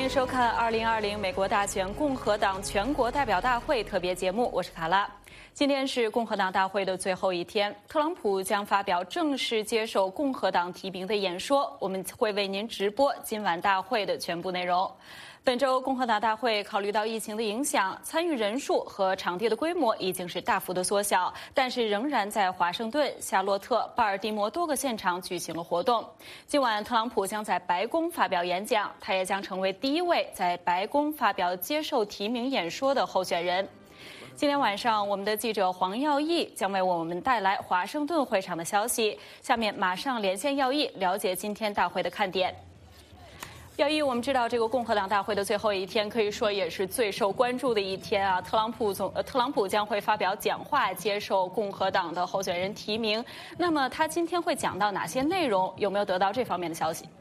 迎收看2020美国大选共和党全国代表大会特别节目，我是卡拉。今天是共和党大会的最后一天，特朗普将发表正式接受共和党提名的演说，我们会为您直播今晚大会的全部内容。本周共和党大会考虑到疫情的影响，参与人数和场地的规模已经是大幅的缩小，但是仍然在华盛顿、夏洛特、巴尔的摩多个现场举行了活动。今晚特朗普将在白宫发表演讲，他也将成为第一位在白宫发表接受提名演说的候选人。今天晚上，我们的记者黄耀义将为我们带来华盛顿会场的消息。下面马上连线耀义，了解今天大会的看点。耀义，我们知道这个共和党大会的最后一天，可以说也是最受关注的一天啊。特朗普将会发表讲话，接受共和党的候选人提名。那么他今天会讲到哪些内容？有没有得到这方面的消息？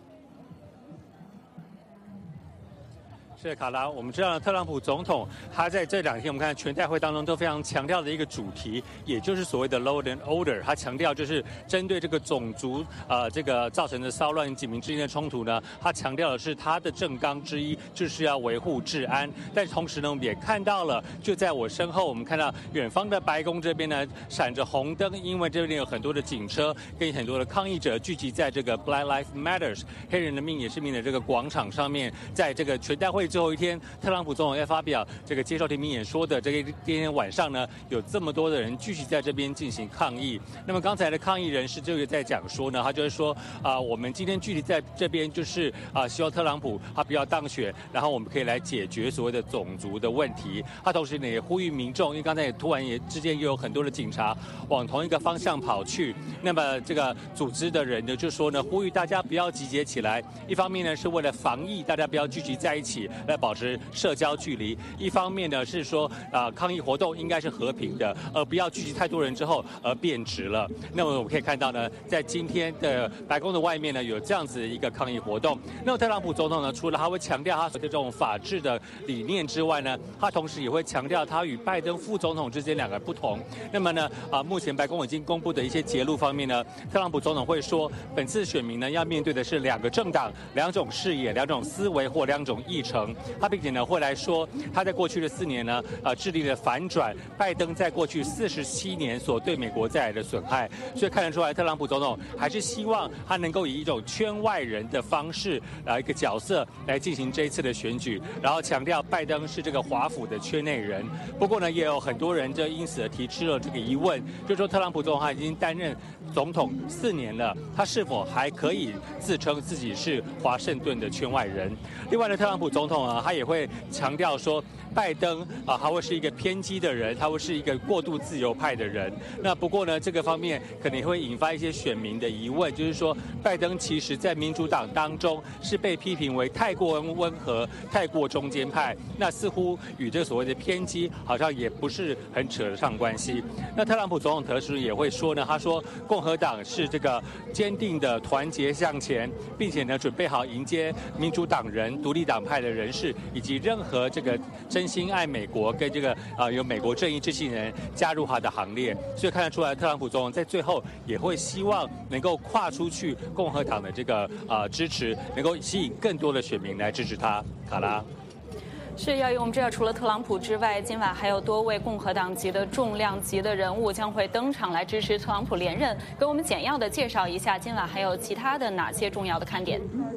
是卡拉，我们知道特朗普总统他在这2天，我们看全大会当中都非常强调的一个主题，也就是所谓的 law and order。他强调就是针对这个种族这个造成的骚乱、警民之间的冲突呢，他强调的是他的政纲之一就是要维护治安。但同时呢，我们也看到了，就在我身后，我们看到远方的白宫这边呢闪着红灯，因为这边有很多的警车跟很多的抗议者聚集在这个 Black Lives Matters 黑人的命也是命的这个广场上面，在这个全大会最后一天，特朗普总统要发表这个接受提名演说的今天晚上呢，有这么多的人聚集在这边进行抗议。那么刚才的抗议人士就在讲说呢，他就是说我们今天聚集在这边就是希望特朗普他不要当选，然后我们可以来解决所谓的种族的问题。他同时呢也呼吁民众，因为刚才也突然之间又有很多的警察往同一个方向跑去，那么这个组织的人呢就说呢，呼吁大家不要集结起来，一方面呢是为了防疫，大家不要聚集在一起来保持社交距离；一方面呢是说抗议活动应该是和平的，而不要聚集太多人之后而变质了。那么我们可以看到呢，在今天的白宫的外面呢有这样子一个抗议活动。那么特朗普总统呢，除了他会强调他的这种法治的理念之外呢，他同时也会强调他与拜登副总统之间2个不同。那么呢目前白宫已经公布的一些揭露方面呢，特朗普总统会说，本次选民呢要面对的是2个政党、2种视野、2种思维或2种议程。他并且呢会来说，他在过去的4年呢致力了反转拜登在过去47年所对美国带来的损害。所以看得出来，特朗普总统还是希望他能够以一种圈外人的方式一个角色来进行这一次的选举，然后强调拜登是这个华府的圈内人。不过呢，也有很多人就因此而提出了这个疑问，就是说特朗普总统他已经担任总统4年了，他是否还可以自称自己是华盛顿的圈外人？另外呢，特朗普总统他也会强调说，拜登他会是一个偏激的人，他会是一个过度自由派的人。那不过呢，这个方面可能会引发一些选民的疑问，就是说拜登其实在民主党当中是被批评为太过温和、太过中间派，那似乎与这所谓的偏激好像也不是很扯得上关系。那特朗普总统同时也会说呢，他说共和党是这个坚定的团结向前，并且呢准备好迎接民主党人、独立党派的人士以及任何这个真心爱美国跟这个有美国正义之心人加入他的行列。所以看得出来，特朗普总统在最后也会希望能够跨出去共和党的这个支持，能够吸引更多的选民来支持他。卡拉。 是要我们知道，除了特朗普之外，今晚还有多位共和党籍的重量级的人物将会登场来支持特朗普连任。给我们简要的介绍一下，今晚还有其他的哪些重要的看点？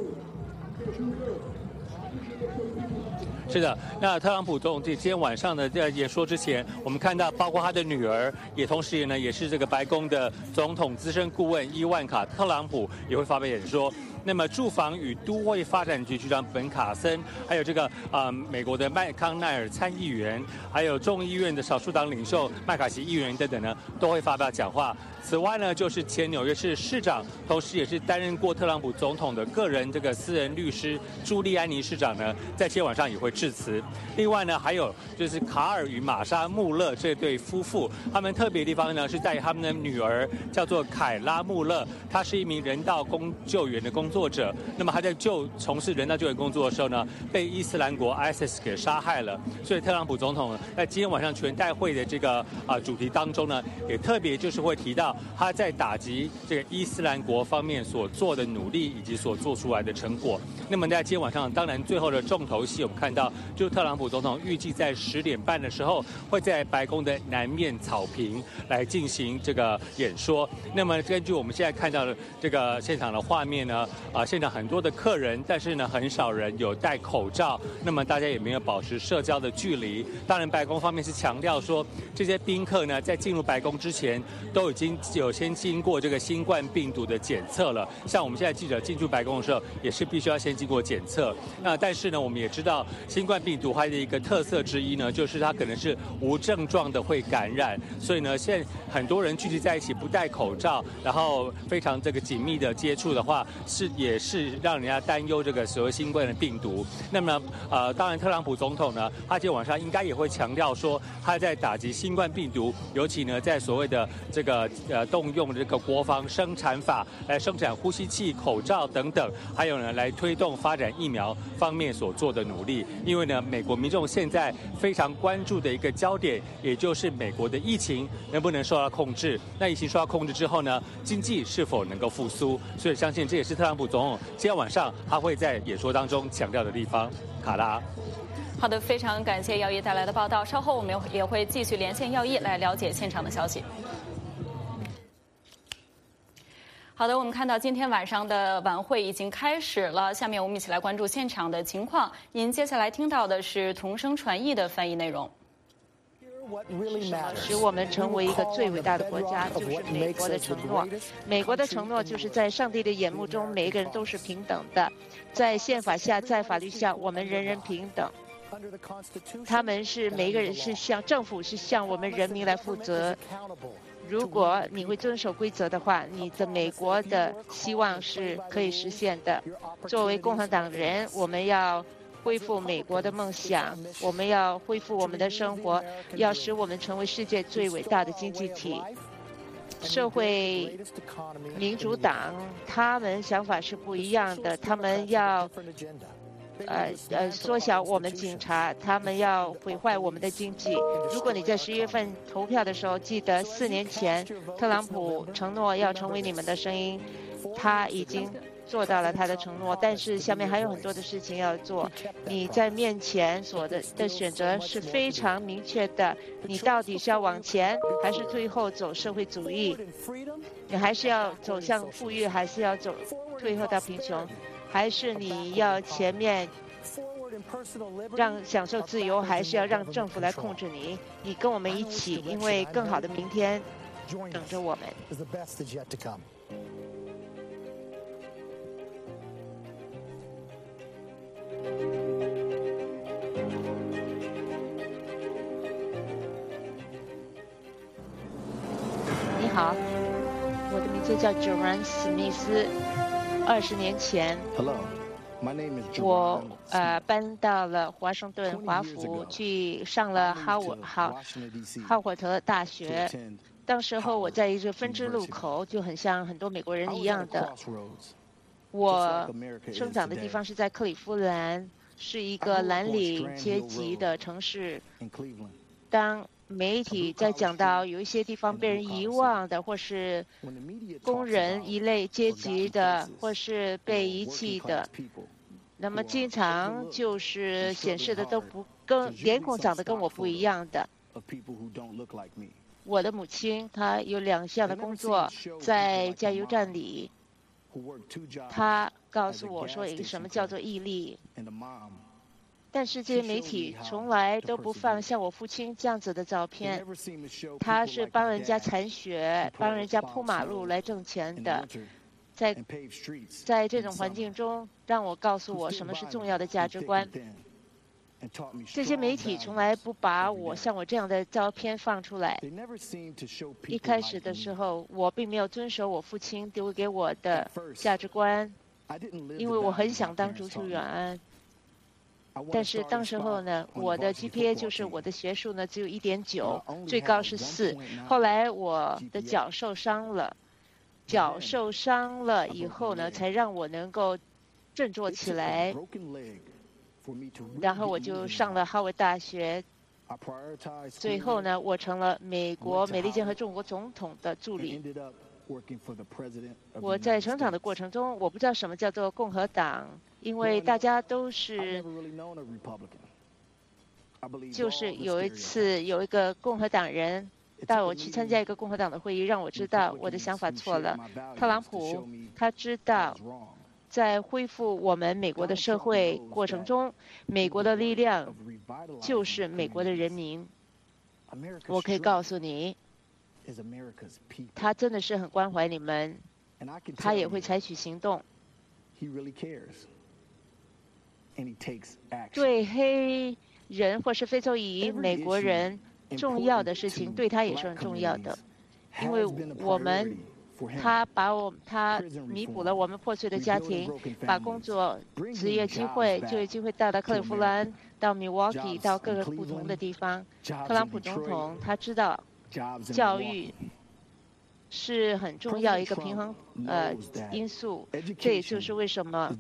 是的，那特朗普总统今天晚上的演说之前，我们看到包括他的女儿，也同时也是这个白宫的总统资深顾问伊万卡·特朗普也会发表演说。那么住房与都会发展局局长本卡森，还有这个美国的麦康奈尔参议员，还有众议院的少数党领袖麦卡锡议员等等呢，都会发表讲话。此外呢，就是前纽约市市长，同时也是担任过特朗普总统的个人这个私人律师朱利安尼市长呢，在今天晚上也会致辞。另外呢，还有就是卡尔与玛莎穆勒这对夫妇，他们特别的地方呢是在他们的女儿叫做凯拉穆勒，她是一名人道救援的工作作者。那么他在从事人道救援工作的时候呢，被伊斯兰国 ISIS 给杀害了。所以特朗普总统在今天晚上全代会的这个主题当中呢，也特别就是会提到他在打击这个伊斯兰国方面所做的努力以及所做出来的成果。那么在今天晚上，当然最后的重头戏，我们看到就是特朗普总统预计在10点半的时候会在白宫的南面草坪来进行这个演说。那么根据我们现在看到的这个现场的画面呢，现场很多的客人，但是呢很少人有戴口罩，那么大家也没有保持社交的距离。当然白宫方面是强调说，这些宾客呢在进入白宫之前都已经有先经过这个新冠病毒的检测了。像我们现在记者进入白宫的时候，也是必须要先经过检测。那但是呢，我们也知道新冠病毒它的一个特色之一呢，就是它可能是无症状的会感染，所以呢，现在很多人聚集在一起不戴口罩，然后非常这个紧密的接触的话，也是让人家担忧这个所谓新冠的病毒。那么当然特朗普总统呢，他今天晚上应该也会强调说，他在打击新冠病毒，尤其呢在所谓的这个动用这个国防生产法来生产呼吸器、口罩等等，还有呢来推动发展疫苗方面所做的努力。因为呢，美国民众现在非常关注的一个焦点，也就是美国的疫情能不能受到控制。那疫情受到控制之后呢，经济是否能够复苏？所以相信这也是特朗普总统今天晚上他会在演说当中强调的地方。卡拉。 好的，非常感谢耀一带来的报道。稍后我们也会继续连线耀一来了解现场的消息。好的，我们看到今天晚上的晚会已经开始了，下面我们一起来关注现场的情况。您接下来听到的是同声传译的翻译内容。 什么使我们成为一个最伟大的国家，就是美国的承诺。美国的承诺就是在上帝的眼目中，每一个人都是平等的，在宪法下，在法律下，我们人人平等。他们是每一个人是向政府是向我们人民来负责。如果你会遵守规则的话，你的美国的希望是可以实现的。作为共和党人，我们要恢复美国的梦想，我们要恢复我们的生活，要使我们成为世界最伟大的经济体。社会民主党他们想法是不一样的，他们要缩小我们警察，他们要毁坏我们的经济。如果你在10月份投票的时候，记得4年前特朗普承诺要成为你们的声音，他已经做到了他的承诺，但是下面还有很多的事情要做。你在面前所的选择是非常明确的，你到底是要往前，还是最后走社会主义？你还是要走向富裕，还是要退后到贫穷？还是你要前面让享受自由，还是要让政府来控制你？你跟我们一起，因为更好的明天等着我们。你好，我的名字叫 Joanne 史密斯。20年前，我搬到了华盛顿华府，去上了哈佛大学。当时候我在一个分支路口，就很像很多美国人一样的。我生长的地方是在克利夫兰，是一个蓝领阶级的城市。当媒体在讲到有一些地方被人遗忘的，或是工人一类阶级的，或是被遗弃的，那么经常就是显示的都不跟脸孔长得跟我不一样的。我的母亲她有2项的工作，在加油站里，她告诉我说一个什么叫做毅力。但是这些媒体从来都不放像我父亲这样子的照片，他是帮人家铲雪、帮人家铺马路来挣钱的。在这种环境中，让我告诉我什么是重要的价值观。这些媒体从来不把我像我这样的照片放出来。一开始的时候，我并没有遵守我父亲丢给我的价值观，因为我很想当足球员。但是当时候呢，我的 GPA 就是我的学术呢只有1.9，最高是4。后来我的脚受伤了， 脚受伤了以后呢，才让我能够振作起来。然后我就上了哈佛大学。最后呢，我成了美国美利坚和中国总统的助理。我在成长的过程中，我不知道什么叫做共和党，因为大家都是，就是有一次有一个共和党人带我去参加一个共和党的会议，让我知道我的想法错了。特朗普他知道，在恢复我们美国的社会过程中，美国的力量就是美国的人民。我可以告诉你，他真的是很关怀你们，他也会采取行动。对黑人或是非洲裔美国人重要的事情，对他也是很重要的，因为他弥补了我们破碎的家庭，把工作、职业机会、就业机会带到克利夫兰、到 Milwaukee、到各个不同的地方。特朗普总统他知道教育是很重要一个平衡因素，这也就是为什么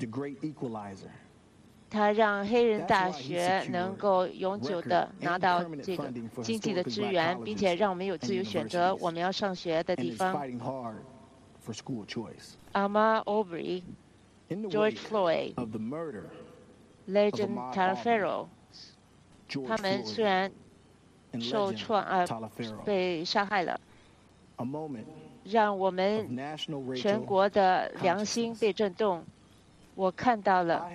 他让黑人大学能够永久的拿到这个经济的支援，并且让我们有自由选择我们要上学的地方。Ahmaud Arbery、George Floyd、Legend Taliaferro， 他们虽然被杀害了，让我们全国的良心被震动。我看到了。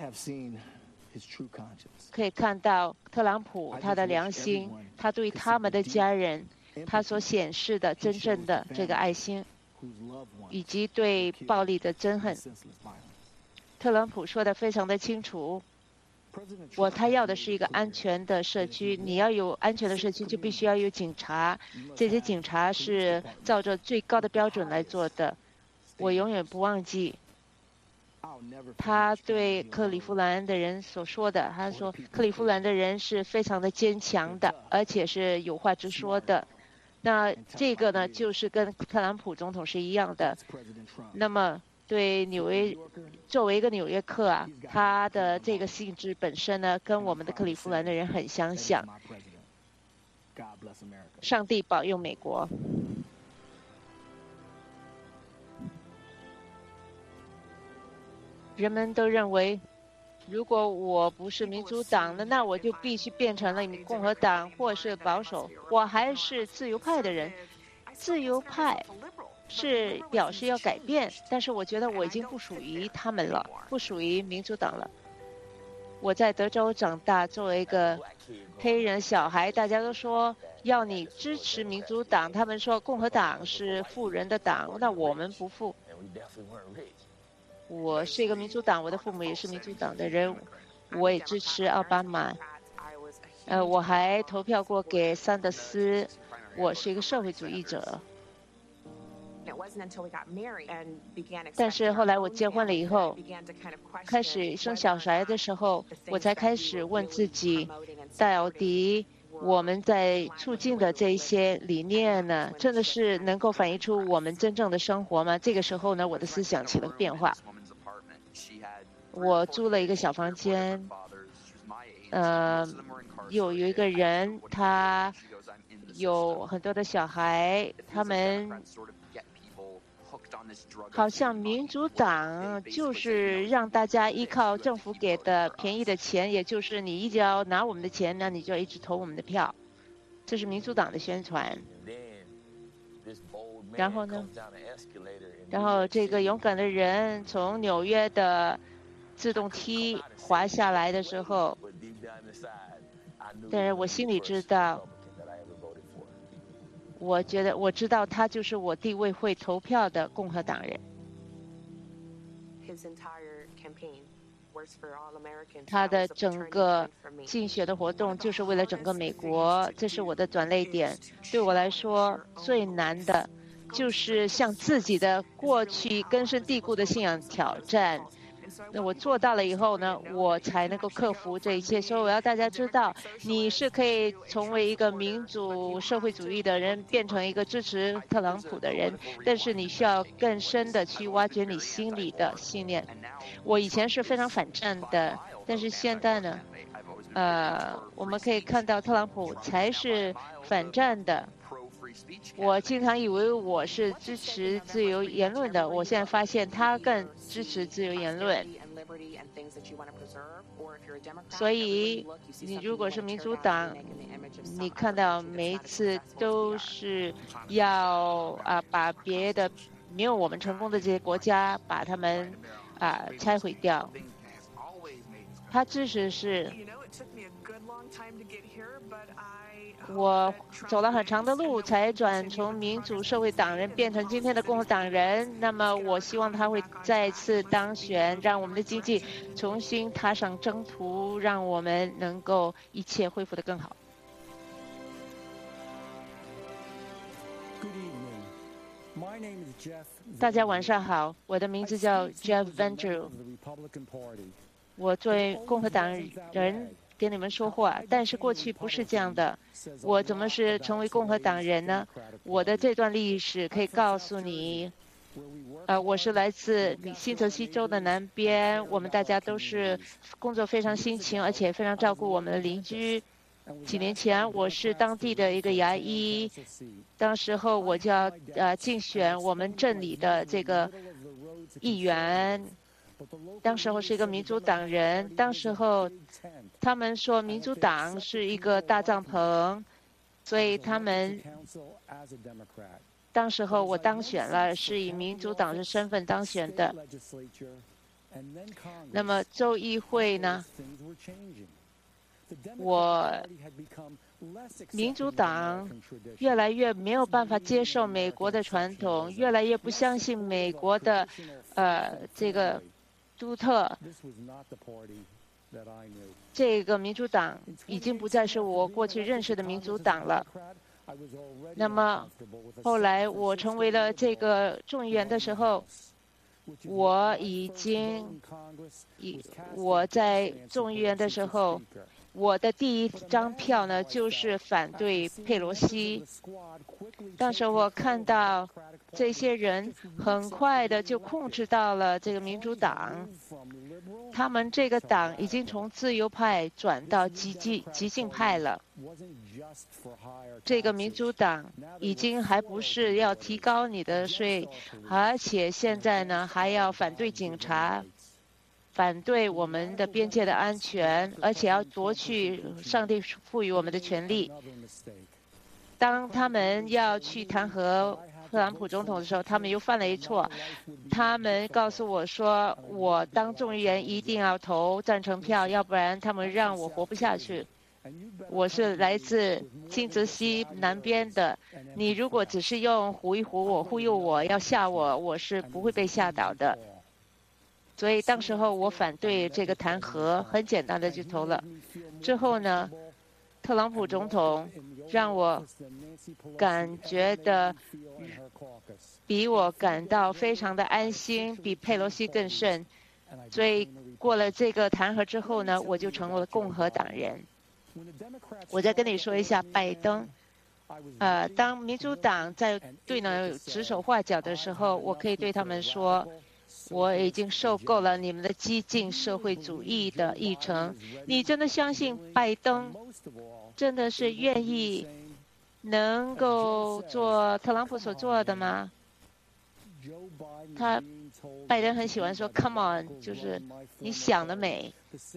可以看到特朗普他的良心，他对他们的家人，他所显示的真正的这个爱心，以及对暴力的憎恨。特朗普说的非常的清楚，他要的是一个安全的社区，你要有安全的社区，就必须要有警察，这些警察是照着最高的标准来做的。我永远不忘记他对克利夫兰的人所说的，他说克利夫兰的人是非常的坚强的，而且是有话直说的。那这个呢，就是跟特朗普总统是一样的。那么对作为一个纽约客啊，他的这个性质本身呢，跟我们的克利夫兰的人很相像。上帝保佑美国。人们都认为，如果我不是民主党的，那我就必须变成了共和党或是保守。我还是自由派的人，自由派是表示要改变，但是我觉得我已经不属于他们了，不属于民主党了。我在德州长大，作为一个黑人小孩，大家都说要你支持民主党，他们说共和党是富人的党，那我们不富。我是一个民主党，我的父母也是民主党的人，我也支持奥巴马。我还投票过给桑德斯，我是一个社会主义者。但是后来我结婚了以后，开始生小孩的时候，我才开始问自己，到底我们在促进的这些理念呢，真的是能够反映出我们真正的生活吗？这个时候呢，我的思想起了变化。我租了一个小房间，有一个人，他有很多的小孩，他们好像民主党就是让大家依靠政府给的便宜的钱，也就是你一直要拿我们的钱，那你就要一直投我们的票，这是民主党的宣传。然后呢？然后这个勇敢的人从纽约的自动梯滑下来的时候，但是我心里知道，我知道他就是我第一位会投票的共和党人。他的整个竞选的活动就是为了整个美国，这是我的转捩点。对我来说，最难的就是向自己的过去根深蒂固的信仰挑战， 那我做到了以后呢，我才能够克服这一切。所以我要大家知道，你是可以成为一个民主社会主义的人，变成一个支持特朗普的人，但是你需要更深的去挖掘你心里的信念。我以前是非常反战的，但是现在呢，我们可以看到特朗普才是反战的。我经常以为我是支持自由言论的，我现在发现他更支持自由言论。所以，你如果是民主党，你看到每一次都是要把别的没有我们成功的这些国家把他们拆毁掉。他支持是。我走了很长的路，才转从民主社会党人变成今天的共和党人。那么，我希望他会再次当选，让我们的经济重新踏上征途，让我们能够一切恢复得更好。大家晚上好，我的名字叫 Jeff Venture， 我作为共和党人跟你们说话，但是过去不是这样的。我怎么是成为共和党人呢？我的这段历史可以告诉你，我是来自新泽西州的南边，我们大家都是工作非常辛勤，而且非常照顾我们的邻居。几年前，我是当地的一个牙医，当时候我就要竞选我们镇里的这个议员。当时候是一个民主党人，当时候他们说民主党是一个大帐篷，所以他们当时候我当选了，是以民主党的身份当选的。那么州议会呢，民主党越来越没有办法接受美国的传统，越来越不相信美国的这个杜特。这个民主党已经不再是我过去认识的民主党了。那么后来我成为了这个众议员的时候，我在众议员的时候，我的第一张票呢就是反对佩洛西。当时我看到这些人很快的就控制到了这个民主党，他们这个党已经从自由派转到激进派了。这个民主党已经还不是要提高你的税，而且现在呢还要反对警察，反对我们的边界的安全，而且要夺去上帝赋予我们的权利。当他们要去弹劾特朗普总统的时候，他们又犯了一错。他们告诉我说，我当众议员一定要投赞成票，要不然他们让我活不下去。我是来自新泽西南边的，你如果只是用唬一唬我、忽悠我、要吓我，我是不会被吓倒的。所以当时候我反对这个弹劾，很简单的就投了。之后呢，特朗普总统让我感觉的比我感到非常的安心，比佩洛西更甚。所以过了这个弹劾之后呢，我就成为了共和党人。我再跟你说一下拜登。当民主党在对呢指手画脚的时候，我可以对他们说，我已经受够了你们的激进社会主义的议程。你真的相信拜登真的是愿意能够做特朗普所做的吗？拜登很喜欢说 "Come on"， 就是你想得美。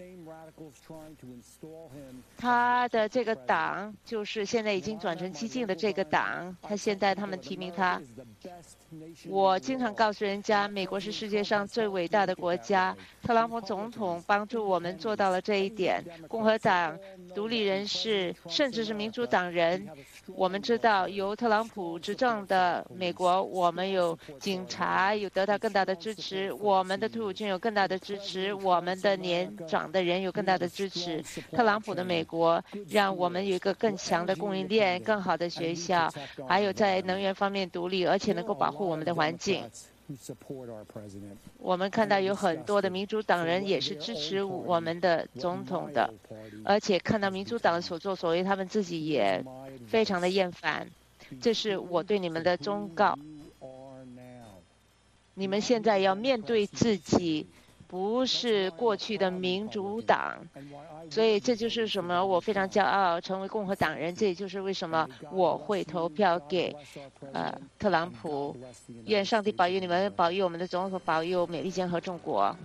他的这个党就是现在已经转成激进的这个党，他们提名他。我经常告诉人家，美国是世界上最伟大的国家。特朗普总统帮助我们做到了这一点。共和党、独立人士，甚至是民主党人，我们知道由特朗普执政的美国，我们有警察有得到更大的支持，我们的退伍军有更大的支持，我们的年长的人有更大的支持。特朗普的美国让我们有一个更强的供应链、更好的学校，还有在能源方面独立，而且能够保护我们的环境。 我们看到有很多的民主党人也是支持我们的总统的，而且看到民主党的所作所为，他们自己也非常的厌烦。这是我对你们的忠告。你们现在要面对自己，不是过去的民主党。所以这就是什么我非常骄傲成为共和党人，这也就是为什么我会投票给特朗普。愿上帝保佑你们，保佑我们的总统，保佑美利坚合众国。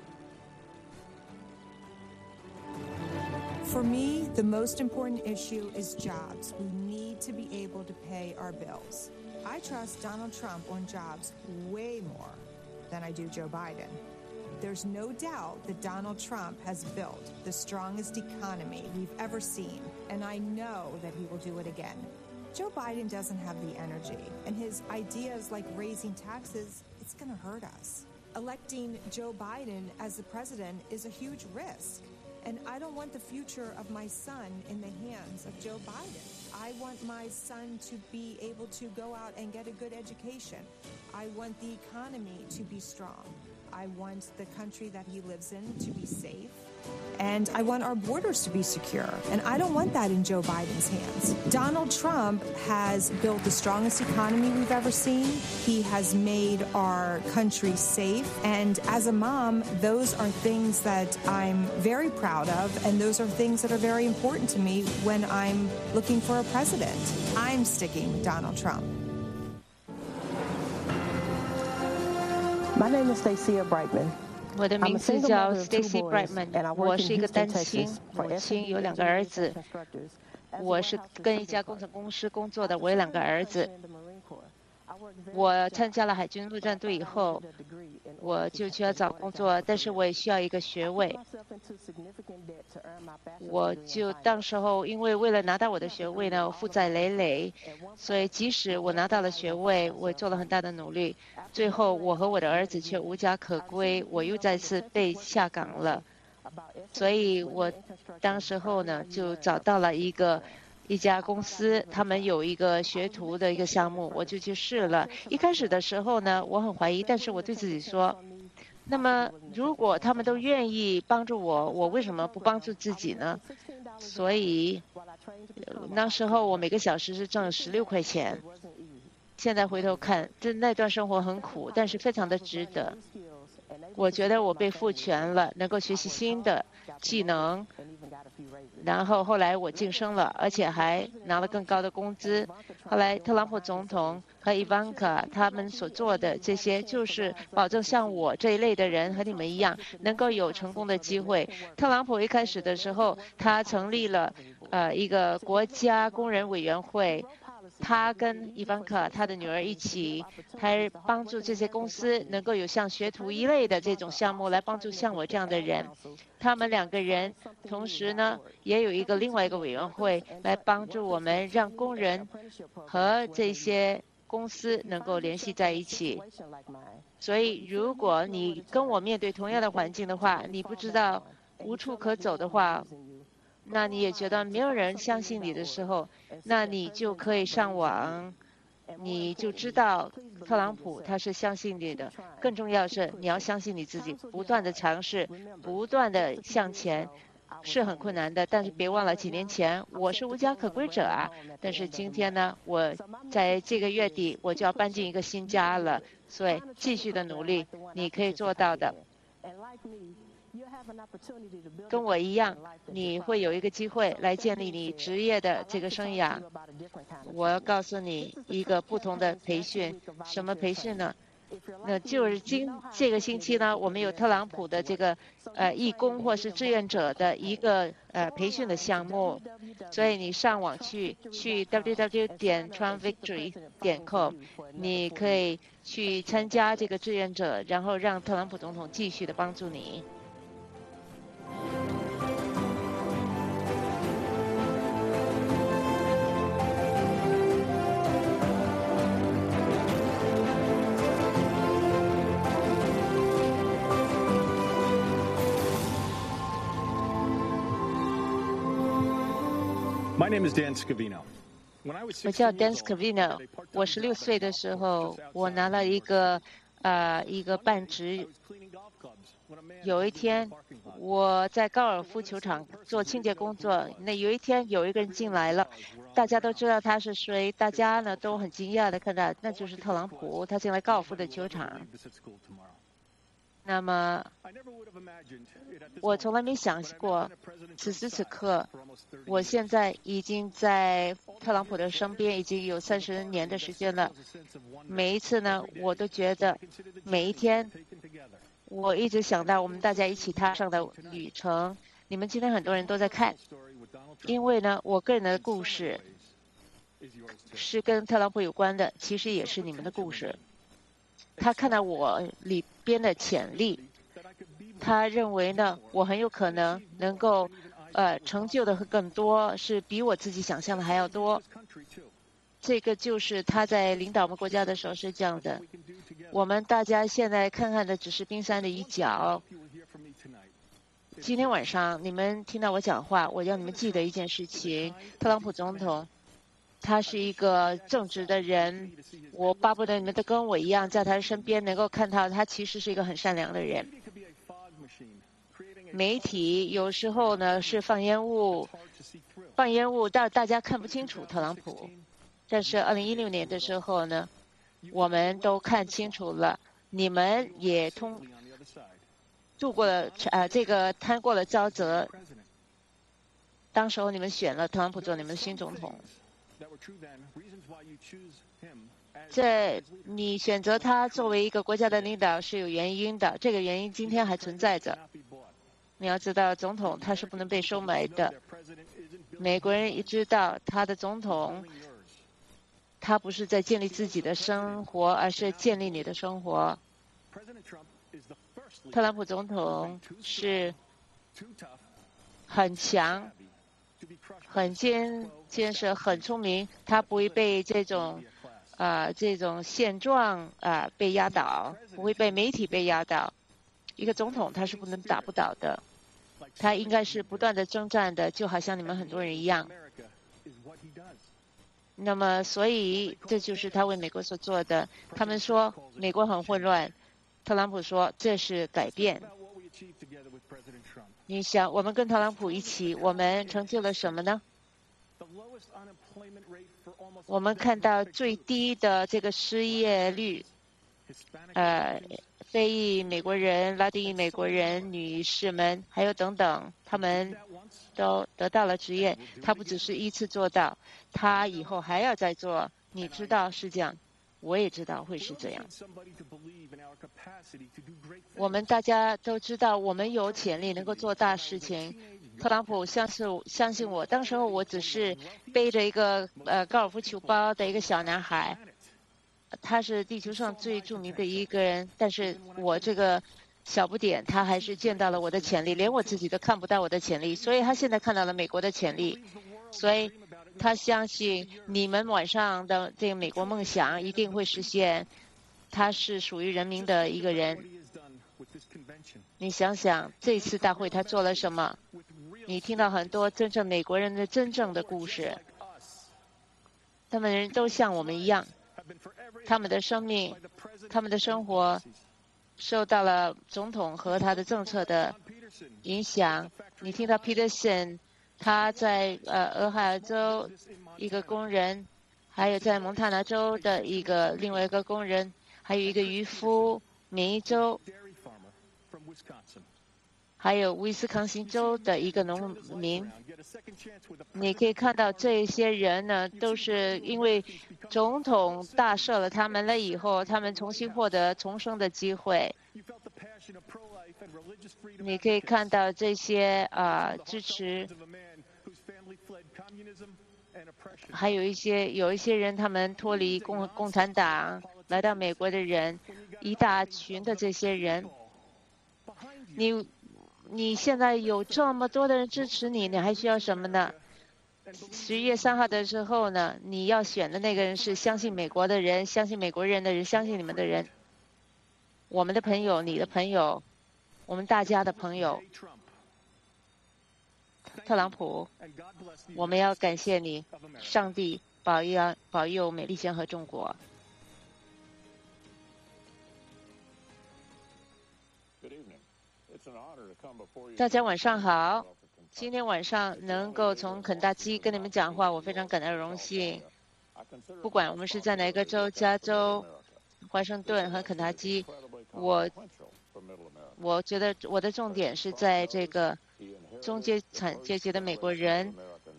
For me, the most important issue is jobs. We need to be able to pay our bills. I trust Donald Trump on jobs way more than I do Joe Biden. There's no doubt that Donald Trump has built the strongest economy we've ever seen, and I know that he will do it again. Joe Biden doesn't have the energy, and his ideas like raising taxes, it's going to hurt us. Electing Joe Biden as the president is a huge risk, and I don't want the future of my son in the hands of Joe Biden. I want my son to be able to go out and get a good education. I want the economy to be strong. I want the country that he lives in to be safe. And I want our borders to be secure. And I don't want that in Joe Biden's hands. Donald Trump has built the strongest economy we've ever seen. He has made our country safe. And as a mom, those are things that I'm very proud of. And those are things that are very important to me when I'm looking for a president. I'm sticking with Donald Trump. My name is Stacia Brightman. 我的名字叫 Stacy Brightman， 我是一个单亲母亲，有2个儿子。我是跟一家工程公司工作的，我有2个儿子。我参加了海军陆战队以后，我就需要找工作，但是我也需要一个学位。我就当时候因为了拿到我的学位呢，负债累累，所以即使我拿到了学位，我也做了很大的努力。最后我和我的儿子却无家可归，我又再次被下岗了。所以我当时候呢就找到了一家公司，他们有一个学徒的一个项目，我就去试了。一开始的时候呢，我很怀疑，但是我对自己说，那么如果他们都愿意帮助我，我为什么不帮助自己呢？所以那时候我每个小时是挣16块钱。现在回头看，那段生活很苦，但是非常的值得。我觉得我被赋权了，能够学习新的技能，然后后来我晋升了，而且还拿了更高的工资。后来特朗普总统和伊万卡他们所做的这些，就是保证像我这一类的人和你们一样，能够有成功的机会。特朗普一开始的时候，他成立了一个国家工人委员会。他跟伊万卡他的女儿一起，还帮助这些公司能够有像学徒一类的这种项目来帮助像我这样的人。他们2个人同时呢也有另外一个委员会来帮助我们，让工人和这些公司能够联系在一起。所以如果你跟我面对同样的环境的话，你不知道无处可走的话，那你也觉得没有人相信你的时候，那你就可以上网，你就知道特朗普他是相信你的。更重要的是你要相信你自己，不断的尝试，不断的向前，是很困难的。但是别忘了几年前我是无家可归者啊，但是今天呢，我在这个月底我就要搬进一个新家了，所以继续的努力，你可以做到的。跟我一样，你会有一个机会来建立你职业的这个生涯。我要告诉你一个不同的培训，什么培训呢？那就是这个星期呢，我们有特朗普的这个义工或是志愿者的一个培训的项目，所以你上网去 www.trumpvictory.com， 你可以去参加这个志愿者，然后让特朗普总统继续的帮助你。 My name is Dan Scavino. 我叫 Dan Scavino。我16岁的时候，我拿了一个一个半职。有一天，我在高尔夫球场做清洁工作。那有一天，有一个人进来了，大家都知道他是谁，大家呢都很惊讶的看到，那就是特朗普，他进来高尔夫的球场。那么，我从来没想过，此时此刻，我现在已经在特朗普的身边，已经有30年的时间了。每一次呢，我都觉得，每一天，我一直想到我们大家一起踏上的旅程。你们今天很多人都在看，因为呢，我个人的故事是跟特朗普有关的，其实也是你们的故事。他看到我里边的潜力，他认为呢，我很有可能能够成就的更多，是比我自己想象的还要多。这个就是他在领导我们国家的时候是这样的。我们大家现在看看的只是冰山的一角。今天晚上你们听到我讲话，我要你们记得一件事情：特朗普总统，他是一个正直的人。我巴不得你们都跟我一样，在他身边能够看到他其实是一个很善良的人。媒体有时候呢是放烟雾，到大家看不清楚特朗普。但是2016年的时候呢，我们都看清楚了，你们也度过了摊过了沼泽。当时候你们选了特朗普做你们的新总统。你选择他作为一个国家的领导是有原因的，这个原因今天还存在着。你要知道，总统他是不能被收买的。美国人也知道，他的总统，他不是在建立自己的生活，而是建立你的生活。特朗普总统是很强、很坚实、很聪明，他不会被这种现状被压倒，不会被媒体被压倒。一个总统他是不能打不倒的，他应该是不断的征战的，就好像你们很多人一样。那么，所以这就是他为美国所做的。他们说美国很混乱，特朗普说这是改变。你想，我们跟特朗普一起，我们成就了什么呢？我们看到最低的这个失业率，非裔美国人、拉丁裔美国人女士们，还有等等，他们都得到了职业。他不只是一次做到，他以后还要再做。你知道是这样，我也知道会是这样。我们大家都知道，我们有潜力能够做大事情。特朗普相信我，当时候我只是背着一个高尔夫球包的一个小男孩。他是地球上最著名的一个人，但是我这个小不点，他还是见到了我的潜力，连我自己都看不到我的潜力，所以他现在看到了美国的潜力，所以他相信你们晚上的这个美国梦想一定会实现。他是属于人民的一个人。你想想这次大会他做了什么？你听到很多真正美国人的真正的故事，他们人都像我们一样。他们的生命、他们的生活受到了总统和他的政策的影响。你听到 Peterson， 他在俄亥俄州一个工人，还有在蒙塔纳州的另外一个工人，还有一个渔夫，缅因州，还有威斯康星州的一个农民。你可以看到这些人呢，都是因为总统大赦了他们了以后，他们重新获得重生的机会。你可以看到这些支持，还有一些人他们脱离共产党来到美国的人，一大群的这些人。你现在有这么多的人支持你，你还需要什么呢？11月3号的时候呢，你要选的那个人是相信美国的人，相信美国人的人，相信你们的人。我们的朋友，你的朋友，我们大家的朋友，特朗普，我们要感谢你，上帝保佑美利坚和中国。 大家晚上好。今天晚上能够从肯塔基跟你们讲话，我非常感到荣幸。不管我们是在哪个州，加州、华盛顿和肯塔基，我觉得我的重点是在这个中产阶级的美国人。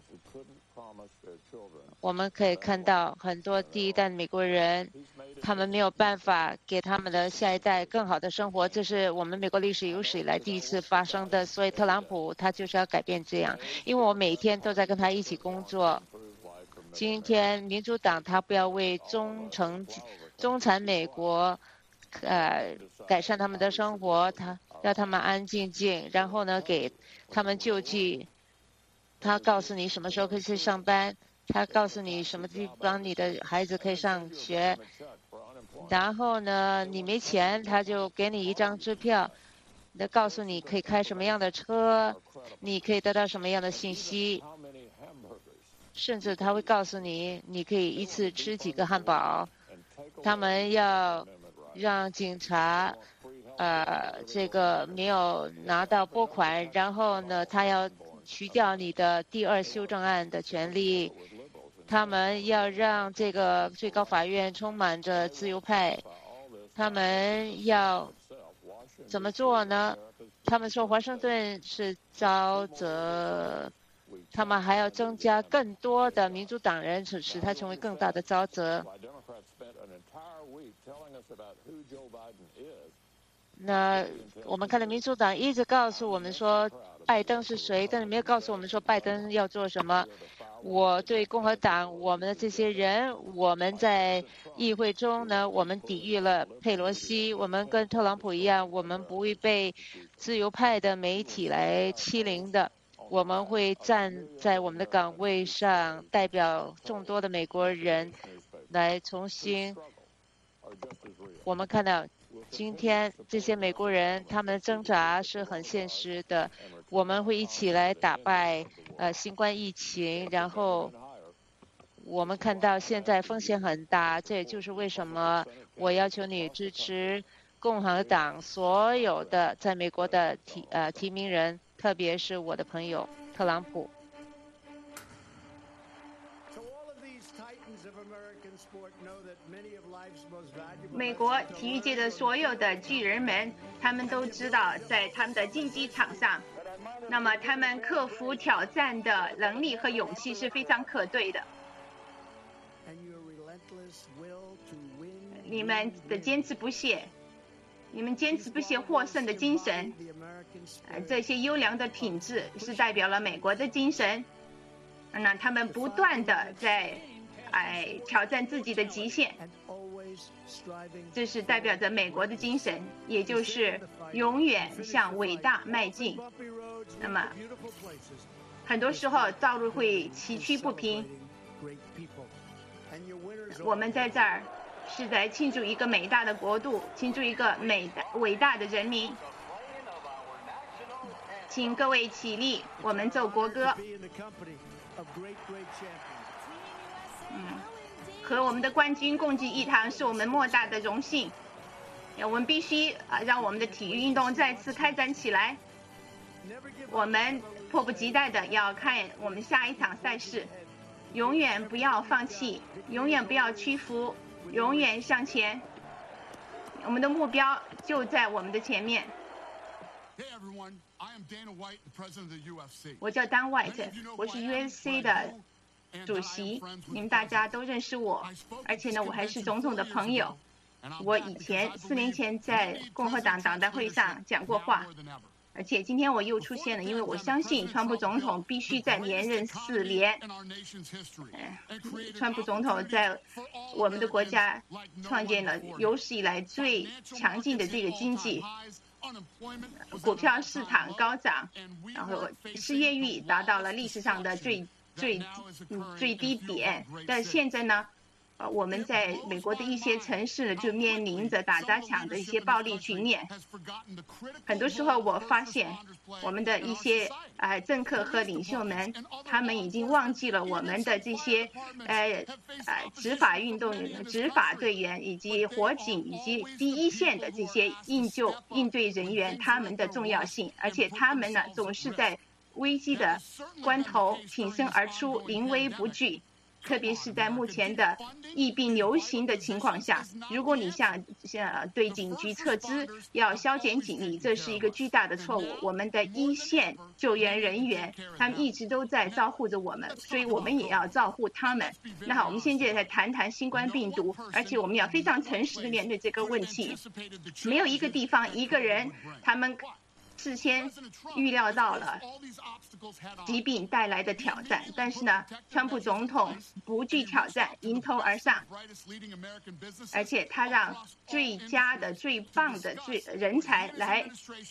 我们可以看到很多第一代的美国人，他们没有办法给他们的下一代更好的生活，这是我们美国历史有史以来第一次发生的。所以特朗普他就是要改变这样，因为我每天都在跟他一起工作。今天民主党他不要为中产美国改善他们的生活，他让他们安静静，然后呢给他们救济。他告诉你什么时候可以去上班，他告诉你什么地方你的孩子可以上学，然后呢你没钱他就给你一张支票，他告诉你可以开什么样的车，你可以得到什么样的信息，甚至他会告诉你你可以一次吃几个汉堡。他们要让警察这个没有拿到拨款，然后呢他要取掉你的第二修正案的权利。他们要让这个最高法院充满着自由派。他们要怎么做呢？他们说华盛顿是沼泽，他们还要增加更多的民主党人，使它成为更大的沼泽。那我们看到民主党一直告诉我们说拜登是谁，但是没有告诉我们说拜登要做什么。我对共和党，我们的这些人，我们在议会中呢，我们抵御了佩洛西，我们跟特朗普一样，我们不会被自由派的媒体来欺凌的。我们会站在我们的岗位上，代表众多的美国人来重新。我们看到今天这些美国人他们的挣扎是很现实的。我们会一起来打败新冠疫情，然后我们看到现在风险很大，这也就是为什么我要求你支持共和党所有的在美国的提名人，特别是我的朋友特朗普。 美国体育界的所有的巨人们，他们都知道在他们的竞技场上，那么他们克服挑战的能力和勇气是非常可贵的。你们的坚持不懈，你们坚持不懈获胜的精神，这些优良的品质是代表了美国的精神。那他们不断的在挑战自己的极限，这是代表着美国的精神，也就是永远向伟大迈进。那么很多时候道路会崎岖不平，我们在这儿是在庆祝一个伟大的国度，庆祝一个伟大的人民。请各位起立，我们奏国歌。和我们的冠军共进一堂是我们莫大的荣幸。我们必须让我们的体育运动再次开展起来。我们迫不及待的要看我们下一场赛事。永远不要放弃，永远不要屈服，永远向前。我们的目标就在我们的前面。我叫Dan White， 我是 UFC 的主席，你们大家都认识我，而且呢，我还是总统的朋友。我以前4年前在共和党党代会上讲过话，而且今天我又出现了，因为我相信川普总统必须再连任4年。川普总统在我们的国家创建了有史以来最强劲的这个经济。股票市场高涨，然后失业率达到了历史上的最低点。但现在呢， 我们在美国的一些城市呢，就面临着打砸抢的一些暴力局面。很多时候，我发现我们的一些政客和领袖们，他们已经忘记了我们的这些执法运动员、执法队员以及火警以及第一线的这些应对人员，他们的重要性，而且他们呢总是在危机的关头挺身而出，临危不惧。特别是在目前的疫病流行的情况下，如果你像对警局撤资，要削减警力，这是一个巨大的错误。我们的一线救援人员，他们一直都在照顾着我们，所以我们也要照顾他们。那好，我们现在来谈谈新冠病毒，而且我们要非常诚实的面对这个问题。没有一个地方一个人，他们事先预料到了疾病带来的挑战，但是呢，川普总统不惧挑战，迎头而上，而且他让最佳的、最棒的人才来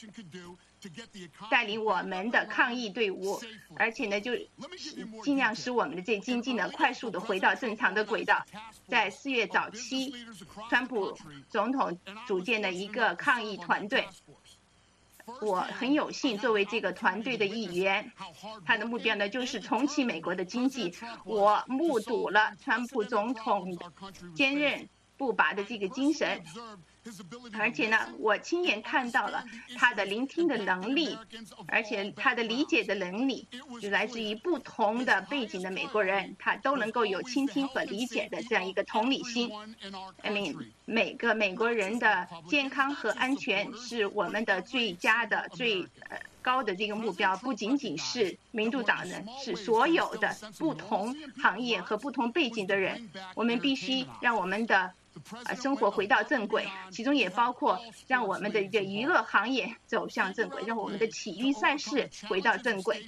带领我们的抗疫队伍，而且呢，就尽量使我们的这经济呢快速的回到正常的轨道。在4月早期，川普总统组建了一个抗疫团队。我很有幸作为这个团队的一员，他的目标呢就是重启美国的经济。我目睹了川普总统坚韧不拔的这个精神，而且呢，我亲眼看到了他的聆听的能力，而且他的理解的能力，就来自于不同的背景的美国人，他都能够有倾听和理解的这样一个同理心。每个美国人的健康和安全是我们的最佳的、最高的这个目标，不仅仅是民主党人，是所有的不同行业和不同背景的人。我们必须让我们的生活回到正轨，其中也包括让我们的一个娱乐行业走向正轨，让我们的体育赛事回到正轨，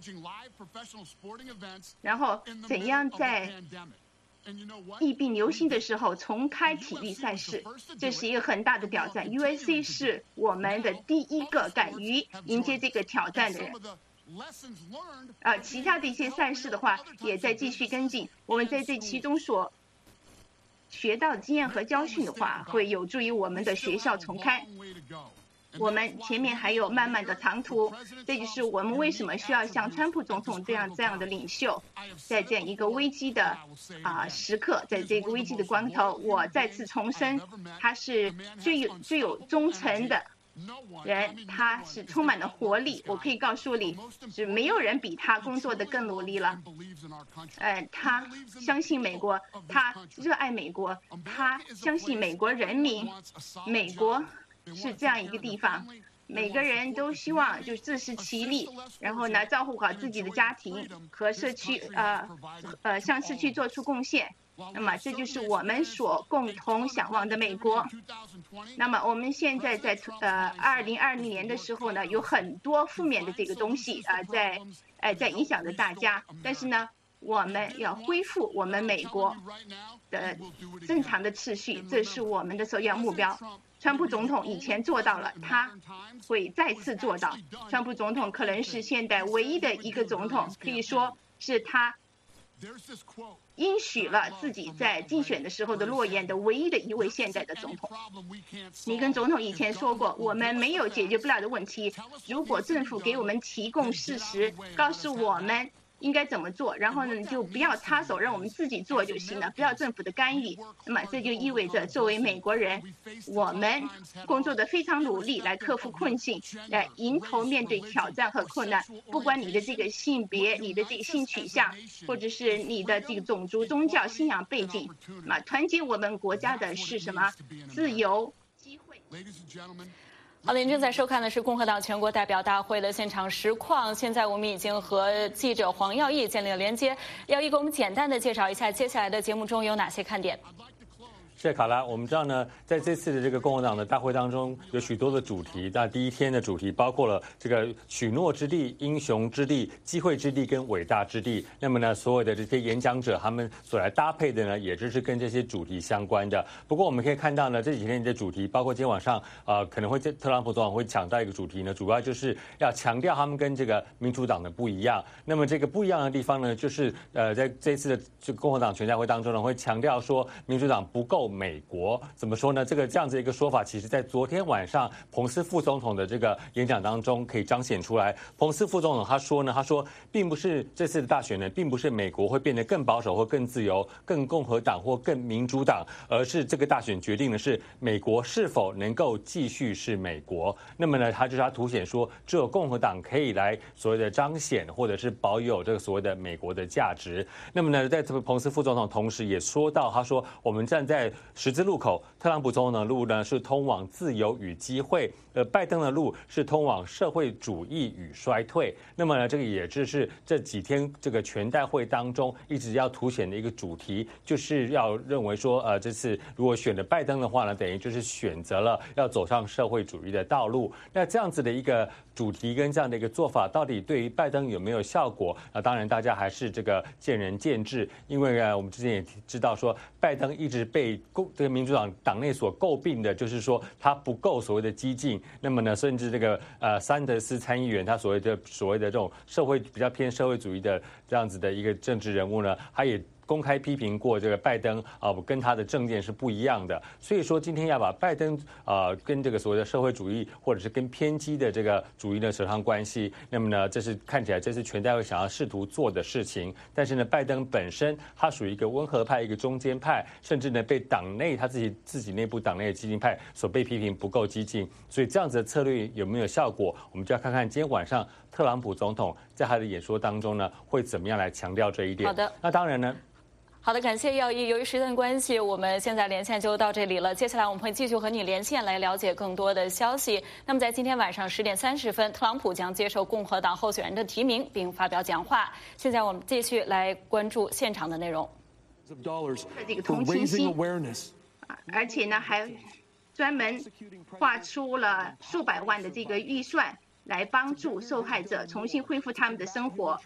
然后怎样在疫病流行的时候重开体育赛事，这是一个很大的挑战。USC 是我们的第一个敢于迎接这个挑战的人。其他的一些赛事的话，也在继续跟进。我们在这其中所学到的经验和教训的话，会有助于我们的学校重开。我们前面还有漫漫的长途，这就是我们为什么需要像川普总统这样的领袖，在这样一个危机的时刻，在这个危机的关头，我再次重申，他是最有忠诚的人，他是充满了活力。我可以告诉你，是没有人比他工作的更努力了。他相信美国，他热爱美国，他相信美国人民，美国是这样一个地方，每个人都希望就自食其力，然后呢照顾好自己的家庭和社区，向社区做出贡献。那么这就是我们所共同向往的美国。那么我们现在在2020年的时候呢，有很多负面的这个东西在影响着大家，但是呢，我们要恢复我们美国的正常的秩序，这是我们的首要目标。川普总统以前做到了，他会再次做到。川普总统可能是现代唯一的一个总统，可以说是他应许了自己在竞选的时候的诺言的唯一的一位现代的总统。里根总统以前说过，我们没有解决不了的问题，如果政府给我们提供事实，告诉我们应该怎么做，然后呢就不要插手，让我们自己做就行了，不要政府的干预。那么这就意味着作为美国人，我们工作的非常努力来克服困境，来迎头面对挑战和困难。不管你的这个性别、你的这个性取向，或者是你的这个种族、宗教、信仰背景，团结我们国家的是什么？自由、机会。 好的，您正在收看的是共和党全国代表大会的现场实况。现在我们已经和记者黄耀义建立了连接。耀义给我们简单的介绍一下接下来的节目中有哪些看点。 是卡拉，我们知道呢，在这次的这个共和党的大会当中，有许多的主题。那第一天的主题包括了这个许诺之地、英雄之地、机会之地跟伟大之地。那么呢，所有的这些演讲者他们所来搭配的呢，也就是跟这些主题相关的。不过我们可以看到呢，这几天的主题，包括今天晚上可能会特朗普总统会抢到一个主题呢，主要就是要强调他们跟这个民主党的不一样。那么这个不一样的地方呢，就是在这一次的这个共和党全代会当中呢，会强调说民主党不够美国。怎么说呢？这样子一个说法，其实在昨天晚上彭斯副总统的这个演讲当中可以彰显出来。彭斯副总统他说并不是这次的大选呢，并不是美国会变得更保守或更自由、更共和党或更民主党，而是这个大选决定的是美国是否能够继续是美国。那么呢，他凸显说，只有共和党可以来所谓的彰显或者是保有这个所谓的美国的价值。那么呢，在这个彭斯副总统同时也说到，他说我们站在十字路口，特朗普总统的路呢是通往自由与机会，而拜登的路是通往社会主义与衰退。那么呢，这个也就是这几天这个全代会当中一直要凸显的一个主题，就是要认为说，这次如果选了拜登的话呢，等于就是选择了要走上社会主义的道路。那这样子的一个主题跟这样的一个做法，到底对于拜登有没有效果？当然大家还是这个见仁见智，因为我们之前也知道说，拜登一直被这个民主党党内所诟病的，就是说他不够所谓的激进。那么呢，甚至这个桑德斯参议员，他所谓的这种比较偏社会主义的这样子的一个政治人物呢，他也公开批评过这个拜登跟他的政见是不一样的。所以说今天要把拜登跟这个所谓的社会主义或者是跟偏激的这个主义呢扯上关系，那么呢，这是看起来这是全代会想要试图做的事情。但是呢，拜登本身他属于一个温和派、一个中间派，甚至呢被党内他自己内部党内的激进派所被批评不够激进。所以这样子的策略有没有效果，我们就要看看今天晚上特朗普总统在他的演说当中呢会怎么样来强调这一点。 好的， 那当然呢。 好的，感谢耀一。由于时间关系，我们现在连线就到这里了。接下来我们会继续和你连线来了解更多的消息。那么在今天晚上10点30分，特朗普将接受共和党候选人的提名并发表讲话。现在我们继续来关注现场的内容。 这个同情心，而且呢还专门划出了数百万的这个预算，来帮助受害者重新恢复他们的生活。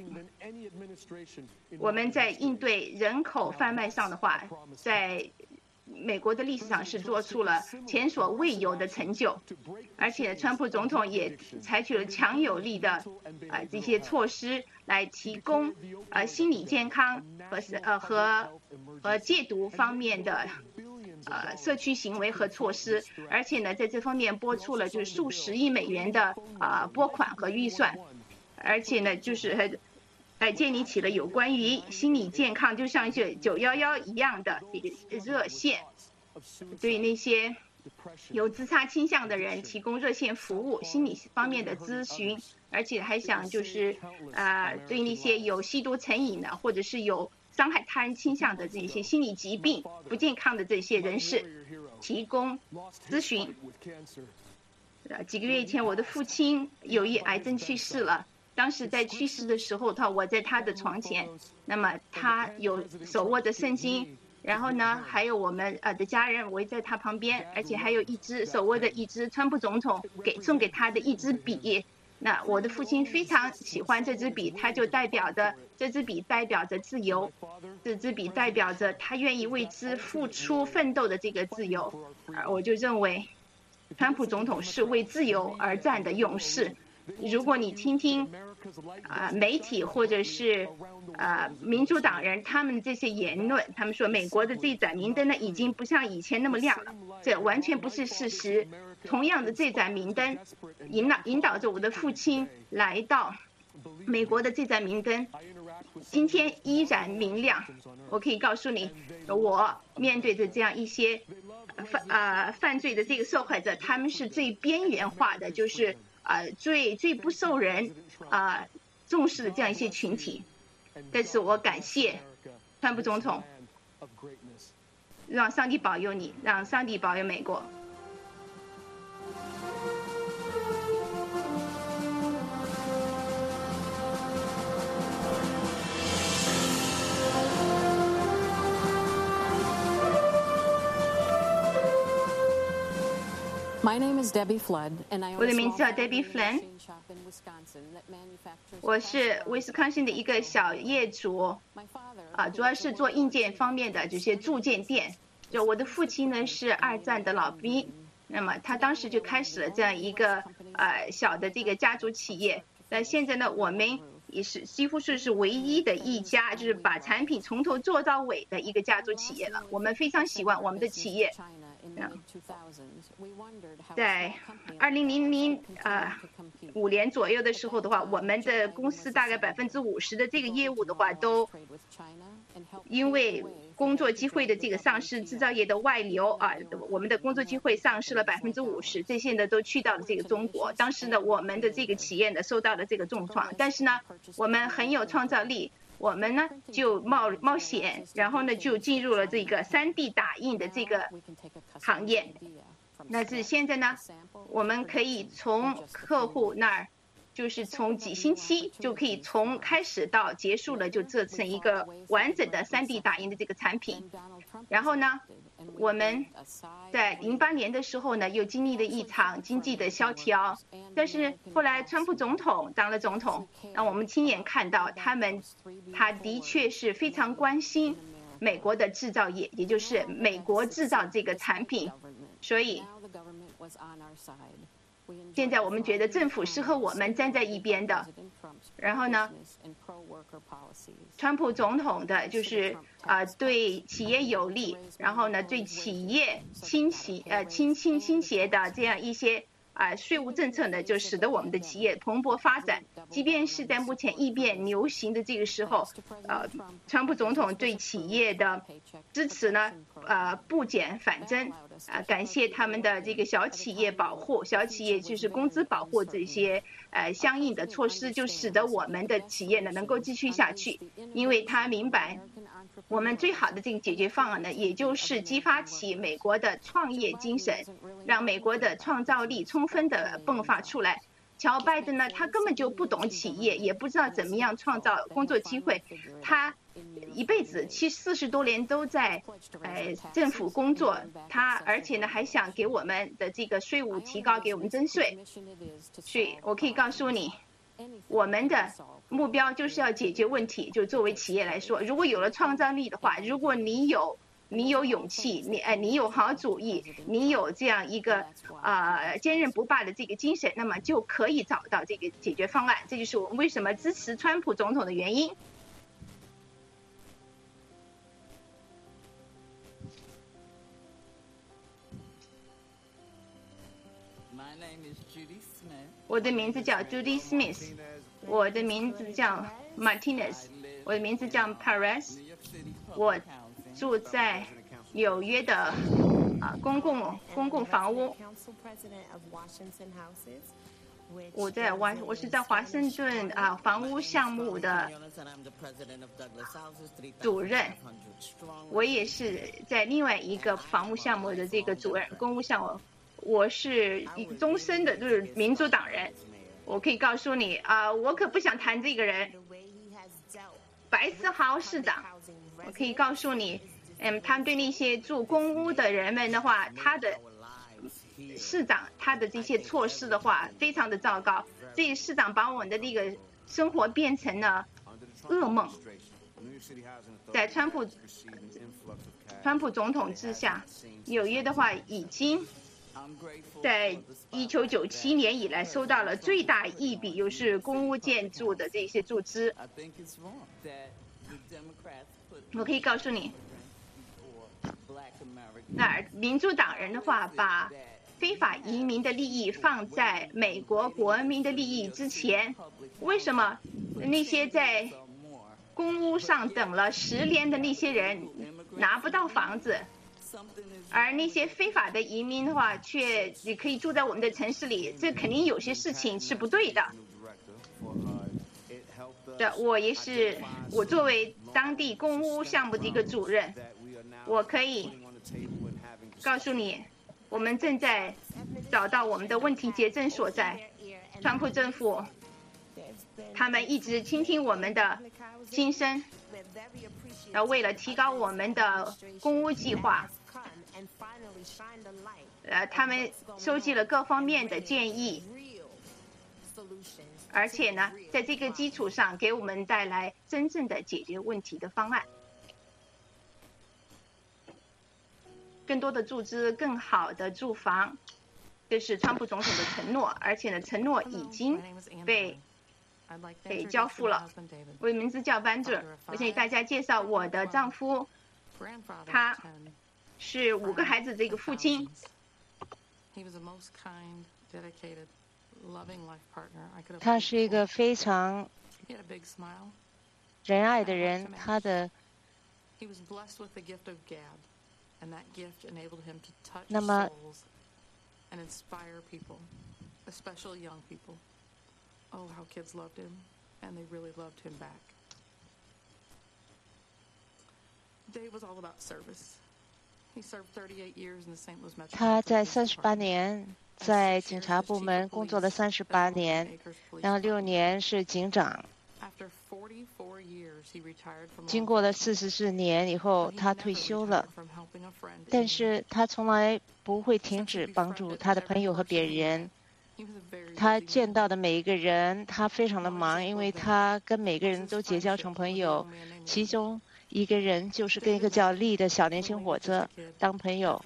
我们在应对人口贩卖上的话，在美国的历史上是做出了前所未有的成就，而且川普总统也采取了强有力的这些措施来提供心理健康和戒毒方面的社区行为和措施，而且呢，在这方面拨出了就是数十亿美元的拨款和预算，而且呢，就是建立起了有关于心理健康，就像911一样的这个热线，对那些有自杀倾向的人提供热线服务，心理方面的咨询，而且还想就是对那些有吸毒成瘾的或者是有伤害他人倾向的这些心理疾病不健康的这些人士提供咨询。几个月以前，我的父亲由于癌症去世了。当时在去世的时候，我在他的床前，那么他有手握着圣经，然后呢，还有我们的家人围在他旁边，而且还有手握着一支川普总统送给他的一支笔。那我的父亲非常喜欢这支笔，这支笔代表着自由，这支笔代表着他愿意为之付出奋斗的这个自由。我就认为，川普总统是为自由而战的勇士。如果你听听媒体或者是民主党人他们这些言论，他们说美国的这盏明灯呢已经不像以前那么亮了，这完全不是事实。同样的，这盏明灯引导着我的父亲来到美国的这盏明灯，今天依然明亮。我可以告诉你，我面对着这样一些犯罪的这个受害者，他们是最边缘化的，就是最不受人重视的这样一些群体。但是我感谢川普总统，让上帝保佑你，让上帝保佑美国。 My name is Debbie Flood, and I 我的名字叫 Debbie Flood， 我是威斯康星的一个小业主，主要是做硬件方面的这些铸件店。就我的父亲呢是2战的老兵，那么他当时就开始了这样一个小的这个家族企业。那现在呢，我们也是几乎是唯一的一家，就是把产品从头做到尾的一个家族企业了。我们非常喜欢我们的企业。在2005年左右的时候的话，我们的公司大概50%的这个业务的话，都因为工作机会的这个丧失，制造业的外流我们的工作机会丧失了50%，这些呢都去到了这个中国。当时呢，我们的这个企业呢受到了这个重创，但是呢，我们很有创造力。我们呢就冒险，然后呢就进入了这个3D 打印的这个行业。那是现在呢，我们可以从客户那儿，就是从几星期就可以从开始到结束了，就做成一个完整的3D 打印的这个产品。然后呢，我们在08年的时候呢，又经历了一场经济的萧条，但是后来川普总统当了总统，让我们亲眼看到他的确是非常关心美国的制造业，也就是美国制造这个产品，所以现在我们觉得政府是和我们站在一边的。然后呢，川普总统的就是对企业有利，然后呢对企业倾斜的这样一些税务政策呢，就使得我们的企业蓬勃发展。即便是在目前异变流行的这个时候，川普总统对企业的支持呢，不减反增。感谢他们的这个小企业保护，小企业就是工资保护这些相应的措施，就使得我们的企业呢能够继续下去。因为他明白，我们最好的这个解决方案呢，也就是激发起美国的创业精神，让美国的创造力充分的迸发出来。乔拜登呢，他根本就不懂企业，也不知道怎么样创造工作机会。他一辈子40多年都在政府工作，而且呢还想给我们的这个税务提高，给我们征税。所以我可以告诉你，我们的目标就是要解决问题。就作为企业来说，如果有了创造力的话，如果你有勇气，你有好主意，你有这样一个坚韧不拔的这个精神，那么就可以找到这个解决方案。这就是我们为什么支持川普总统的原因。我的名字叫 Judy Smith， 我的名字叫 Martinez， 我的名字叫 Perez， 我住在纽约的公共房屋。我是在华盛顿房屋项目的主任，我也是在另外一个房屋项目的这个主任，公务项目。我是终身的就是民主党人。我可以告诉你我可不想谈这个人，白思豪市长。我可以告诉你，他们对那些住公屋的人们的话，他的市长他的这些措施的话非常的糟糕。这个市长把我们的这个生活变成了噩梦。在川普总统之下，纽约的话已经在1997年以来收到了最大一笔又是公屋建筑的这些注资。我可以告诉你，那民主党人的话把非法移民的利益放在美国国民的利益之前。为什么那些在公屋上等了10年的那些人拿不到房子，而那些非法的移民的话却也可以住在我们的城市里？这肯定有些事情是不对的。我作为当地公屋项目的一个主任，我可以告诉你，我们正在找到我们的问题结症所在。川普政府他们一直倾听我们的心声，为了提高我们的公屋计划， 他们收集了各方面的建议，而且呢，在这个基础上给我们带来真正的解决问题的方案。更多的注资，更好的住房，这是川普总统的承诺，而且呢，承诺已经被交付了。我的名字叫 Vander， 我向大家介绍我的丈夫，他是5个孩子的一个父亲。 他是一个非常仁爱的人，他的。那么，他在38年在警察部门工作了38年，然后6年是警长。经过了44年以后，他退休了，但是他从来不会停止帮助他的朋友和别人。他见到的每一个人，他非常的忙，因为他跟每个人都结交成朋友。其中一个人就是跟一个叫利的小年轻伙子当朋友，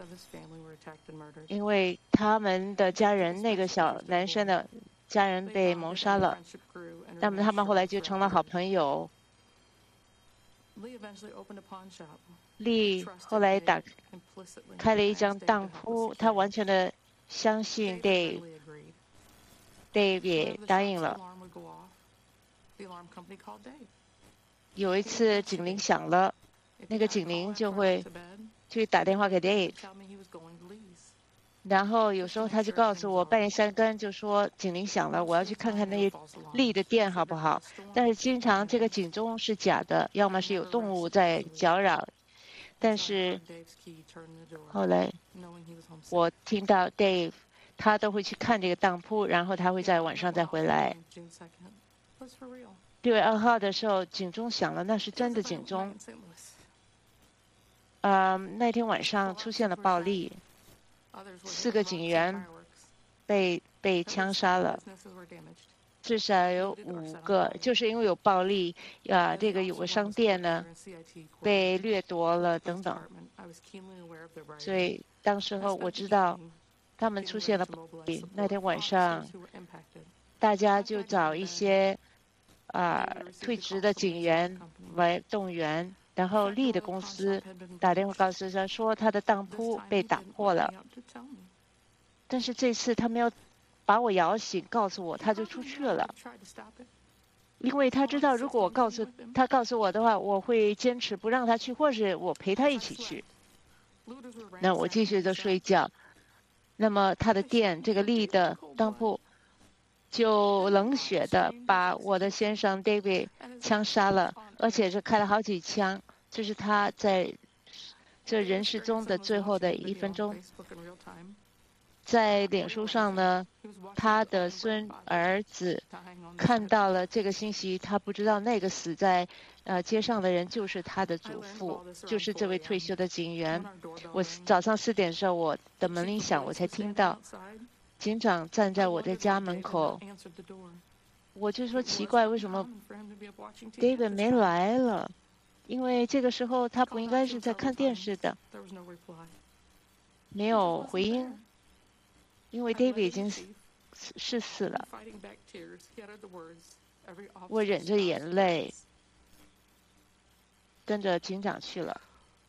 因为他们的家人，那个小男生的家人被谋杀了，那么他们后来就成了好朋友。利后来开了一张当铺，他完全的相信 Dave 也答应了。有一次警铃响了，那个警铃就会去打电话给 Dave， 然后有时候他就告诉我半夜3更就说警铃响了，我要去看看那利的店好不好。但是经常这个警钟是假的，要么是有动物在搅扰。但是后来我听到 Dave 他都会去看这个当铺，然后他会在晚上再回来。6月2号的时候警钟响了，那是真的警钟。那天晚上出现了暴力，4个警员被枪杀了，至少有5个，就是因为有暴力，这个有个商店呢被掠夺了等等，所以当时候我知道他们出现了暴力。那天晚上，大家就找一些退职的警员来动员。然后利的公司打电话告诉他说他的当铺被打破了，但是这次他没有把我摇醒，告诉我他就出去了，因为他知道如果告诉我的话，我会坚持不让他去，或是我陪他一起去。那我继续的睡觉。那么他的店，这个利的当铺就冷血的把我的先生 David 枪杀了，而且是开了好几枪。这是他在这人世中的最后的1分钟。在脸书上呢，他的儿子看到了这个信息，他不知道那个死在街上的人就是他的祖父，就是这位退休的警员。我早上4点的时候，我的门铃响，我才听到警长站在我的家门口。我就说奇怪，为什么 David 没来了？因为这个时候他不应该是在看电视的。没有回音，因为 David 已经死了。我忍着眼泪跟着警长去了。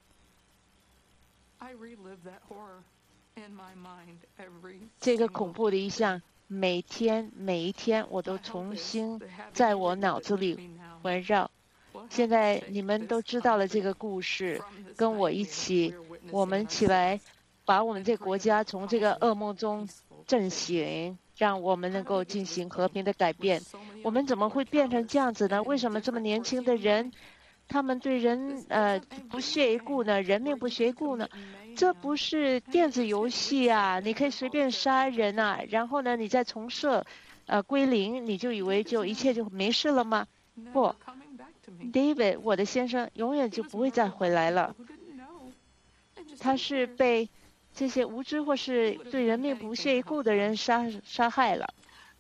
这个恐怖的一项，每一天我都重新在我脑子里环绕。现在你们都知道了这个故事，跟我一起，我们起来把我们这个国家从这个噩梦中振醒，让我们能够进行和平的改变。我们怎么会变成这样子呢？为什么这么年轻的人，他们对人不屑一顾呢？人命不屑一顾呢？这不是电子游戏啊，你可以随便杀人啊，然后呢你再重设归零，你就以为就一切就没事了吗？不，David 我的先生永远就不会再回来了。 他是被这些无知或是对人命不屑一顾的人杀害了。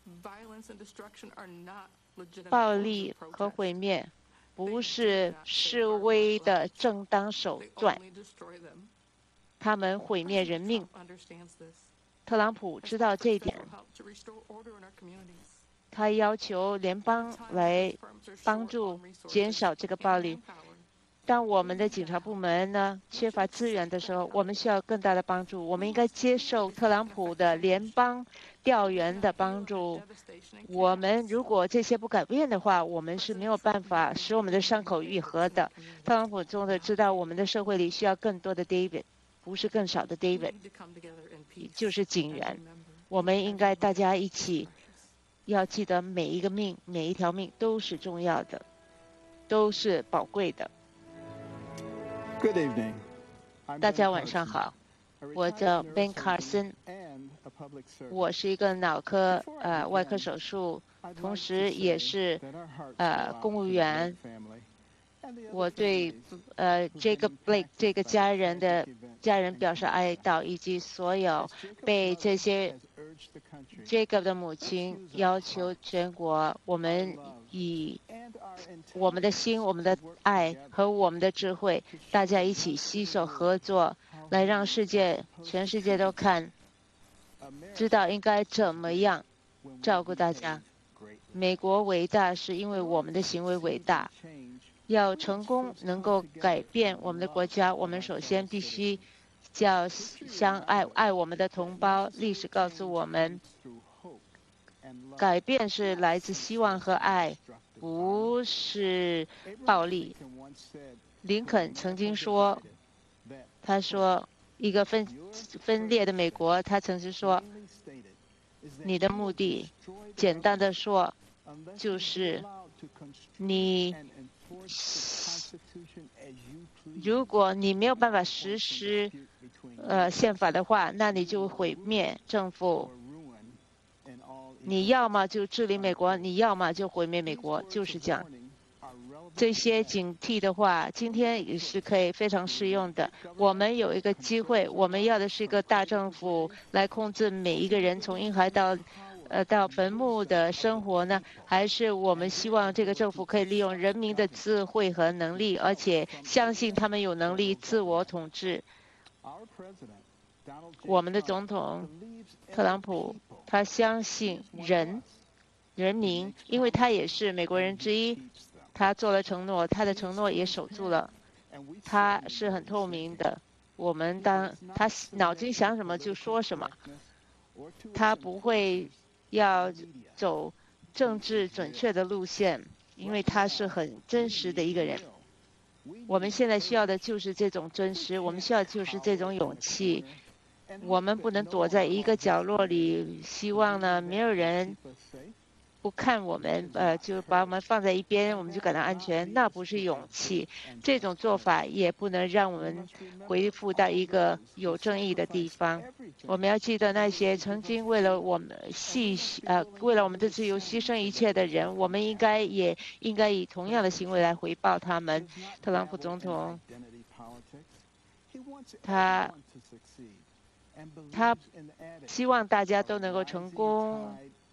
暴力和毁灭不是示威的正当手段，他们毁灭人命。特朗普知道这一点，他要求联邦来帮助减少这个暴力。当我们的警察部门呢缺乏资源的时候，我们需要更大的帮助。我们应该接受特朗普的联邦调员的帮助。我们如果这些不改变的话，我们是没有办法使我们的伤口愈合的。特朗普总的知道，我们的社会里需要更多的 David， 不是更少的 David， 就是警员。我们应该大家一起要记得，每一个命，每一条命都是重要的，都是宝贵的。 Good evening. 大家晚上好，我叫 Ben Carson， 我是一个脑科外科手术，同时也是公务员。我对Jacob Blake 这个家人表示哀悼，以及所有被这些 Jacob 的母亲要求全国，我们以我们的心、我们的爱和我们的智慧，大家一起携手合作，来让全世界都知道应该怎么样照顾大家。美国伟大是因为我们的行为伟大。要成功能够改变我们的国家，我们首先必须要相爱我们的同胞。历史告诉我们，改变是来自希望和爱，不是暴力。林肯曾经说，他说一个分裂的美国，他曾经说，你的目的，简单的说，就是如果你没有办法实施宪法的话，那你就毁灭政府。你要么就治理美国，你要么就毁灭美国，就是这样。这些警惕的话，今天也是可以非常适用的。我们有一个机会，我们要的是一个大政府来控制每一个人，从婴孩到坟墓的生活呢？还是我们希望这个政府可以利用人民的智慧和能力，而且相信他们有能力自我统治？我们的总统特朗普，他相信人民，因为他也是美国人之一，他做了承诺，他的承诺也守住了，他是很透明的。他脑筋想什么就说什么，他不会要走政治准确的路线，因为他是很真实的一个人。我们现在需要的就是这种真实，我们需要就是这种勇气。我们不能躲在一个角落里，希望呢没有人不看我们，就把我们放在一边，我们就感到安全，那不是勇气。这种做法也不能让我们恢复到一个有正义的地方。我们要记得那些曾经为了我们的自由牺牲一切的人，我们应该以同样的行为来回报他们。特朗普总统，他希望大家都能够成功。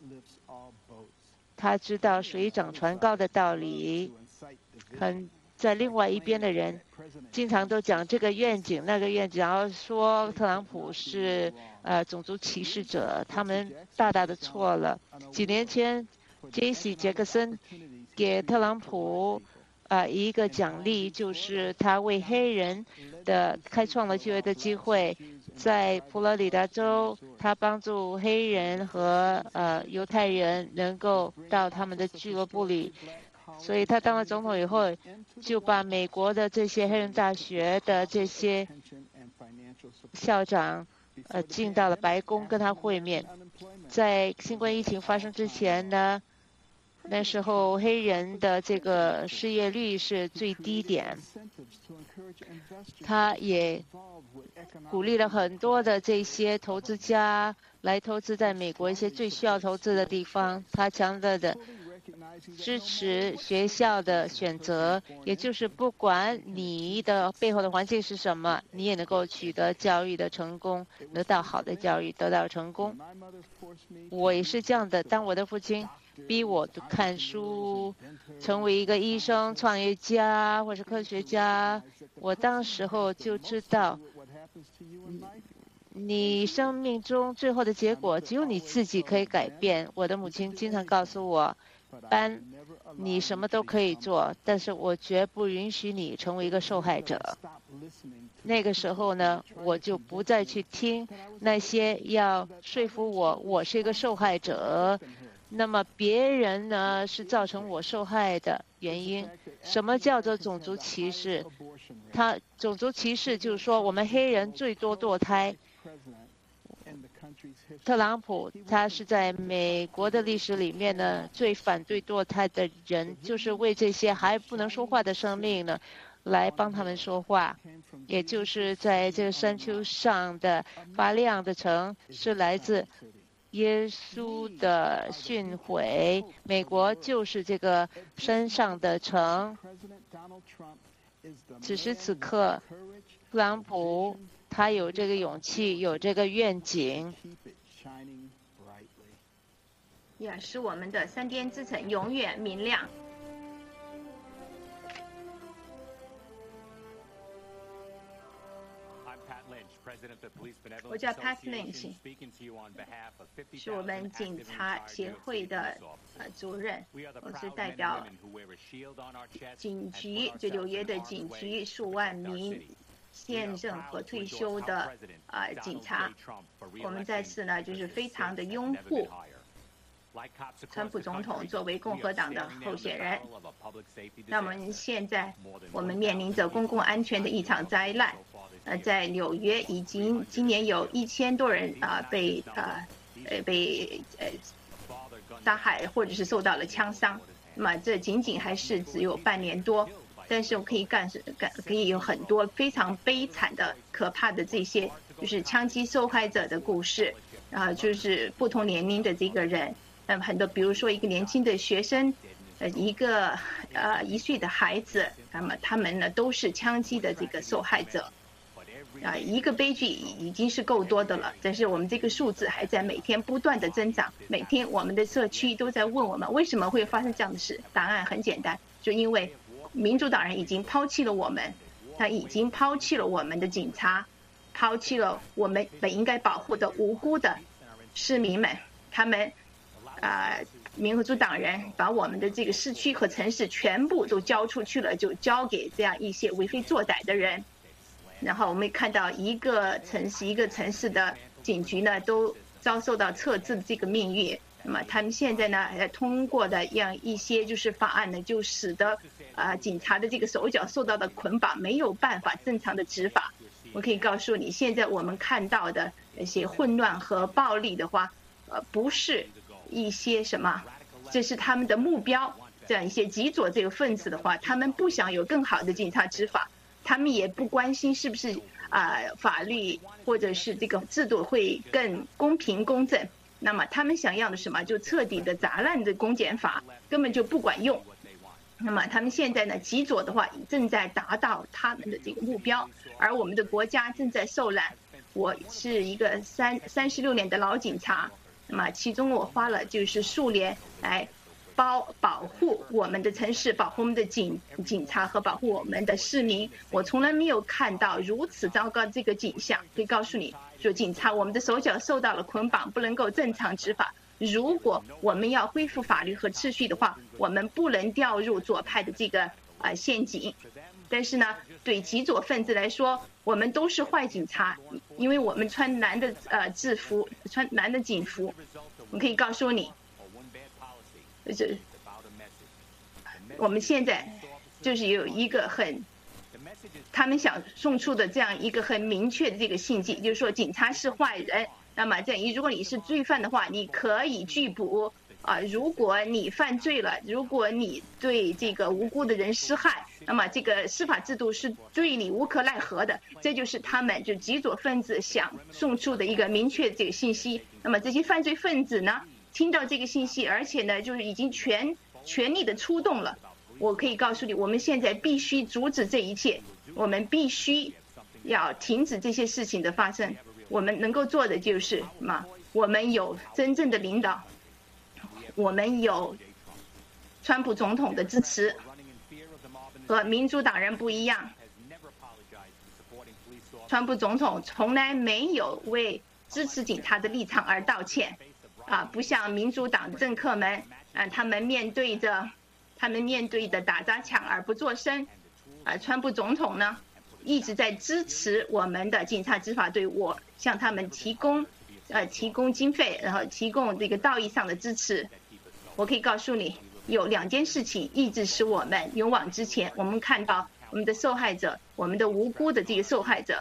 他知道水涨船高的道理，在另外一边的人经常都讲这个愿景那个愿景，然后说特朗普是种族歧视者，他们大大的错了。几年前杰克森给特朗普一个奖励，就是他为黑人开创了就业的机会。在佛罗里达州，他帮助黑人和犹太人能够到他们的俱乐部里，所以他当了总统以后，就把美国的这些黑人大学的这些校长进到了白宫跟他会面。在新冠疫情发生之前呢，那时候黑人的这个失业率是最低点，他也鼓励了很多的这些投资家来投资在美国一些最需要投资的地方。他强调的， 支持学校的选择，也就是不管你的背后的环境是什么，你也能够取得教育的成功，得到好的教育，得到成功。我也是这样的，当我的父亲逼我看书，成为一个医生、创业家或是科学家，我当时候就知道，你生命中最后的结果只有你自己可以改变。我的母亲经常告诉我，班，你什么都可以做，但是我绝不允许你成为一个受害者。那个时候呢，我就不再去听那些要说服我是一个受害者，那么别人呢是造成我受害的原因。什么叫做种族歧视？种族歧视就是说我们黑人最多堕胎。特朗普他是在美国的历史里面呢最反对堕胎的人，就是为这些还不能说话的生命呢来帮他们说话。也就是在这个山丘上的发亮的城是来自耶稣的训诲，美国就是这个山上的城。此时此刻，特朗普他有这个勇气，有这个愿景， 也使我们的山巅之城永远明亮。我叫 Pat Lynch， 是我们警察协会的主任，我是代表警局，就纽约的警局数万名现任和退休的警察。我们在此呢，就是非常的拥护川普总统作为共和党的候选人。那么现在我们面临着公共安全的一场灾难。在纽约已经今年有1000多人被杀害或者是受到了枪伤。那么这仅仅还是只有半年多，但是我可以有很多非常悲惨的、可怕的这些就是枪击受害者的故事，就是不同年龄的这个人，很多比如说一个年轻的学生，一个1岁的孩子，那么他们呢都是枪击的这个受害者。一个悲剧已经是够多的了，但是我们这个数字还在每天不断的增长。每天我们的社区都在问我们为什么会发生这样的事，答案很简单，就因为民主党人已经抛弃了我们，他已经抛弃了我们的警察，抛弃了我们本应该保护的无辜的市民们。他们民主党人把我们的这个市区和城市全部都交出去了，就交给这样一些为非作歹的人。然后我们看到一个城市的警局呢都遭受到撤资的这个命运。那么他们现在呢通过的样一些就是法案呢，就使得警察的这个手脚受到的捆绑，没有办法正常的执法。我可以告诉你，现在我们看到的那些混乱和暴力的话，不是一些什么，这是他们的目标。这样一些极左这个分子的话，他们不想有更好的警察执法。他们也不关心是不是法律或者是这个制度会更公平公正。那么他们想要的什么，就彻底的砸烂的公检法，根本就不管用。那么他们现在呢，极左的话正在达到他们的这个目标，而我们的国家正在受难。我是一个36年的老警察，那么其中我花了就是数年来保护我们的城市，保护我们的警察和保护我们的市民。我从来没有看到如此糟糕的这个景象。可以告诉你说，警察我们的手脚受到了捆绑，不能够正常执法。如果我们要恢复法律和秩序的话，我们不能掉入左派的这个陷阱。但是呢，对极左分子来说，我们都是坏警察，因为我们穿蓝的制服，穿蓝的警服。我可以告诉你，就是我们现在就是有一个他们想送出的这样一个很明确的这个信息，就是说警察是坏人。那么这样，如果你是罪犯的话，你可以拒捕如果你犯罪了，如果你对这个无辜的人施害，那么这个司法制度是对你无可奈何的。这就是他们就极左分子想送出的一个明确的这个信息。那么这些犯罪分子呢，听到这个信息，而且呢，就是已经全全力的出动了。我可以告诉你，我们现在必须阻止这一切，我们必须要停止这些事情的发生。我们能够做的就是我们有真正的领导，我们有川普总统的支持，和民主党人不一样。川普总统从来没有为支持警察的立场而道歉，不像民主党政客们，他们面对着打砸抢而不作声，川普总统呢一直在支持我们的警察执法队伍，向他们提供经费，然后提供这个道义上的支持。我可以告诉你，有2件事情一直使我们勇往直前。我们看到我们的受害者，我们的无辜的这个受害者，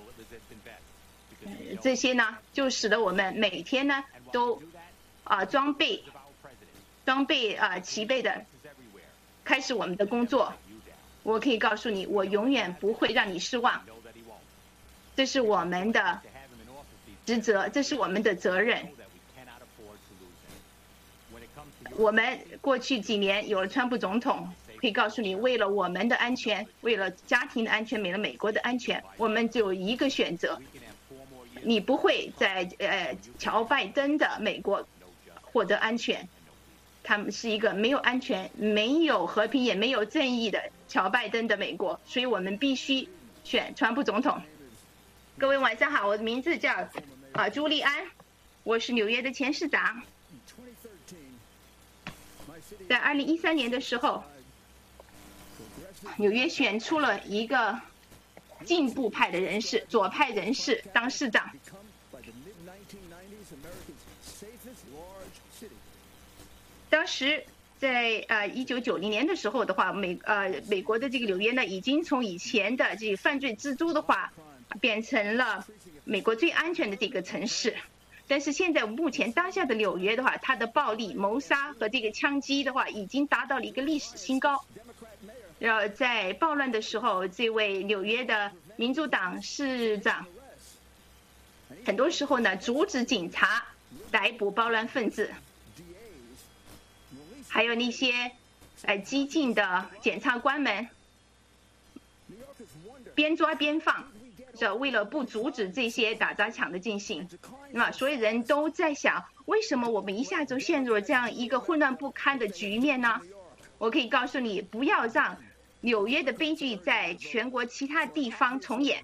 这些呢就使得我们每天呢都装备齐备的开始我们的工作。我可以告诉你，我永远不会让你失望，这是我们的职责，这是我们的责任。我们过去几年有了川普总统，可以告诉你，为了我们的安全，为了家庭的安全，为了美国的安全，我们只有一个选择。你不会在乔拜登的美国获得安全，他们是一个没有安全、没有和平也没有正义的乔拜登的美国，所以我们必须选川普总统。各位晚上好，我的名字叫朱利安，我是纽约的前市长。在2013年的时候，纽约选出了一个进步派的人士、左派人士当市长。当时在1990年的时候的话，美国的这个纽约呢，已经从以前的这个犯罪之都的话，变成了美国最安全的这个城市。但是现在目前当下的纽约的话，它的暴力、谋杀和这个枪击的话，已经达到了一个历史新高。然后在暴乱的时候，这位纽约的民主党市长，很多时候呢阻止警察逮捕暴乱分子，还有那些激进的检察官们边抓边放，为了不阻止这些打砸抢的进行。那么所有人都在想，为什么我们一下就陷入了这样一个混乱不堪的局面呢？我可以告诉你，不要让纽约的悲剧在全国其他地方重演。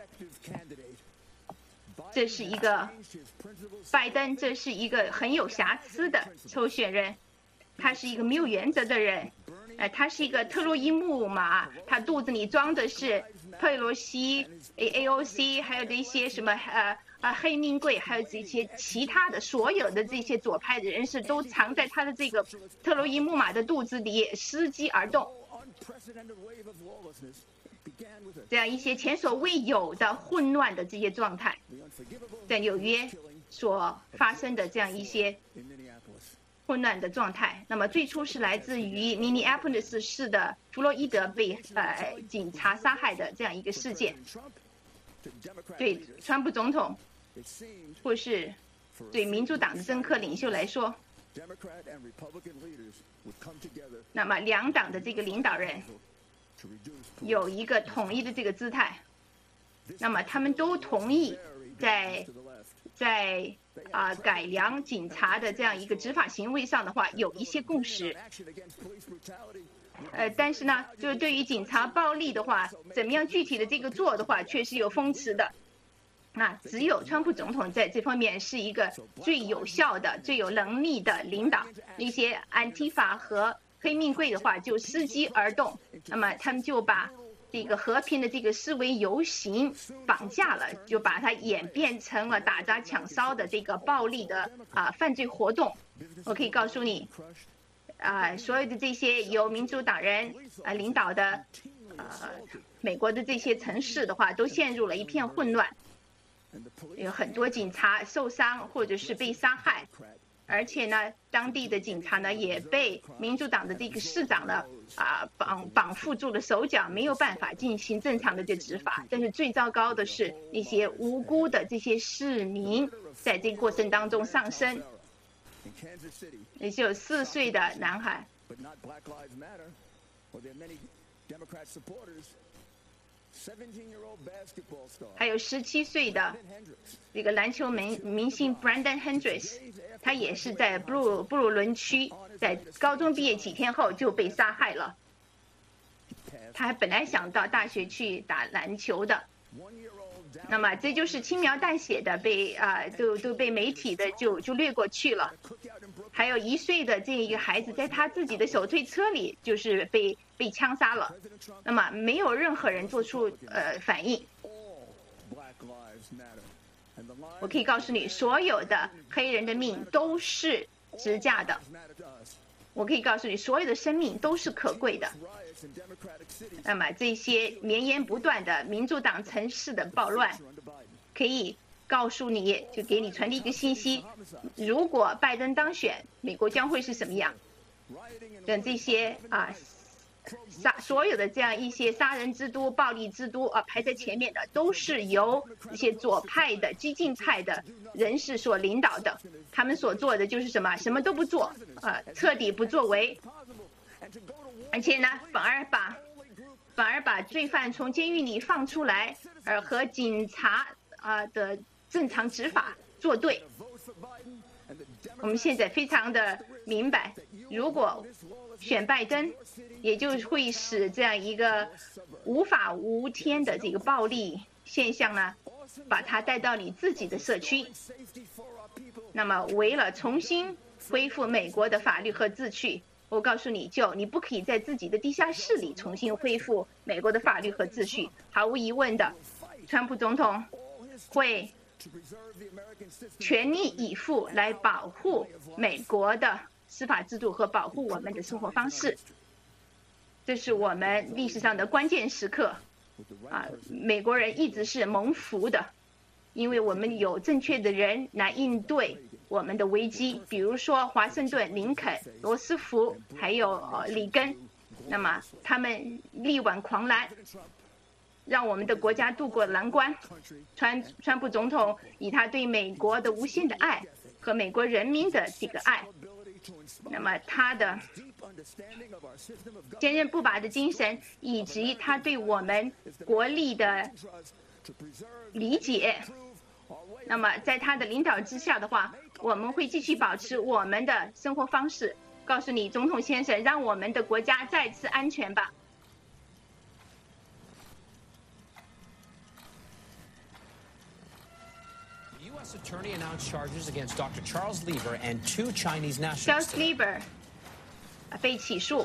这是一个拜登，这是一个很有瑕疵的候选人，他是一个没有原则的人，他是一个特洛伊木马，他肚子里装的是佩洛西、AOC， 还有这些什么黑命贵，还有这些其他的所有的这些左派的人士都藏在他的这个特洛伊木马的肚子里，伺机而动。这样一些前所未有的混乱的这些状态，在纽约所发生的这样一些混乱的状态，那么最初是来自于明尼阿波利斯市的弗洛伊德被警察杀害的这样一个事件。对川普总统或是对民主党的政客领袖来说，那么两党的这个领导人有一个统一的这个姿态，那么他们都同意在改良警察的这样一个执法行为上的话有一些共识。但是呢，就是对于警察暴力的话，怎么样具体的这个做的话，确实有风驰的。只有川普总统在这方面是一个最有效的、最有能力的领导。那些安提法和黑命贵的话就伺机而动，那么他们就把这个和平的这个示威游行绑架了，就把它演变成了打砸抢烧的这个暴力的犯罪活动。我可以告诉你，所有的这些由民主党人领导的美国的这些城市的话，都陷入了一片混乱，有很多警察受伤或者是被杀害。而且呢，当地的警察呢也被民主党的这个市长呢绑缚住了手脚，没有办法进行正常的这执法。但是最糟糕的是，那些无辜的这些市民在这个过程当中丧生。也就4岁的男孩还有17岁的这个篮球明星 Brandon Hendricks， 他也是在布鲁伦区，在高中毕业几天后就被杀害了。他还本来想到大学去打篮球的，那么这就是轻描淡写的都被媒体的就略过去了。还有1岁的这一个孩子，在他自己的手推车里就是被枪杀了，那么没有任何人做出反应。我可以告诉你，所有的黑人的命都是值价的。我可以告诉你，所有的生命都是可贵的。那么这些绵延不断的民主党城市的暴乱，可以告诉你，就给你传递一个信息：如果拜登当选，美国将会是什么样？等这些所有的这样一些杀人之都、暴力之都排在前面的，都是由一些左派的、激进派的人士所领导的。他们所做的就是什么？什么都不做，彻底不作为，而且呢，反而把罪犯从监狱里放出来，和警察的正常执法作对。我们现在非常的明白，如果选拜登，也就会使这样一个无法无天的这个暴力现象呢，把它带到你自己的社区。那么，为了重新恢复美国的法律和秩序，我告诉你，你不可以在自己的地下室里重新恢复美国的法律和秩序。毫无疑问的，川普总统会全力以赴来保护美国的司法制度和保护我们的生活方式。这是我们历史上的关键时刻美国人一直是蒙福的，因为我们有正确的人来应对我们的危机，比如说华盛顿、林肯、罗斯福，还有里根。那么他们力挽狂澜，让我们的国家度过难关。川普总统以他对美国的无限的爱和美国人民的这个爱，那么他的坚韧不拔的精神，以及他对我们国力的理解，那么在他的领导之下的话，我们会继续保持我们的生活方式。告诉你，总统先生，让我们的国家再次安全吧。 U.S. attorney announced charges against Dr. Charles Lieber and 2 Chinese nationals. Charles Lieber 被起诉。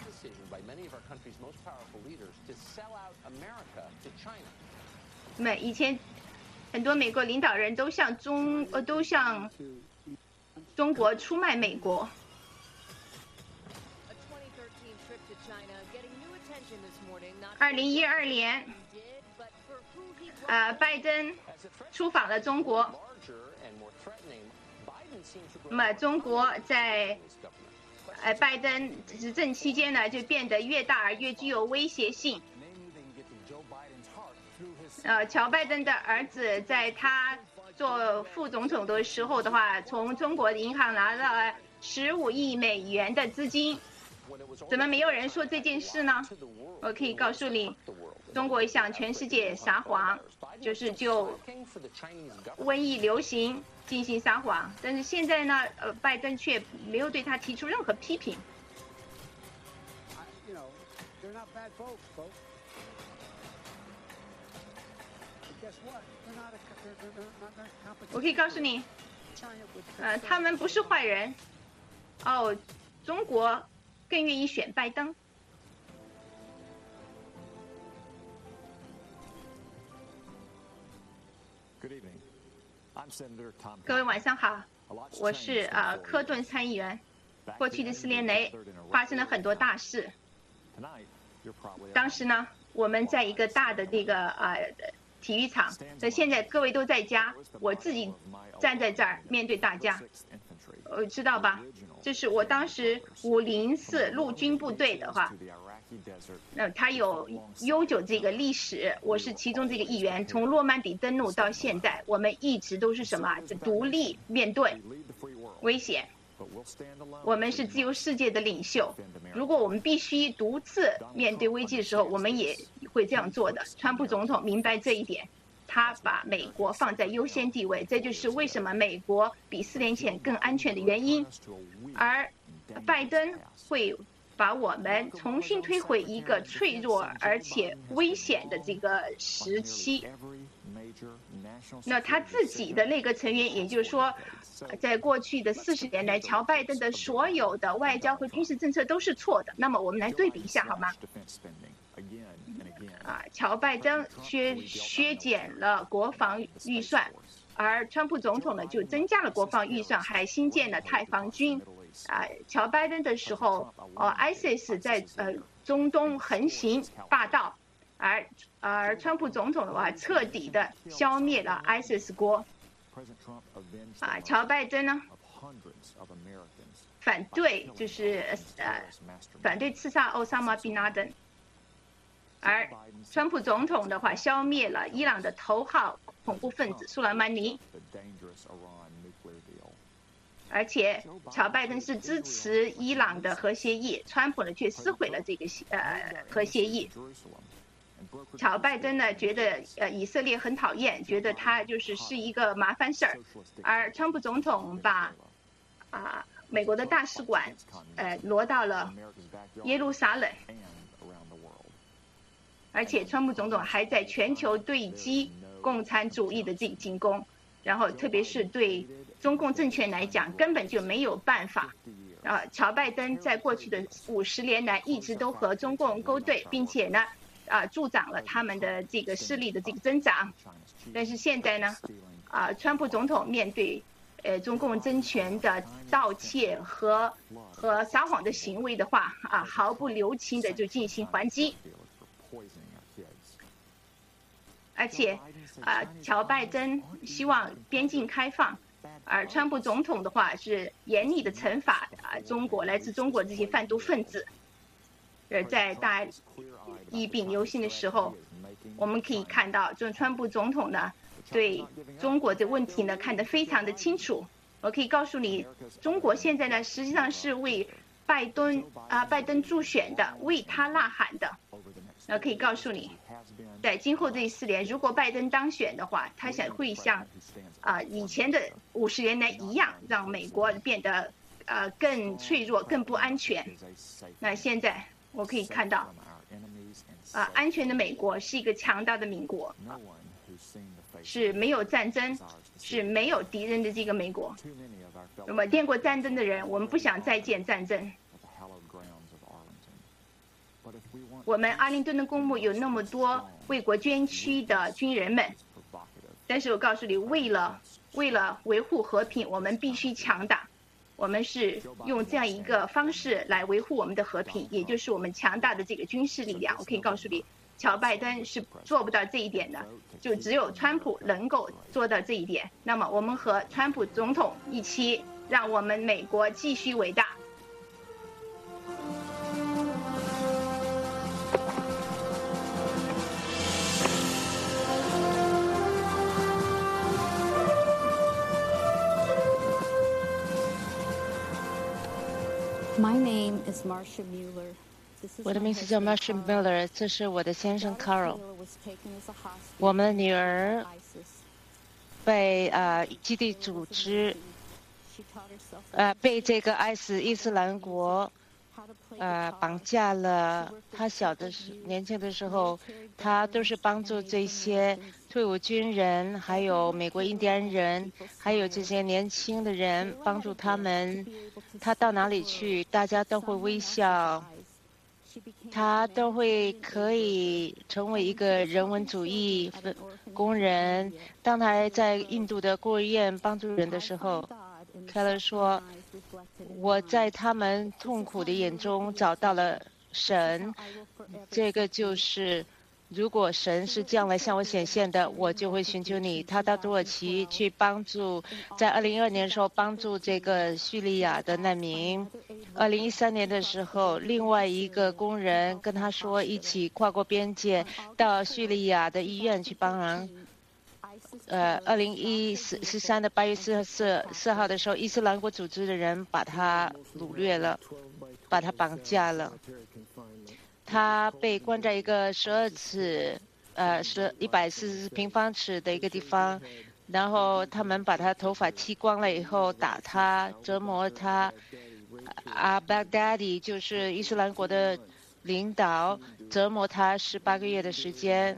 那么以前很多美国领导人都向中国出卖美国。2012年，拜登出访了中国。那么中国在拜登执政期间呢，就变得越大而越具有威胁性。乔拜登的儿子在他做副总统的时候的话，从中国的银行拿了15亿美元的资金。怎么没有人说这件事呢？我可以告诉你，中国向全世界撒谎，就瘟疫流行进行撒谎。但是现在呢，拜登却没有对他提出任何批评。我可以告诉你，他们不是坏人。中国更愿意选拜登。各位晚上好，我是科顿参议员。过去的4年内发生了很多大事。当时呢，我们在一个大的这个体育场，那现在各位都在家，我自己站在这儿面对大家，知道吧？这是我当时504陆军部队的话，那它有悠久这个历史，我是其中这个一员。从诺曼底登陆到现在，我们一直都是什么？独立面对危险。 我们是自由世界的领袖。如果我们必须独自面对危机的时候，我们也会这样做的。川普总统明白这一点，他把美国放在优先地位，这就是为什么美国比4年前更安全的原因。而拜登会把我们重新推回一个脆弱而且危险的这个时期。那他自己的内阁成员，也就是说，在过去的40年来，乔拜登的所有的外交和军事政策都是错的。那么我们来对比一下好吗？乔拜登削减了国防预算，而川普总统呢就增加了国防预算，还新建了太防军。乔拜登的时候，ISIS 在中东横行霸道，而川普总统的话，彻底的消灭了 ISIS 国。乔拜登呢，反对反对刺杀奥萨马·宾拉登，而川普总统的话，消灭了伊朗的头号恐怖分子苏莱曼尼。而且，乔拜登是支持伊朗的核协议，川普呢却撕毁了这个核协议。乔拜登呢觉得以色列很讨厌，觉得他是一个麻烦事儿，而川普总统把美国的大使馆挪到了耶路撒冷，而且川普总统还在全球对击共产主义的这个进攻，然后特别是对中共政权来讲根本就没有办法。乔拜登在过去的50年来一直都和中共勾兑，并且呢助长了他们的这个势力的这个增长。但是现在呢川普总统面对中共政权的盗窃和撒谎的行为的话毫不留情的就进行还击。而且乔拜登希望边境开放，而川普总统的话是严厉的惩罚来自中国这些贩毒分子。在大义柄游行的时候，我们可以看到，川普总统呢对中国的问题呢看得非常的清楚。我可以告诉你，中国现在呢实际上是为拜登助选的，为他呐喊的。可以告诉你，在今后这4年，如果拜登当选的话，他会像以前的50年来一样，让美国变得更脆弱、更不安全。那现在我可以看到，安全的美国是一个强大的民国，是没有战争、是没有敌人的这个美国。那么见过战争的人，我们不想再见战争。我们阿灵顿的公墓有那么多为国捐躯的军人们，但是我告诉你，为了维护和平，我们必须强大。我们是用这样一个方式来维护我们的和平，也就是我们强大的这个军事力量。我可以告诉你，乔拜登是做不到这一点的，就只有川普能够做到这一点。那么我们和川普总统一起，让我们美国继续伟大。 我的名字叫 Marsha Miller， 这是我的先生 Carl。我们的女儿被基地组织被这个伊斯兰国绑架了。他年轻的时候，他都是帮助这些退伍军人，还有美国印第安人，还有这些年轻的人，帮助他们。他到哪里去，大家都会微笑，他都会可以成为一个人文主义工人。当他在印度的孤儿院帮助人的时候，凯勒说，我在他们痛苦的眼中找到了神。这个就是如果神是这样来向我显现的，我就会寻求你。他到土耳其去帮助，在2012年的时候帮助这个叙利亚的难民。2013年的时候，另外一个工人跟他说，一起跨过边界到叙利亚的医院去帮忙。 2013的8月4号的时候，伊斯兰国组织的人把他掳掠了，把他绑架了。他被关在一个140平方尺的一个地方，然后他们把他头发剃光了以后打他，折磨他。Baghdadi 就是伊斯兰国的领导，折磨他18个月的时间。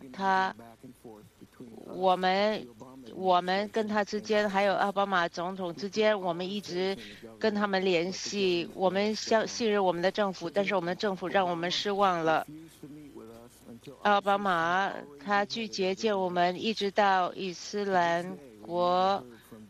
我们跟他之间，还有奥巴马总统之间，我们一直跟他们联系。我们信任我们的政府，但是我们的政府让我们失望了。奥巴马他拒绝见我们，一直到伊斯兰国，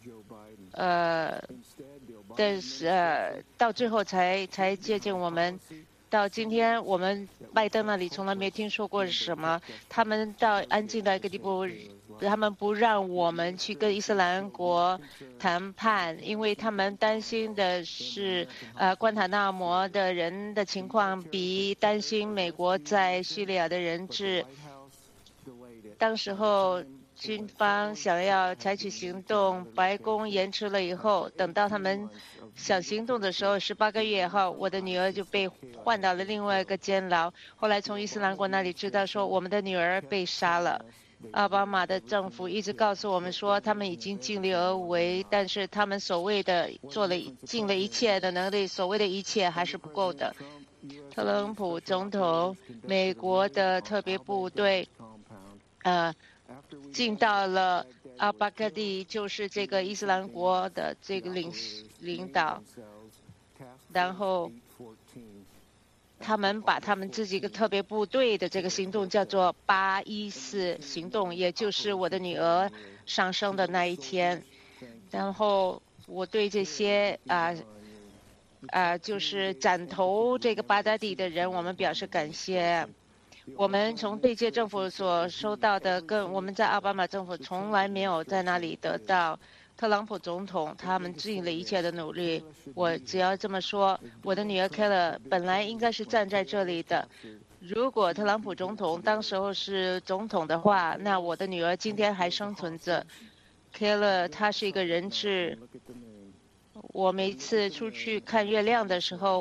到最后才接见我们。到今天，我们拜登那里从来没听说过什么。他们到安静到一个地步，他们不让我们去跟伊斯兰国谈判，因为他们担心的是，关塔那摩的人的情况比担心美国在叙利亚的人质。当时候军方想要采取行动，白宫延迟了以后，等到他们想行动的时候，18个月后，我的女儿就被换到了另外一个监牢。后来从伊斯兰国那里知道说，我们的女儿被杀了。奥巴马的政府一直告诉我们说，他们已经尽力而为，但是他们所谓的尽了一切的能力，所谓的一切还是不够的。特朗普总统，美国的特别部队，进到了阿巴格蒂，就是这个伊斯兰国的这个领导，然后他们把他们自己的特别部队的这个行动叫做814行动，也就是我的女儿上升的那一天。然后我对这些就是斩头这个巴达迪的人，我们表示感谢。我们从这届政府所收到的，跟我们在奥巴马政府从来没有在那里得到。特朗普总统他们尽了一切的努力。我只要这么说，我的女儿 Kayla 本来应该是站在这里的。如果特朗普总统当时候是总统的话，那我的女儿今天还生存着。Kayla 她是一个人质。我每次出去看月亮的时候，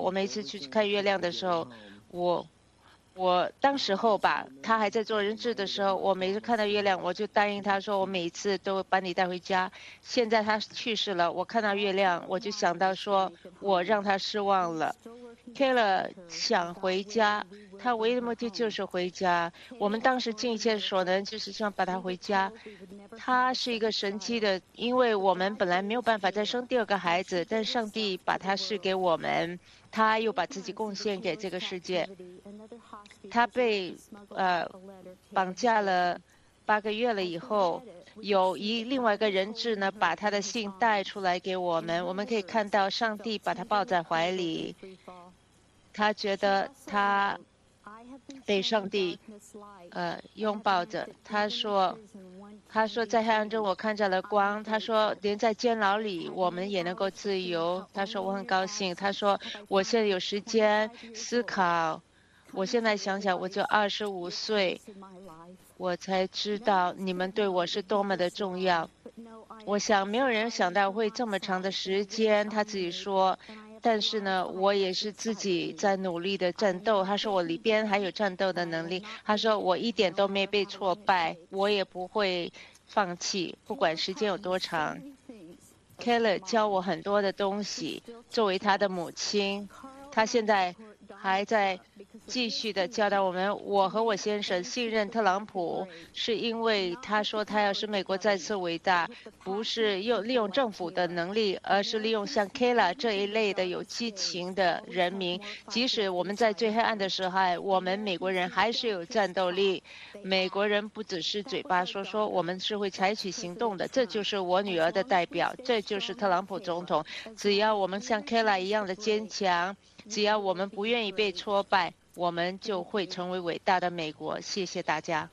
我当时候吧，他还在做人质的时候，我每次看到月亮，我就答应他说，我每次都把你带回家。现在他去世了，我看到月亮，我就想到说，我让他失望了。Kayla 想回家，他唯一的目的就是回家。我们当时尽一切所能，就是想把他回家。他是一个神奇的，因为我们本来没有办法再生第二个孩子，但上帝把他赐给我们，他又把自己贡献给这个世界。他被绑架了8个月了以后，有另外一个人质呢，把他的信带出来给我们。我们可以看到上帝把他抱在怀里，他觉得他被上帝拥抱着。他说在黑暗中我看见了光。他说连在监牢里我们也能够自由。他说我很高兴。他说我现在有时间思考。我现在想想，我就25岁，我才知道你们对我是多么的重要。我想没有人想到会这么长的时间，他自己说。但是呢，我也是自己在努力的战斗。他说我里边还有战斗的能力。他说我一点都没被挫败，我也不会放弃，不管时间有多长。Kayla 教我很多的东西，作为他的母亲，他现在还在继续的教导我们。我和我先生信任特朗普，是因为他说他要使美国再次伟大，不是利用政府的能力，而是利用像 Kayla 这一类的有激情的人民。即使我们在最黑暗的时候，我们美国人还是有战斗力。美国人不只是嘴巴说说，我们是会采取行动的。这就是我女儿的代表，这就是特朗普总统。只要我们像 Kayla 一样的坚强，只要我们不愿意被挫败，我们就会成为伟大的美国。谢谢大家。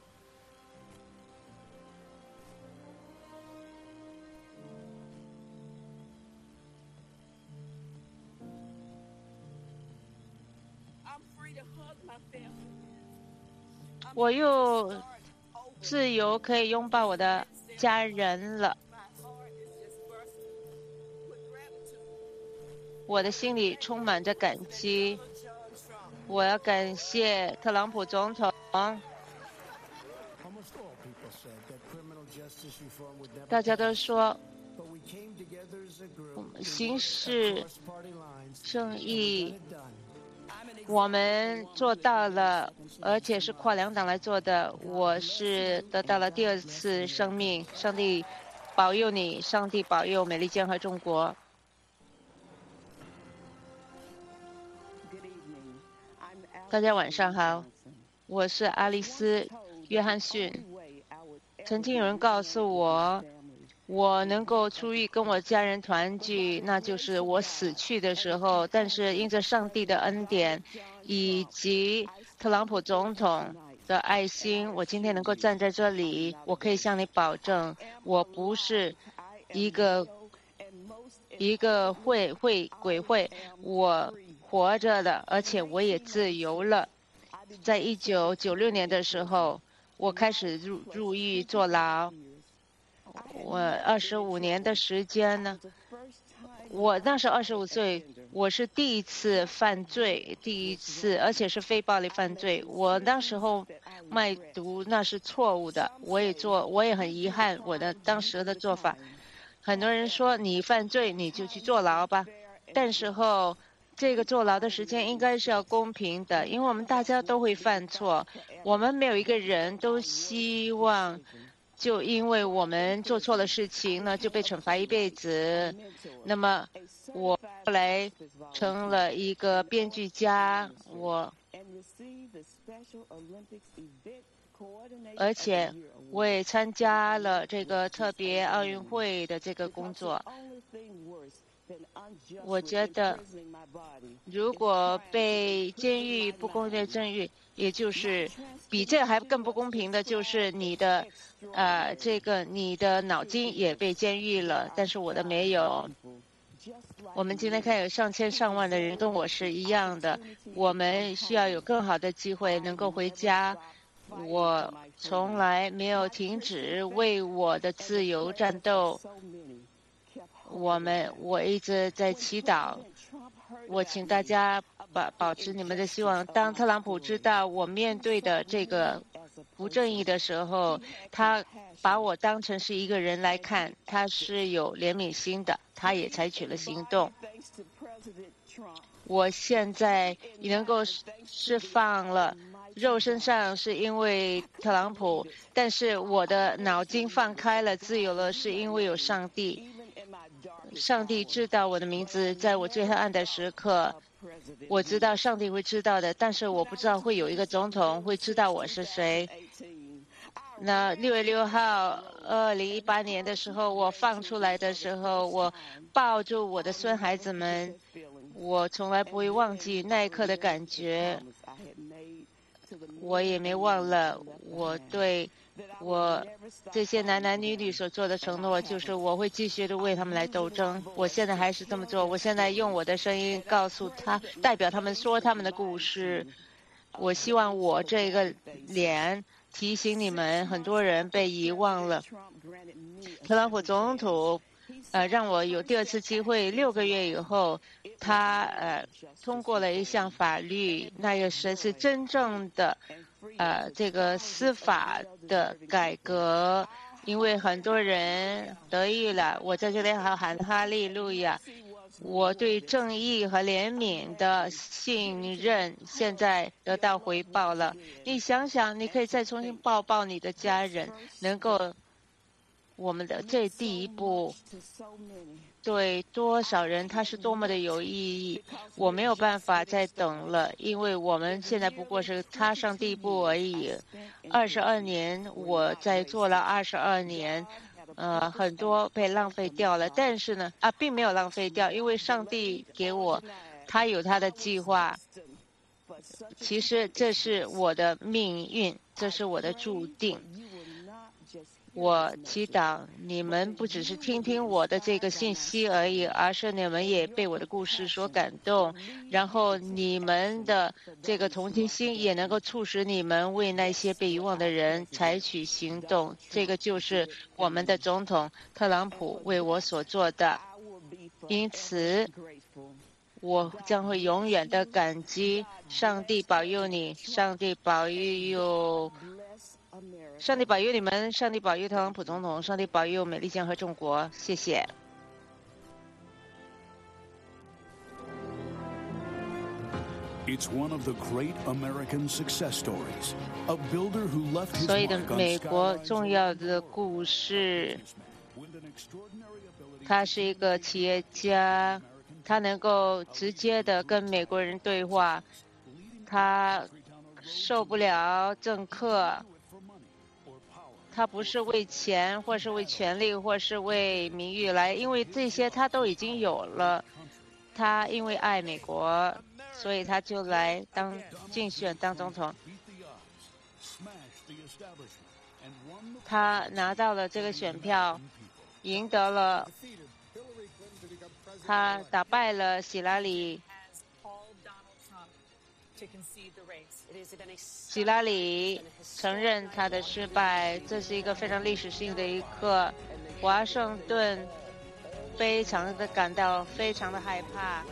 我又自由可以拥抱我的家人了。我的心里充满着感激。我要感谢特朗普总统。大家都说行使正义，我们做到了，而且是跨两党来做的。我是得到了第二次生命，上帝保佑你，上帝保佑美利坚和中国。大家晚上好，我是阿丽丝·约翰逊。曾经有人告诉我，我能够出狱跟我家人团聚，那就是我死去的时候。但是因着上帝的恩典以及特朗普总统的爱心，我今天能够站在这里。我可以向你保证，我不是一个鬼会，我活着的，而且我也自由了。在1996年的时候，我开始入狱坐牢。我25年的时间呢，我那时25岁，我是第一次犯罪，而且是非暴力犯罪。我那时候卖毒那是错误的，我也很遗憾我的当时的做法。很多人说你犯罪你就去坐牢吧，但是这个坐牢的时间应该是要公平的，因为我们大家都会犯错，我们没有一个人都希望就因为我们做错了事情呢就被惩罚一辈子。那么我后来成了一个编剧家，而且我也参加了这个特别奥运会的这个工作。我觉得如果被监狱不公平的正义，也就是比这还更不公平的就是你的你的脑筋也被监狱了，但是我的没有。我们今天看有上千上万的人跟我是一样的，我们需要有更好的机会能够回家。我从来没有停止为我的自由战斗，我一直在祈祷。我请大家保持你们的希望。当特朗普知道我面对的这个不正义的时候，他把我当成是一个人来看，他是有怜悯心的，他也采取了行动。我现在能够释放了，肉身上是因为特朗普，但是我的脑筋放开了，自由了，是因为有上帝。上帝知道我的名字，在我最黑暗的时刻，我知道上帝会知道的，但是我不知道会有一个总统会知道我是谁。那6月6号2018年的时候，我放出来的时候，我抱住我的孙孩子们，我从来不会忘记那一刻的感觉。我也没忘了我对我这些男男女女所做的承诺，就是我会继续的为他们来斗争。我现在还是这么做，我现在用我的声音告诉他，代表他们说他们的故事。我希望我这个脸提醒你们，很多人被遗忘了。特朗普总统让我有第二次机会，6个月以后，他通过了一项法律，那个是真正的这个司法的改革，因为很多人得益了。我在这里还喊哈利路亚！我对正义和怜悯的信任现在得到回报了。你想想，你可以再重新抱抱你的家人，能够我们的这第一步对多少人他是多么的有意义。我没有办法再等了，因为我们现在不过是踏上第一步而已。22年，我在做了22年，很多被浪费掉了，但是呢，并没有浪费掉，因为上帝给我，他有他的计划。其实这是我的命运，这是我的注定。 我祈祷你们不只是听听我的这个信息而已，而是你们也被我的故事所感动，然后你们的这个同情心也能够促使你们为那些被遗忘的人采取行动。这个就是我们的总统特朗普为我所做的，因此我将会永远的感激。上帝保佑你，上帝保佑你们，上帝保佑特朗普总统，上帝保佑美利坚和中国。谢谢。所以的美国重要的故事，他是一个企业家，他能够直接的跟美国人对话，他受不了政客，他不是为钱或是为权力或是为名誉来，因为这些他都已经有了。他因为爱美国，所以他就来竞选当总统。他拿到了这个选票，赢得了，他打败了希拉里。希拉里承认他的失败，这是一个非常历史性的一刻。华盛顿非常的感到非常的害怕。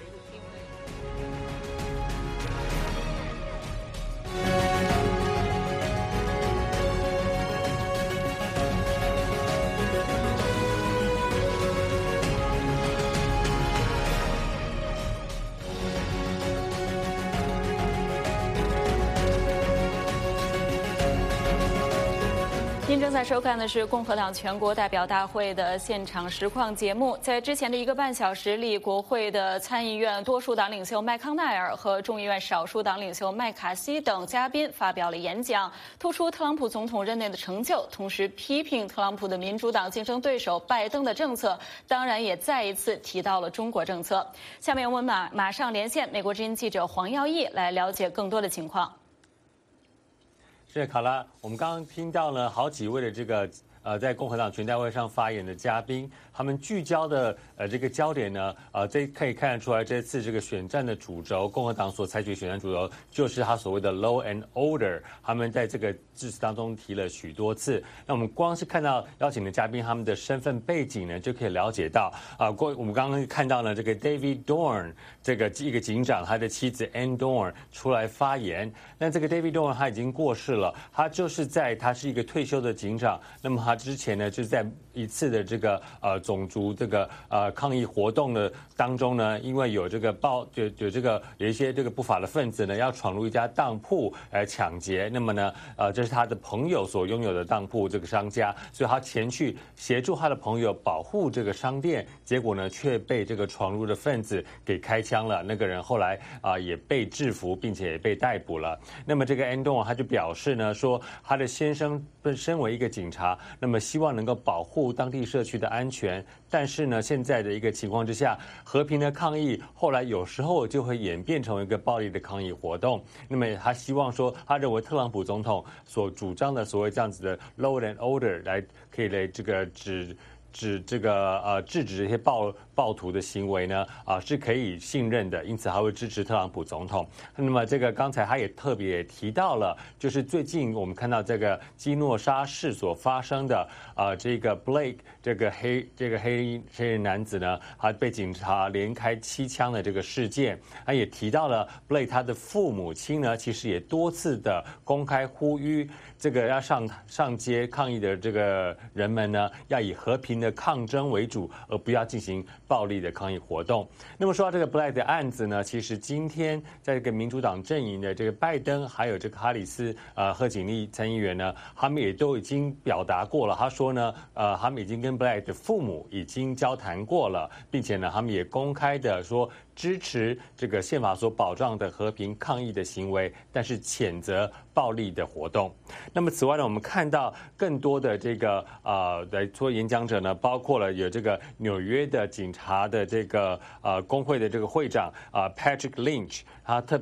您正在收看的是共和党全国代表大会的现场实况节目。在之前的1个半小时里，国会的参议院多数党领袖麦康奈尔和众议院少数党领袖麦卡锡等嘉宾发表了演讲，突出特朗普总统任内的成就，同时批评特朗普的民主党竞争对手拜登的政策，当然也再一次提到了中国政策。下面我们马上连线美国之音记者黄耀义来了解更多的情况。 是卡拉，我们刚刚听到了好几位的这个在共和党全代会上发言的嘉宾，他们聚焦的这个焦点呢，这可以看得出来，这次这个选战的主轴，共和党所采取选战主轴就是他所谓的 law and order， 他们在这个致辞当中提了许多次。那我们光是看到邀请的嘉宾他们的身份背景呢，就可以了解到我们刚刚看到了这个 David Dorn 这个一个警长，他的妻子 Ann Dorn 出来发言。那这个 David Dorn 他已经过世了，他是一个退休的警长，那么他之前呢，就是在一次的这个种族这个抗议活动的当中呢，因为有这个有一些这个不法的分子呢，要闯入一家当铺来抢劫，那么呢这是他的朋友所拥有的当铺这个商家，所以他前去协助他的朋友保护这个商店，结果呢却被这个闯入的分子给开枪了，那个人后来也被制服，并且也被逮捕了。那么这个 Ann Dorn 他就表示呢，说他的先生身为一个警察，那么希望能够保护当地社区的安全，但是呢，现在的一个情况之下，和平的抗议后来有时候就会演变成一个暴力的抗议活动。那么他希望说，他认为特朗普总统所主张的所谓这样子的 law and order 可以来这个制止这些暴徒的行为呢是可以信任的，因此还会支持特朗普总统。那么这个刚才他也特别提到了，就是最近我们看到这个基诺沙市所发生的这个 Blake 这个黑人男子呢，他被警察连开7枪的这个事件，他也提到了 Blake 他的父母亲呢，其实也多次的公开呼吁这个要上街抗议的这个人们呢，要以和平的抗争为主，而不要进行暴力的抗议活动。那么说到这个 Blake 的案子呢，其实今天在这个民主党阵营的这个拜登还有这个哈里斯贺锦丽参议员呢，他们也都已经表达过了。他说呢，他们已经跟 Blake 的父母已经交谈过了，并且呢，他们也公开的说支持这个宪法所保障的和平抗议的行为，但是谴责暴力的活动。那么此外呢，我们看到更多的这个来做演讲者呢，包括了有这个纽约的警察的这个工会的这个会长Patrick Lynch，他特别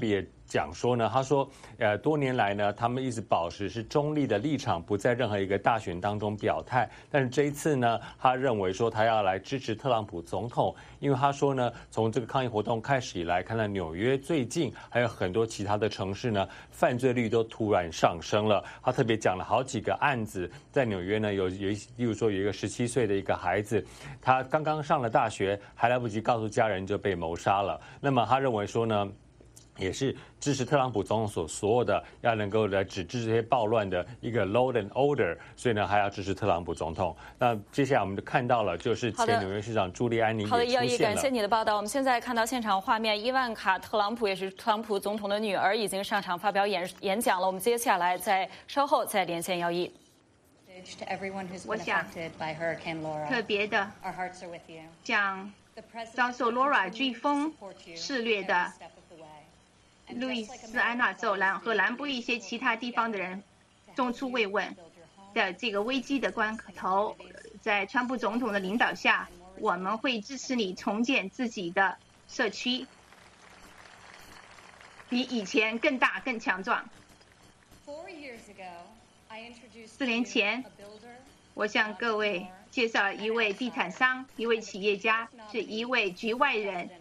讲说呢，他说，多年来呢，他们一直保持是中立的立场，不在任何一个大选当中表态。但是这一次呢，他认为说他要来支持特朗普总统，因为他说呢，从这个抗议活动开始以来，看到纽约最近还有很多其他的城市呢，犯罪率都突然上升了。他特别讲了好几个案子，在纽约呢，例如说有一个17岁的一个孩子，他刚刚上了大学，还来不及告诉家人就被谋杀了。那么他认为说呢，也是支持特朗普总统所有的要能够来止治这些暴乱的一个 law and order， 所以呢还要支持特朗普总统。那接下来我们就看到了，就是前纽约市长朱利安尼也出现了。 好的，姚毅，感谢你的报道。我们现在看到现场画面，伊万卡·特朗普也是特朗普总统的女儿，已经上场发表演讲了。我们接下来稍后再连线姚毅。 我想特别的向遭受 Laura 飓风肆虐的路易斯安那州和南部一些其他地方的人送出慰问。在这个危机的关头，在川普总统的领导下，我们会支持你重建自己的社区，比以前更大更强壮。4年前，我向各位介绍一位地产商，一位企业家，是一位局外人，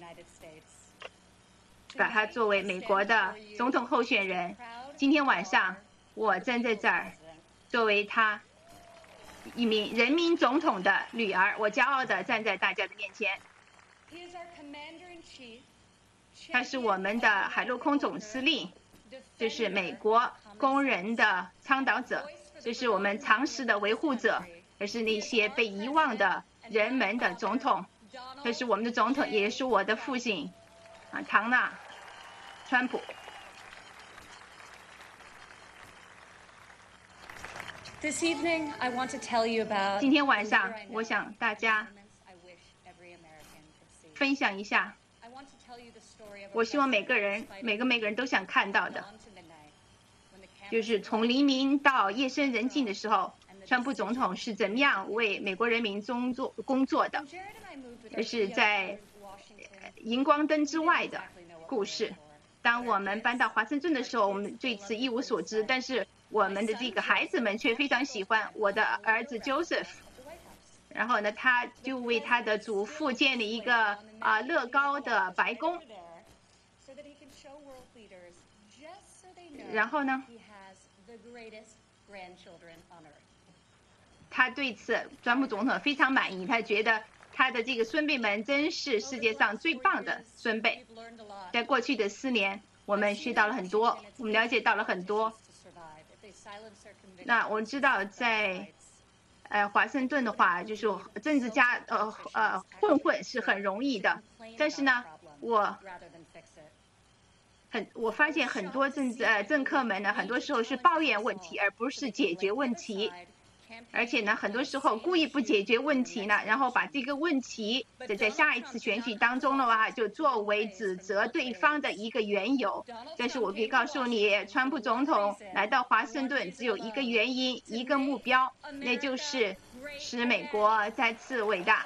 把他作为美国的总统候选人。今天晚上，我站在这儿，作为他一名人民总统的女儿，我骄傲地站在大家的面前。他是我们的海陆空总司令，这是美国工人的倡导者，这是我们常识的维护者，这是那些被遗忘的人们的总统。这是我们的总统，也是我的父亲唐纳·川普。今天晚上，我想大家分享一下，我希望每个人都想看到的，就是从黎明到夜深人静的时候，川普总统是怎么样为美国人民工作的，这是在荧光灯之外的故事。当我们搬到华盛顿的时候，我们对此一无所知，但是我们的这个孩子们却非常喜欢。我的儿子 Joseph， 然后呢，他就为他的祖父建立一个乐高的白宫。然后呢，他对此川普总统非常满意，他觉得他的这个孙辈们真是世界上最棒的孙辈。在过去的4年，我们学到了很多，我们了解到了很多。那我知道在华盛顿的话，就是政治家混是很容易的，但是呢，我发现很多政客们呢，很多时候是抱怨问题，而不是解决问题。而且呢，很多时候故意不解决问题呢，然后把这个问题在下一次选举当中的话，就作为指责对方的一个缘由。但是我可以告诉你，川普总统来到华盛顿只有一个原因，一个目标，那就是使美国再次伟大。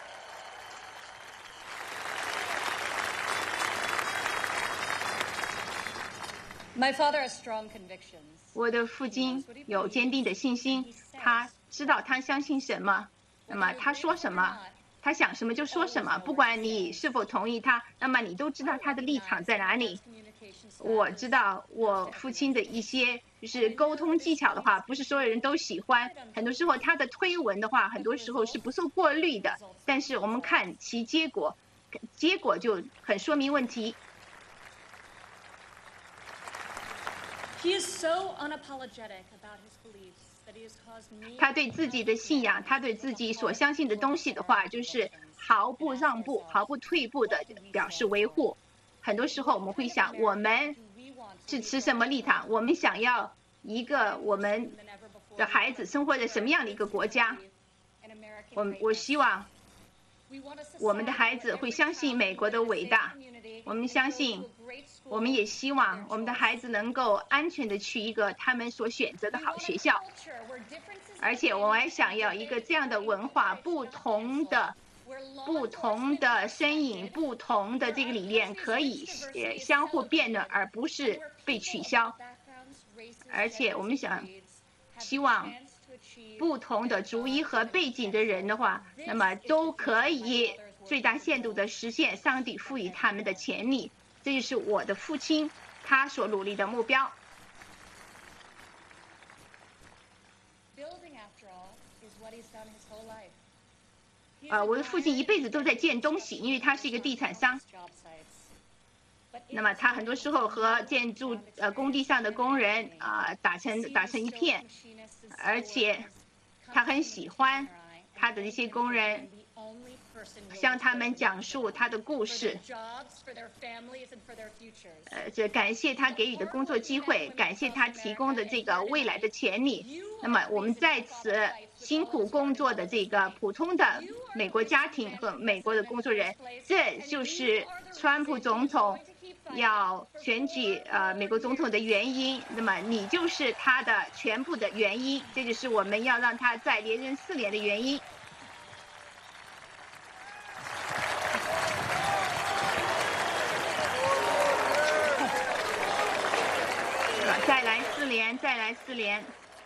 我的父亲有坚定的信心，他知道他相信什么，那么他说什么，他想什么就说什么，不管你是否同意他，那么你都知道他的立场在哪里。我知道我父亲的一些就是沟通技巧的话，不是所有人都喜欢，很多时候他的推文的话，很多时候是不受过滤的，但是我们看其结果就很说明问题。他对自己的信仰，他对自己所相信的东西的话，就是毫不让步、毫不退步的表示维护。很多时候我们会想，我们是持什么立场？我们想要一个我们的孩子生活在什么样的一个国家？我希望我们的孩子会相信美国的伟大。我们也希望我们的孩子能够安全的去一个他们所选择的好学校，而且我还想要一个这样的文化，不同的不同的身影、不同的这个理念可以相互辩论，而不是被取消。而且我们希望不同的族裔和背景的人的话，那么都可以最大限度的实现上帝赋予他们的潜力。这就是我的父亲他所努力的目标。我的父亲一辈子都在建东西，因为他是一个地产商。那么他很多时候和建筑工地上的工人打成一片，而且他很喜欢他的一些工人，向他们讲述他的故事。这感谢他给予的工作机会，感谢他提供的这个未来的潜力。那么我们在此辛苦工作的这个普通的美国家庭和美国的工作人，这就是川普总统要选举美国总统的原因。那么你就是他的全部的原因，这就是我们要让他再连任4年的原因。再来4年，再来4年。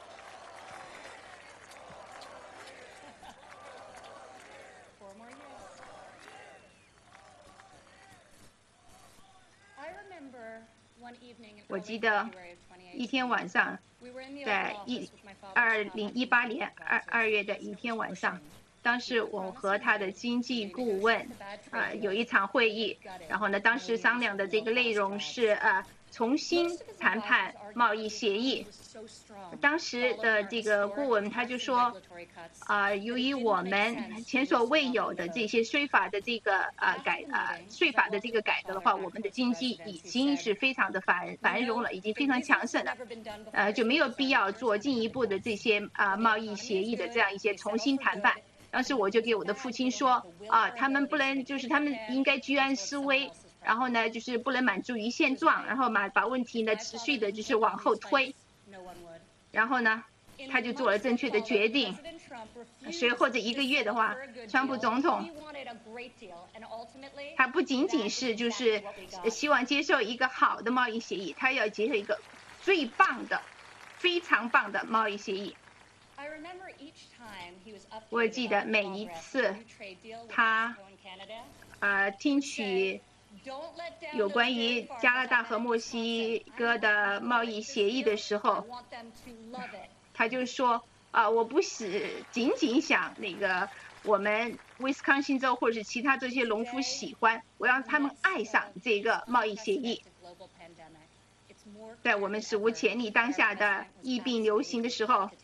我记得一天晚上，在2018年2月的一天晚上，当时我和他的经济顾问有一场会议，然后呢，当时商量的这个内容是重新谈判贸易协议。当时的这个顾问他就说，由于我们前所未有的这些税法的这个税法的这个改革的话，我们的经济已经是非常的繁荣了，已经非常强盛了，就没有必要做进一步的这些贸易协议的这样一些重新谈判。当时我就给我的父亲说，他们不能，就是他们应该居安思危。然后呢，就是不能满足于现状，然后把问题呢持续的就是往后推。然后呢，他就做了正确的决定。随后这1个月的话，川普总统他不仅仅是就是希望接受一个好的贸易协议，他要接受一个最棒的、非常棒的贸易协议。我记得每一次他听取有关于加拿大和墨西哥的贸易协议的时候，他就说我不是仅仅想那个我们威斯康星州或者是其他这些农夫喜欢，我让他们爱上这个贸易协议。在我们史无前例当下的疫病流行的时候，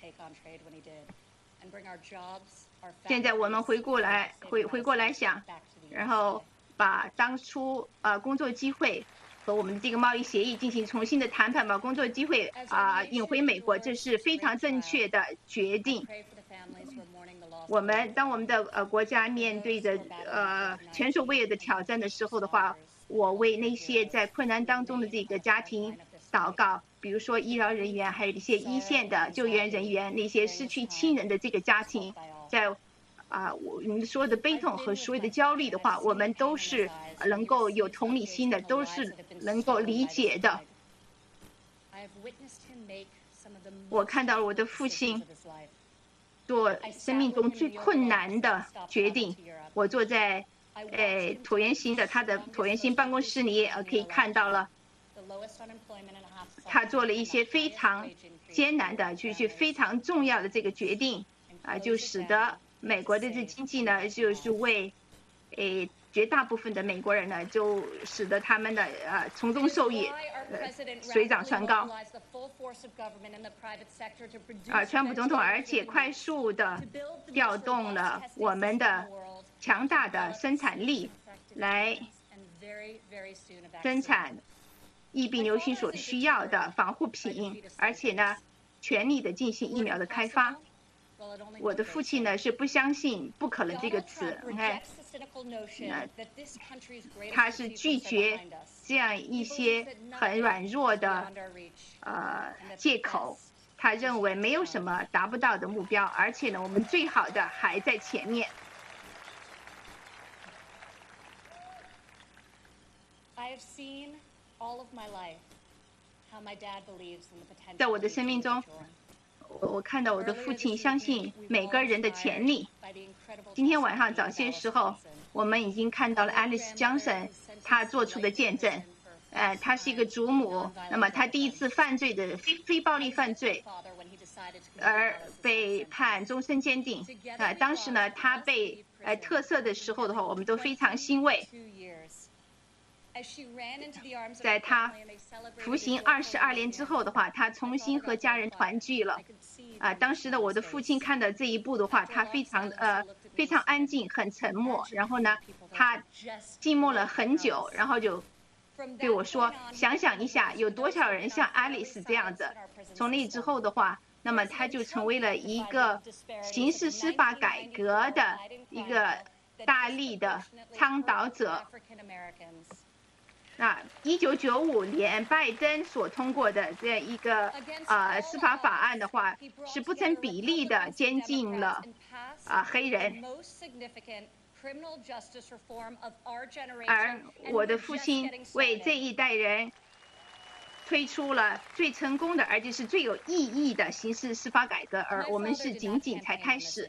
现在我们回过来想，然后把当初工作机会和我们的这个贸易协议进行重新的谈判，把工作机会引回美国，这是非常正确的决定。当我们的国家面对着前所未有的挑战的时候的话，我为那些在困难当中的这个家庭祷告，比如说医疗人员，还有一些一线的救援人员，那些失去亲人的这个家庭，在我们所有的悲痛和所有的焦虑的话，我们都是能够有同理心的，都是能够理解的。我看到了我的父亲做生命中最困难的决定。我坐在椭圆形的他的椭圆形办公室里，可以看到了他做了一些非常艰难的，就是非常重要的这个决定，就使得美国的这经济呢，就是为绝大部分的美国人呢，就使得他们的从中受益，水涨船高。川普总统而且快速的调动了我们的强大的生产力，来生产疫病流行所需要的防护品，而且呢，全力的进行疫苗的开发。我的父亲呢是不相信不可能这个词，你看，他是拒绝这样一些很软弱的借口。他认为没有什么达不到的目标，而且呢，我们最好的还在前面。 在我的生命中，我看到我的父亲相信每个人的潜力。今天晚上早些时候，我们已经看到了 Alice Johnson 她做出的见证。她是一个主母，那么她第一次犯罪的非暴力犯罪，而被判终身监禁。当时呢，她被特赦的时候的话，我们都非常欣慰。在她服刑22年之后的话，她重新和家人团聚了。当时呢，我的父亲看到这一步的话，他非常安静，很沉默。然后呢，他静默了很久，然后就对我说：“想想一下，有多少人像 Alice 这样子？”从那之后的话，那么他就成为了一个刑事司法改革的一个大力的倡导者。1995年拜登所通过的这一个司法法案的话，是不成比例的监禁了黑人。而我的父亲为这一代人推出了最成功的，而且是最有意义的刑事司法改革，而我们是仅仅才开始。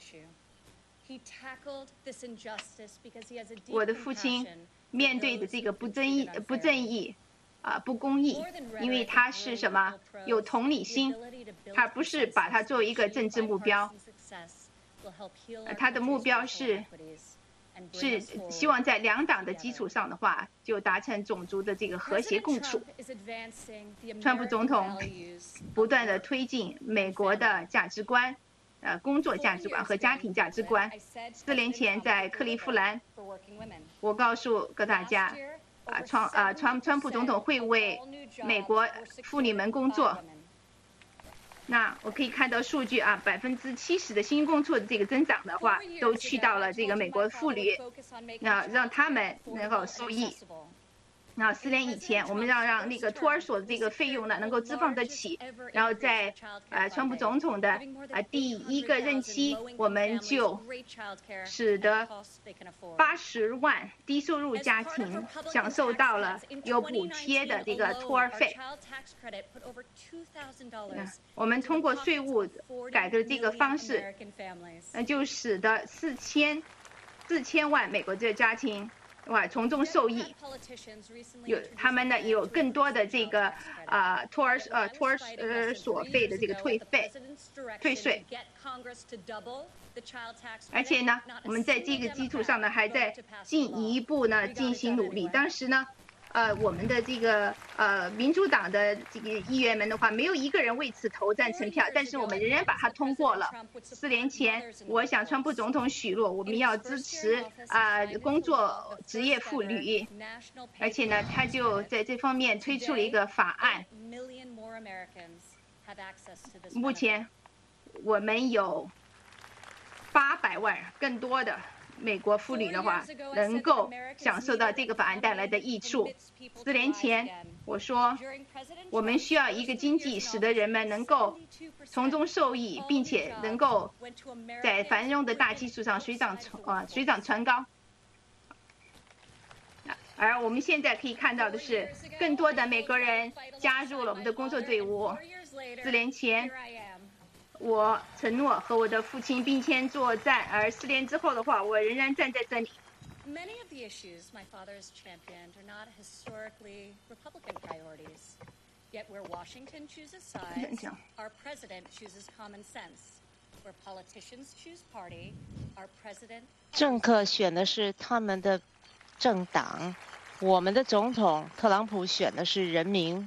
我的父亲面对的这个不正义、不公义，因为他是什么？有同理心，他不是把它作为一个政治目标，他的目标是希望在两党的基础上的话，就达成种族的这个和谐共处。川普总统不断的推进美国的价值观。工作价值观和家庭价值观。4年前在克利夫兰，我告诉大家，川普总统会为美国妇女们工作。那我可以看到数据70%的新工作的这个增长的话，都去到了这个美国妇女，让他们能够受益。那4年以前，我们要让那个托儿所的这个费用呢能够支放得起，然后在川普总统的第一个任期，我们就使得80万低收入家庭享受到了有补贴的这个托儿费。我们通过税务改革这个方式，就使得4000万美国这个家庭从中受益，他们呢有更多的这个托儿所费的这个退税，而且呢，我们在这个基础上呢还在进一步呢进行努力。当时呢，我们的这个民主党的这个议员们的话，没有一个人为此投赞成票，但是我们仍然把它通过了。4年前，我向川普总统许诺，我们要支持工作职业妇女，而且呢，他就在这方面推出了一个法案。目前，我们有800万更多的美国妇女的话，能够享受到这个法案带来的益处。4年前，我说我们需要一个经济，使得人们能够从中受益，并且能够在繁荣的大基础上水涨船高。而我们现在可以看到的是，更多的美国人加入了我们的工作队伍。4年前，我承诺和我的父亲并肩作战，而4年之后的话，我仍然站在这里。 Many of the issues my father has championed are not historically Republican priorities. Yet where Washington chooses sides, our president chooses common sense. Where politicians choose party, our president. 政客选的是他们的政党，我们的总统特朗普选的是人民。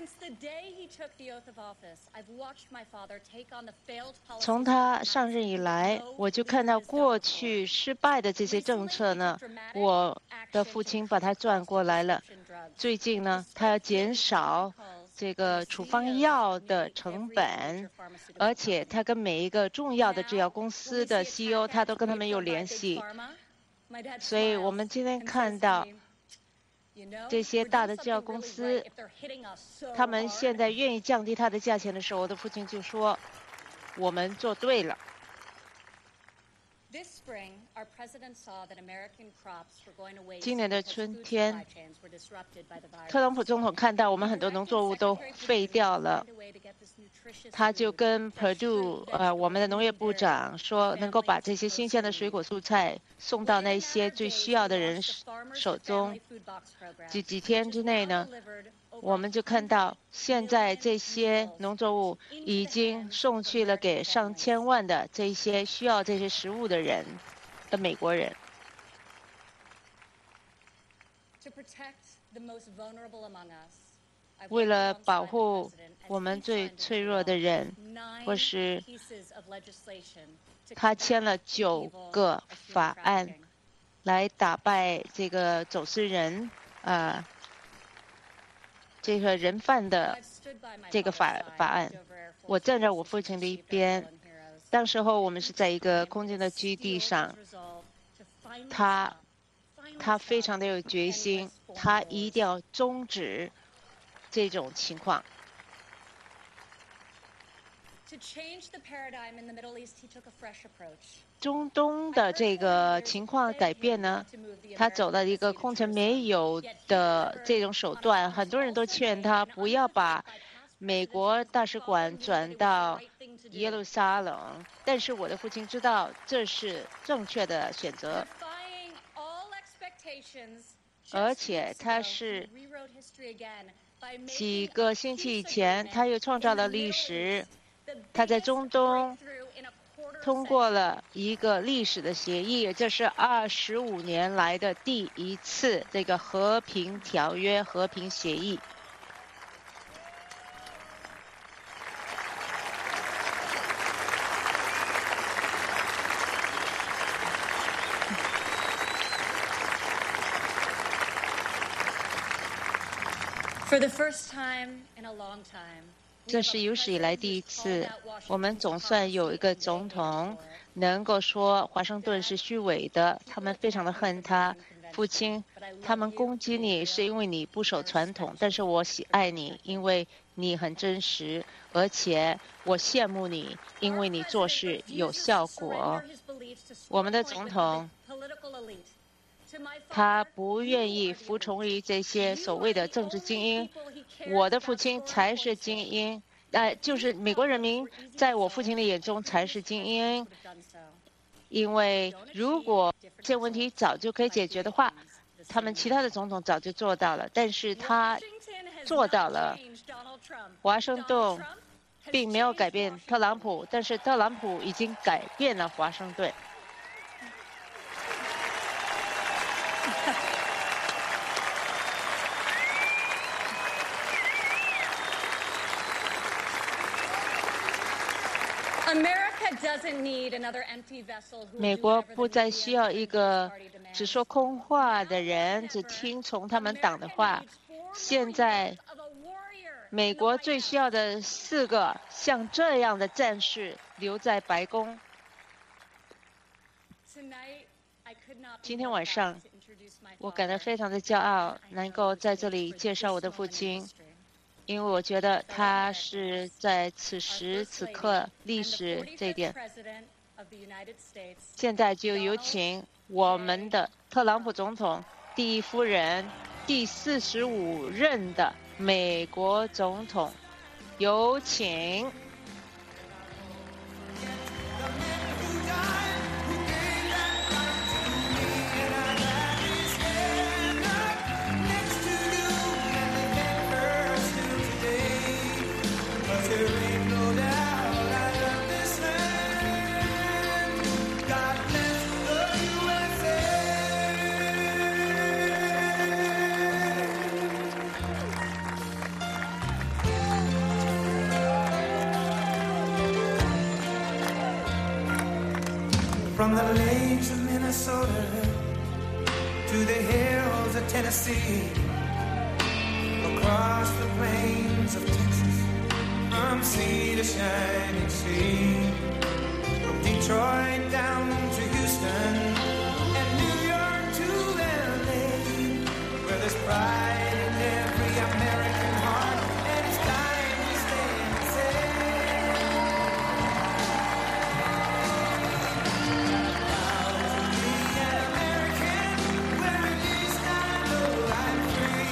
从他上任以来，我就看到过去失败的这些政策呢，我的父亲把它转过来了。最近呢，他要减少这个处方药的成本，而且他跟每一个重要的制药公司的 CEO， 他都跟他们有联系。所以我们今天看到这些大的制药公司，他们现在愿意降低它的价钱的时候，我的父亲就说：“我们做对了。”今年的春天， 特朗普总统看到我们很多农作物都废掉了，他就跟Perdue我们的农业部长说，能够把这些新鲜的水果蔬菜送到那些最需要的人手中。几天之内呢，我们就看到现在这些农作物已经送去了给上千万的这些需要这些食物的人的美国人。为了保护我们最脆弱的人，或是他签了9个法案来打败这个走私人这个人贩的这个法案。我站在我父亲的一边，当时候我们是在一个空军的基地上，他非常的有决心，他一定要终止这种情况。中东的这个情况改变呢，他走了一个空前没有的这种手段。很多人都劝他不要把美国大使馆转到耶路撒冷，但是我的父亲知道这是正确的选择。而且他是几个星期以前，他又创造了历史。他在中东通过了一个历史的协议，这是25年来的第一次这个和平条约、和平协议。这是有史以来第一次，我们总算有一个总统能够说华盛顿是虚伪的，他们非常的恨他。父亲，他们攻击你是因为你不守传统，但是我喜爱你，因为你很真实，而且我羡慕你，因为你做事有效果。我们的总统，他不愿意服从于这些所谓的政治精英。我的父亲才是精英，就是美国人民在我父亲的眼中才是精英。因为如果这问题早就可以解决的话，他们其他的总统早就做到了，但是他做到了。华盛顿并没有改变特朗普，但是特朗普已经改变了华盛顿。美国不再需要一个只说空话的人，只听从他们党的话。现在，美国最需要的4个像这样的战士留在白宫。今天晚上，我感到非常的骄傲，能够在这里介绍我的父亲。因为我觉得他是在此时此刻历史这一点。现在就有请我们的特朗普总统第一夫人，第45任的美国总统，有请。 From the lakes of Minnesota to the hills of Tennessee, across the plains of Texas, from sea to shining sea, from Detroit down to Houston and New York to LA, where there's pride in every American heart, and it's time to stand and say, I'm proud to be an American, where at least I know I'm free.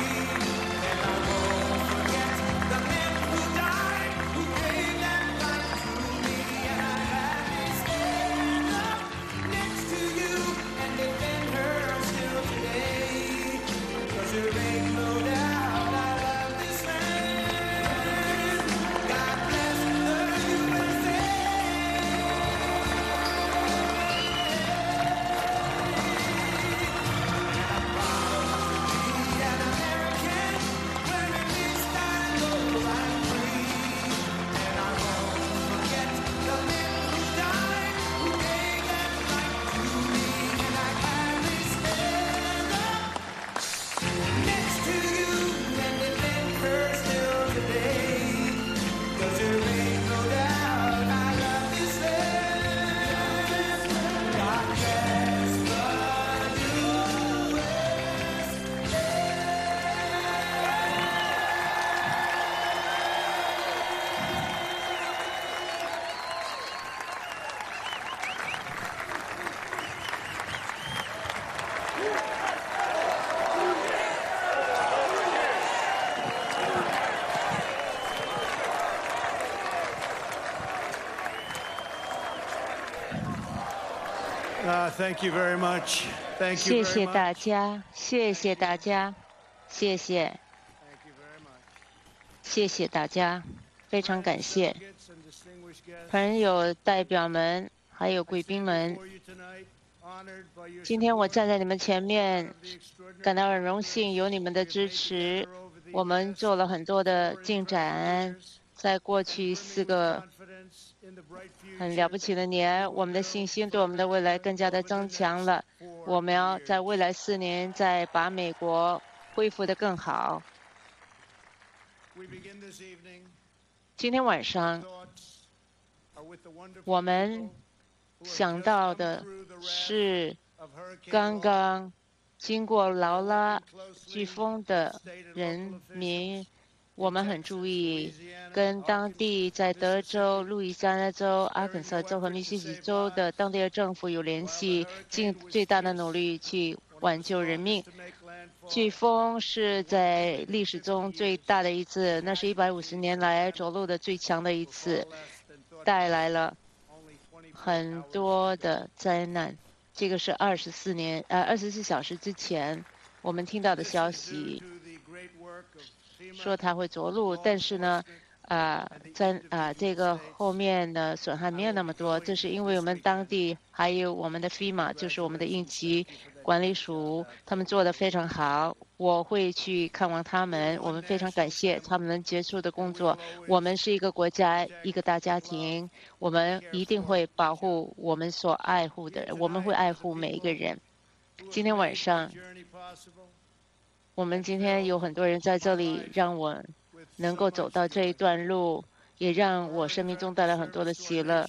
Thank you very much. Thank you 谢 very 谢 much. 大家，谢谢大家，谢谢， Thank you very much. 谢谢大家，非常感谢 Delegates and distinguished guests, 朋友、代表们，还有贵宾们。 before you tonight, honored by your 今天我 support 站在你们前面， of the extraordinary 感到很荣幸，有你们的支持。我们做了很多的进展，在过去4个 confidence in the bright 很 future 了不起的年，我们的信心对我们的未来更加的增强了。我们要在未来4年再把美国恢复得更好。 We begin this evening. 今天晚上， Thoughts are with the wonderful 我们 people who have 想 just 到 come 的 through the wrath 是 of Hurricane 刚 Laura. 刚经过劳拉飓风的人民，我们很注意跟当地在德州、路易斯安那州、阿肯色州和密西西比州的当地的政府有联系，尽最大的努力去挽救人命。飓风是在历史中最大的一次，那是150年来着陆的最强的一次，带来了很多的灾难。这个是24小时之前我们听到的消息，说它会着陆，但是呢，这个后面的损害没有那么多，这是因为我们当地还有我们的 FEMA， 就是我们的应急管理署，他们做得非常好。我会去看望他们，我们非常感谢他们能结束的工作。我们是一个国家，一个大家庭，我们一定会保护我们所爱护的人，我们会爱护每一个人。今天晚上，我们今天有很多人在这里，让我能够走到这一段路，也让我生命中带来很多的喜乐。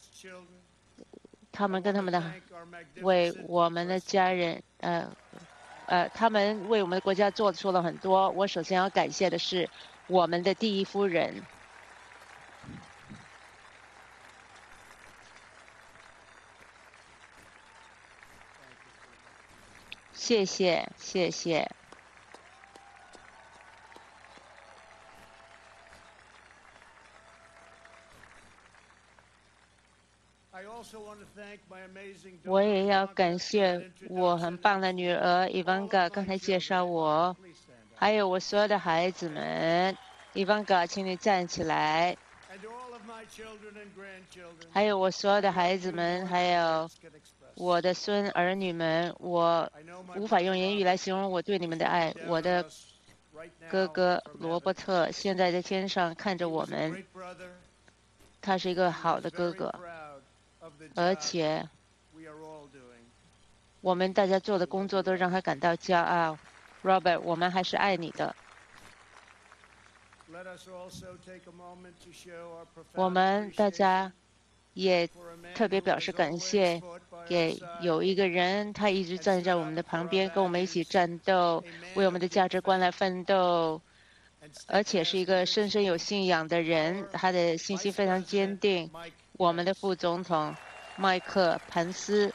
他们跟他们的为我们的家人，他们为我们的国家做了很多。我首先要感谢的是我们的第一夫人。谢谢，谢谢。我也要感谢我很棒的女儿伊万嘎，刚才介绍我，还有我所有的孩子们。伊万嘎，请你站起来。还有我所有的孩子们，还有我的儿女们，我无法用言语来形容我对你们的爱。我的哥哥罗伯特现在在天上看着我们，他是一个好的哥哥。而且，我们大家做的工作都让他感到骄傲。Robert， 我们还是爱你的。我们大家也特别表示感谢，给有一个人，他一直站在我们的旁边，跟我们一起战斗，为我们的价值观来奋斗，而且是一个深深有信仰的人，他的信心非常坚定。我们的副总统麦克彭斯。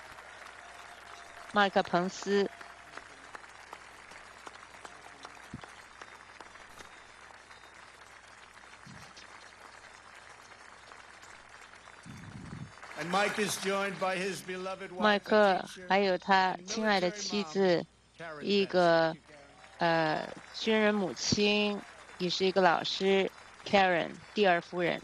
麦克还有他亲爱的妻子，一个军人母亲，也是一个老师 Karen 第二夫人。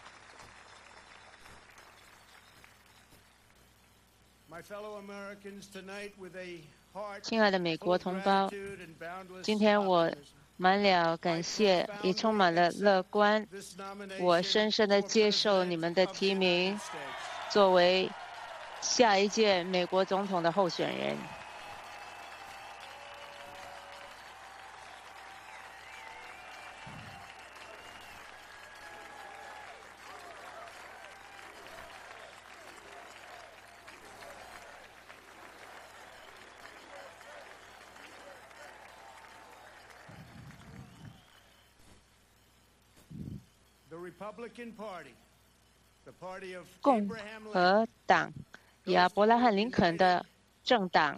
亲爱的美国同胞，今天我满了感谢，也充满了乐观。我深深地接受你们的提名，作为下一届美国总统的候选人。共和党，亚伯拉罕·林肯的政党，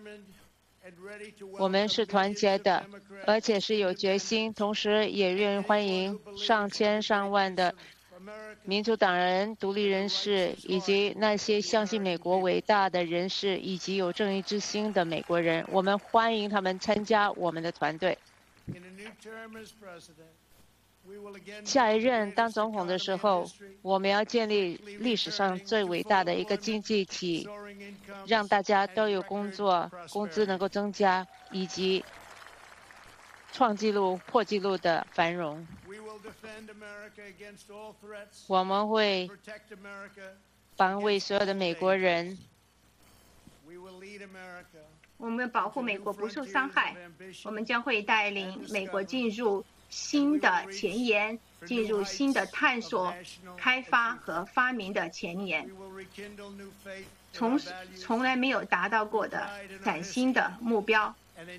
我们是团结的，而且是有决心，同时也愿意欢迎上千上万的民主党人、独立人士以及那些相信美国伟大的人士以及有正义之心的美国人，我们欢迎他们参加我们的团队。下一任当总统的时候，我们要建立历史上最伟大的一个经济体，让大家都有工作，工资能够增加，以及创纪录、破纪录的繁荣。我们会防卫所有的美国人。 我们保护美国不受伤害。我们将会带领美国进入新的前沿，进入新的探索、开发和发明的前沿，从来没有达到过的崭新的目标。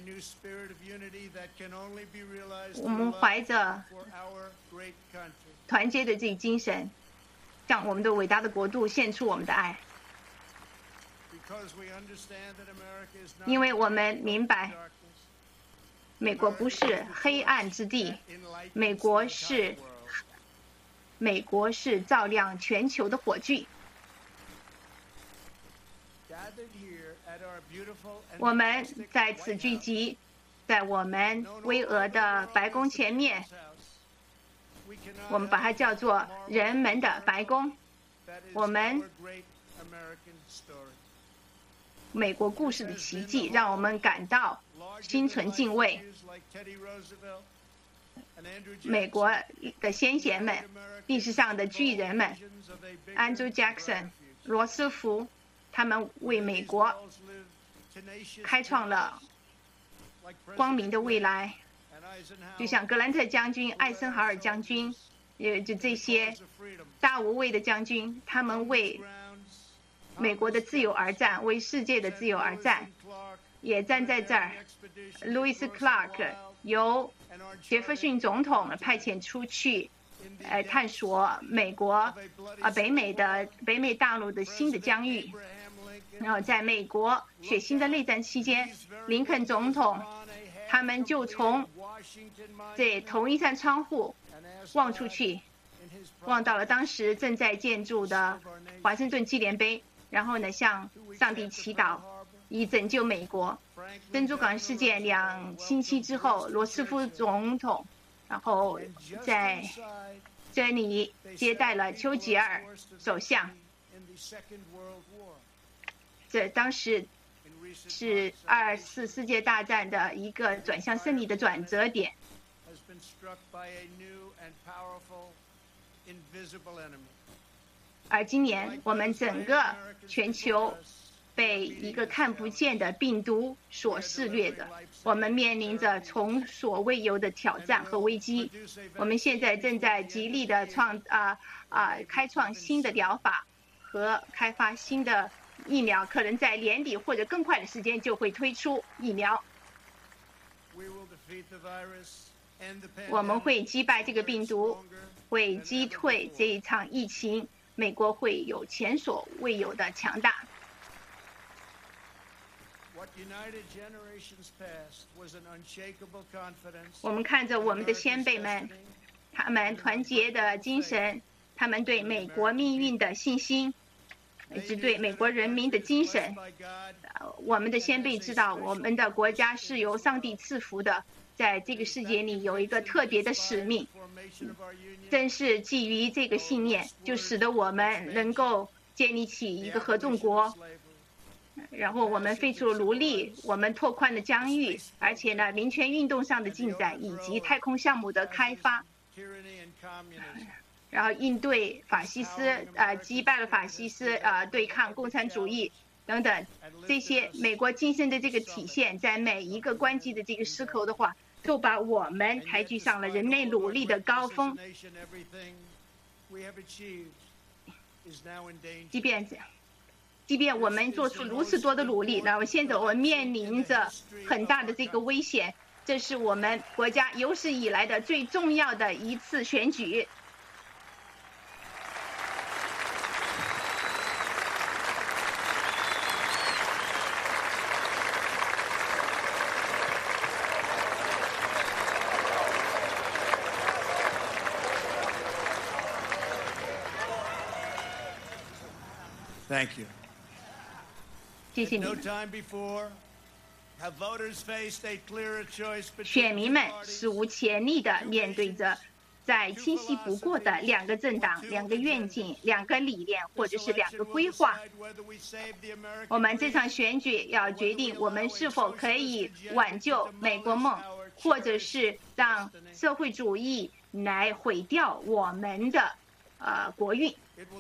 我们怀着团结的这一精神，向我们的伟大的国度献出我们的爱。因为我们明白，美国不是黑暗之地，美国是照亮全球的火炬。我们在此聚集，在我们巍峨的白宫前面，我们把它叫做人们的白宫。我们美国故事的奇迹让我们感到心存敬畏。美国的先贤们，历史上的巨人们 ，Andrew Jackson、罗斯福，他们为美国开创了光明的未来。就像格兰特将军、艾森豪尔将军，就这些大无畏的将军，他们为美国的自由而战，为世界的自由而战，也站在这儿。路易斯·克拉克由杰弗逊总统派遣出去，探索美国北美大陆的新的疆域。然后在美国血腥的内战期间，林肯总统他们就从这同一扇窗户望出去，望到了当时正在建筑的华盛顿纪念碑。然后呢，向上帝祈祷，以拯救美国。珍珠港事件2星期之后，罗斯福总统，然后在这里接待了丘吉尔首相。这当时是2次世界大战的一个转向胜利的转折点。而今年，我们整个全球被一个看不见的病毒所肆虐着，我们面临着从所未有的挑战和危机。我们现在正在极力的开创新的疗法和开发新的疫苗，可能在年底或者更快的时间就会推出疫苗。我们会击败这个病毒，会击退这一场疫情。美国会有前所未有的强大。我们看着我们的先辈们，他们团结的精神，他们对美国命运的信心，以及对美国人民的精神。我们的先辈知道，我们的国家是由上帝赐福的，在这个世界里有一个特别的使命。正是基于这个信念，就使得我们能够建立起一个合众国。然后我们废除了奴隶，我们拓宽了疆域，而且呢，民权运动上的进展以及太空项目的开发，然后应对法西斯，击败了法西斯，对抗共产主义等等，这些美国精神的这个体现，在每一个关键的这个时刻的话，都把我们抬举上了人类努力的高峰。即便我们做出如此多的努力，那么现在我们面临着很大的这个危险，这是我们国家有史以来的最重要的一次选举。 Thank you. 谢谢你 No 们。 time before have voters faced a clearer choice 选 between 民 two 们 parties. 史无前例地面对着再清晰不过的两个政党、两个愿景、两个理念，或者是两个规划。我们这场选举要决定我们是否可以挽救美国梦，或者是让社会主义来毁掉我们的国运。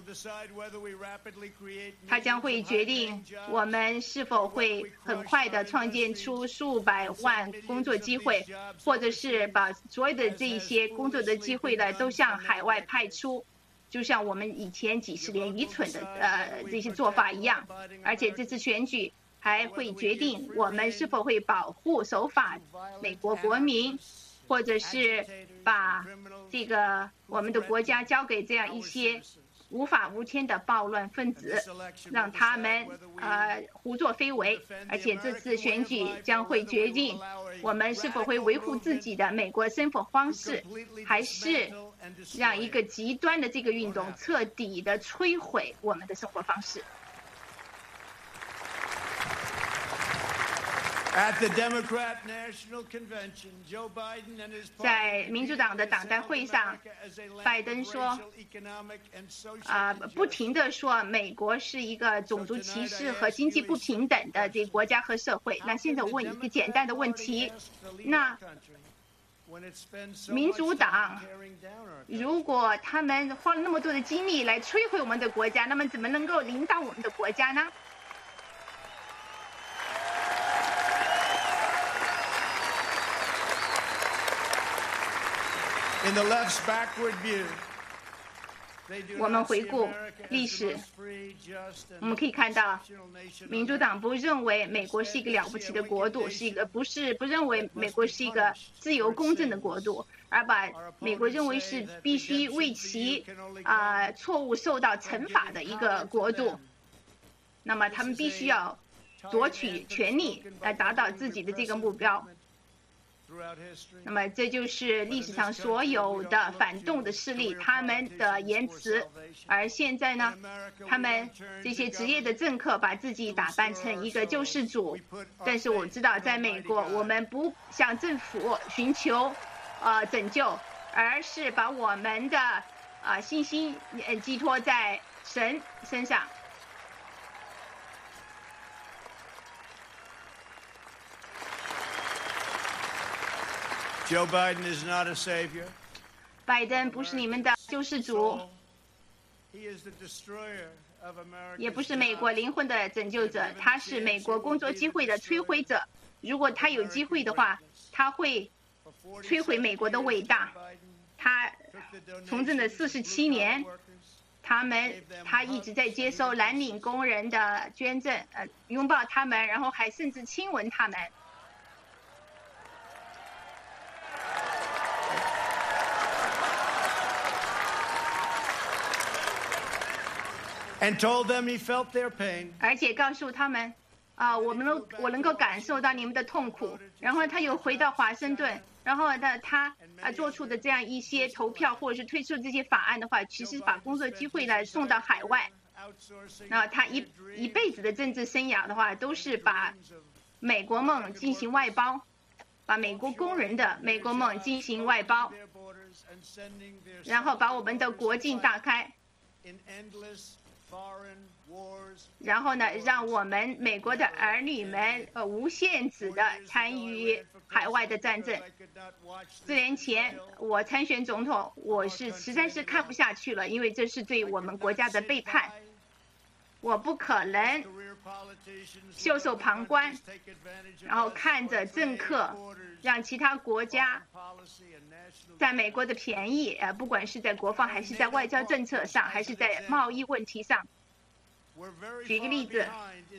它将会决定我们是否会很快地创建出数百万工作机会，或者是把所有的这些工作的机会呢都向海外派出，就像我们以前几十年愚蠢的这些做法一样。而且这次选举还会决定我们是否会保护守法美国国民，或者是把这个我们的国家交给这样一些无法无天的暴乱分子，让他们胡作非为。而且这次选举将会决定我们是否会维护自己的美国生活方式，还是让一个极端的这个运动彻底的摧毁我们的生活方式。 At the Democrat National Convention, Joe Biden and his 在民主党的党代会上，拜登说，不停地说美国是一个种族歧视和经济不平等的这个国家和社会。那现在我问一个简单的问题，那民主党如果他们花了那么多的精力来摧毁我们的国家，那么怎么能够领导我们的国家呢？ In the left's backward view, 我们回顾历史，我们可以看到，民主党不认为美国是一个了不起的国度，不认为美国是一个自由公正的国度，而把美国认为是必须为其错误受到惩罚的一个国度。那么他们必须要夺取权力来达到自己的这个目标。 那么，这就是历史上所有的反动的势力他们的言辞。而现在呢，他们这些职业的政客把自己打扮成一个救世主。但是我知道，在美国，我们不向政府寻求拯救，而是把我们的信心寄托在神身上。 Joe Biden is not a savior. 拜登不是你们的救世主， He is the destroyer of America's 也不是美国灵魂的拯救者，他是美国工作机会的摧毁者。如果他有机会的话，他会摧毁美国的伟大。他从政的47年，他一直在接收蓝领工人的捐赠，拥抱他们，然后还甚至亲吻他们。 And told them he felt their pain. 而且告诉他们，我能够感受到你们的痛苦。然后他又回到华盛顿，然后呢，他做出的这样一些投票或者是推出这些法案的话，其实把工作机会呢送到海外。那他一辈子的政治生涯的话，都是把美国梦进行外包，把美国工人的美国梦进行外包，然后把我们的国境打开。 然后呢，让我们美国的儿女们无限制的参与海外的战争。4年前我参选总统，我实在是看不下去了，因为这是对我们国家的背叛。我不可能袖手旁观，然后看着政客让其他国家占美国的便宜，不管是在国防还是在外交政策上，还是在贸易问题上。 举一个例子，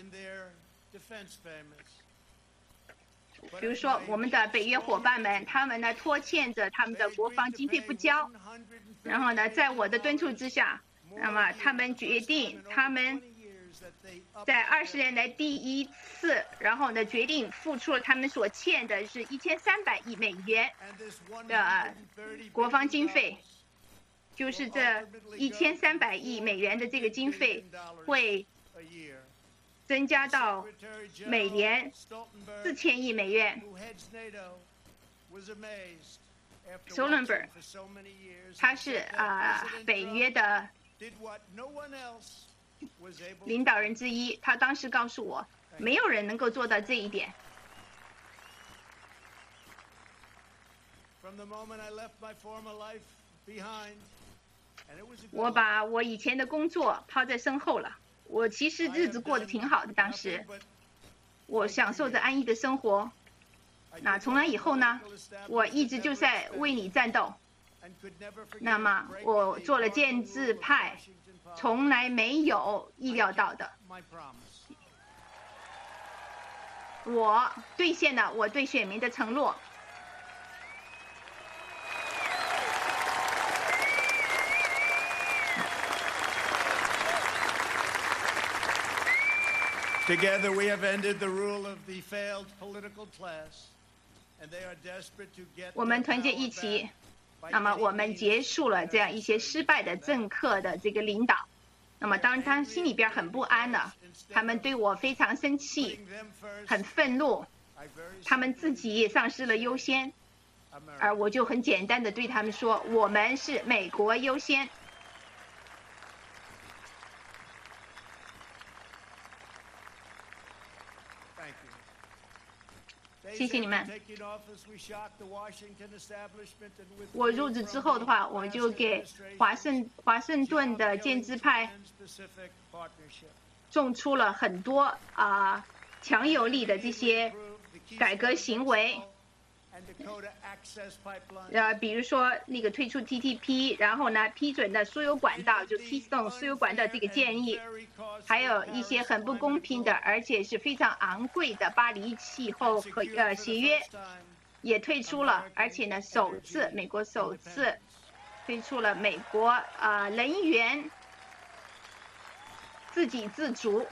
比如说我们的北约伙伴们，他们呢拖欠着他们的国防经费不交，然后呢，在我的敦促之下，那么他们决定，他们在20年来第一次，然后呢决定付出了他们所欠的是1300亿美元的国防经费。 就是这1300亿美元的这个经费会增加到每年4000亿美元。Stoltenberg 他是北约的领导人之一，他当时告诉我，没有人能够做到这一点。我把我以前的工作抛在身后了，我其实日子过得挺好的，当时我享受着安逸的生活。那从那以后呢，我一直就在为你战斗。那么我做了建制派，从来没有意料到的。我兑现了我对选民的承诺。 Together we have ended the rule of the failed political class, and they are desperate to get 我们团结一起，那么我们结束了这样一些失败的政客的这个领导。那么当然他心里边很不安了，他们对我非常生气，很愤怒，他们自己也丧失了优先，而我就很简单的对他们说，我们是美国优先。谢谢你们。我入职之后的话，我就给华盛顿的建制派种出了很多强有力的这些改革行为。比如说那个退出 TTP， 然后呢批准的输油管道，就 Keystone 输油管道这个建议，还有一些很不公平的，而且是非常昂贵的巴黎气候协约也退出了，而且呢美国首次推出了美国能源自给自足。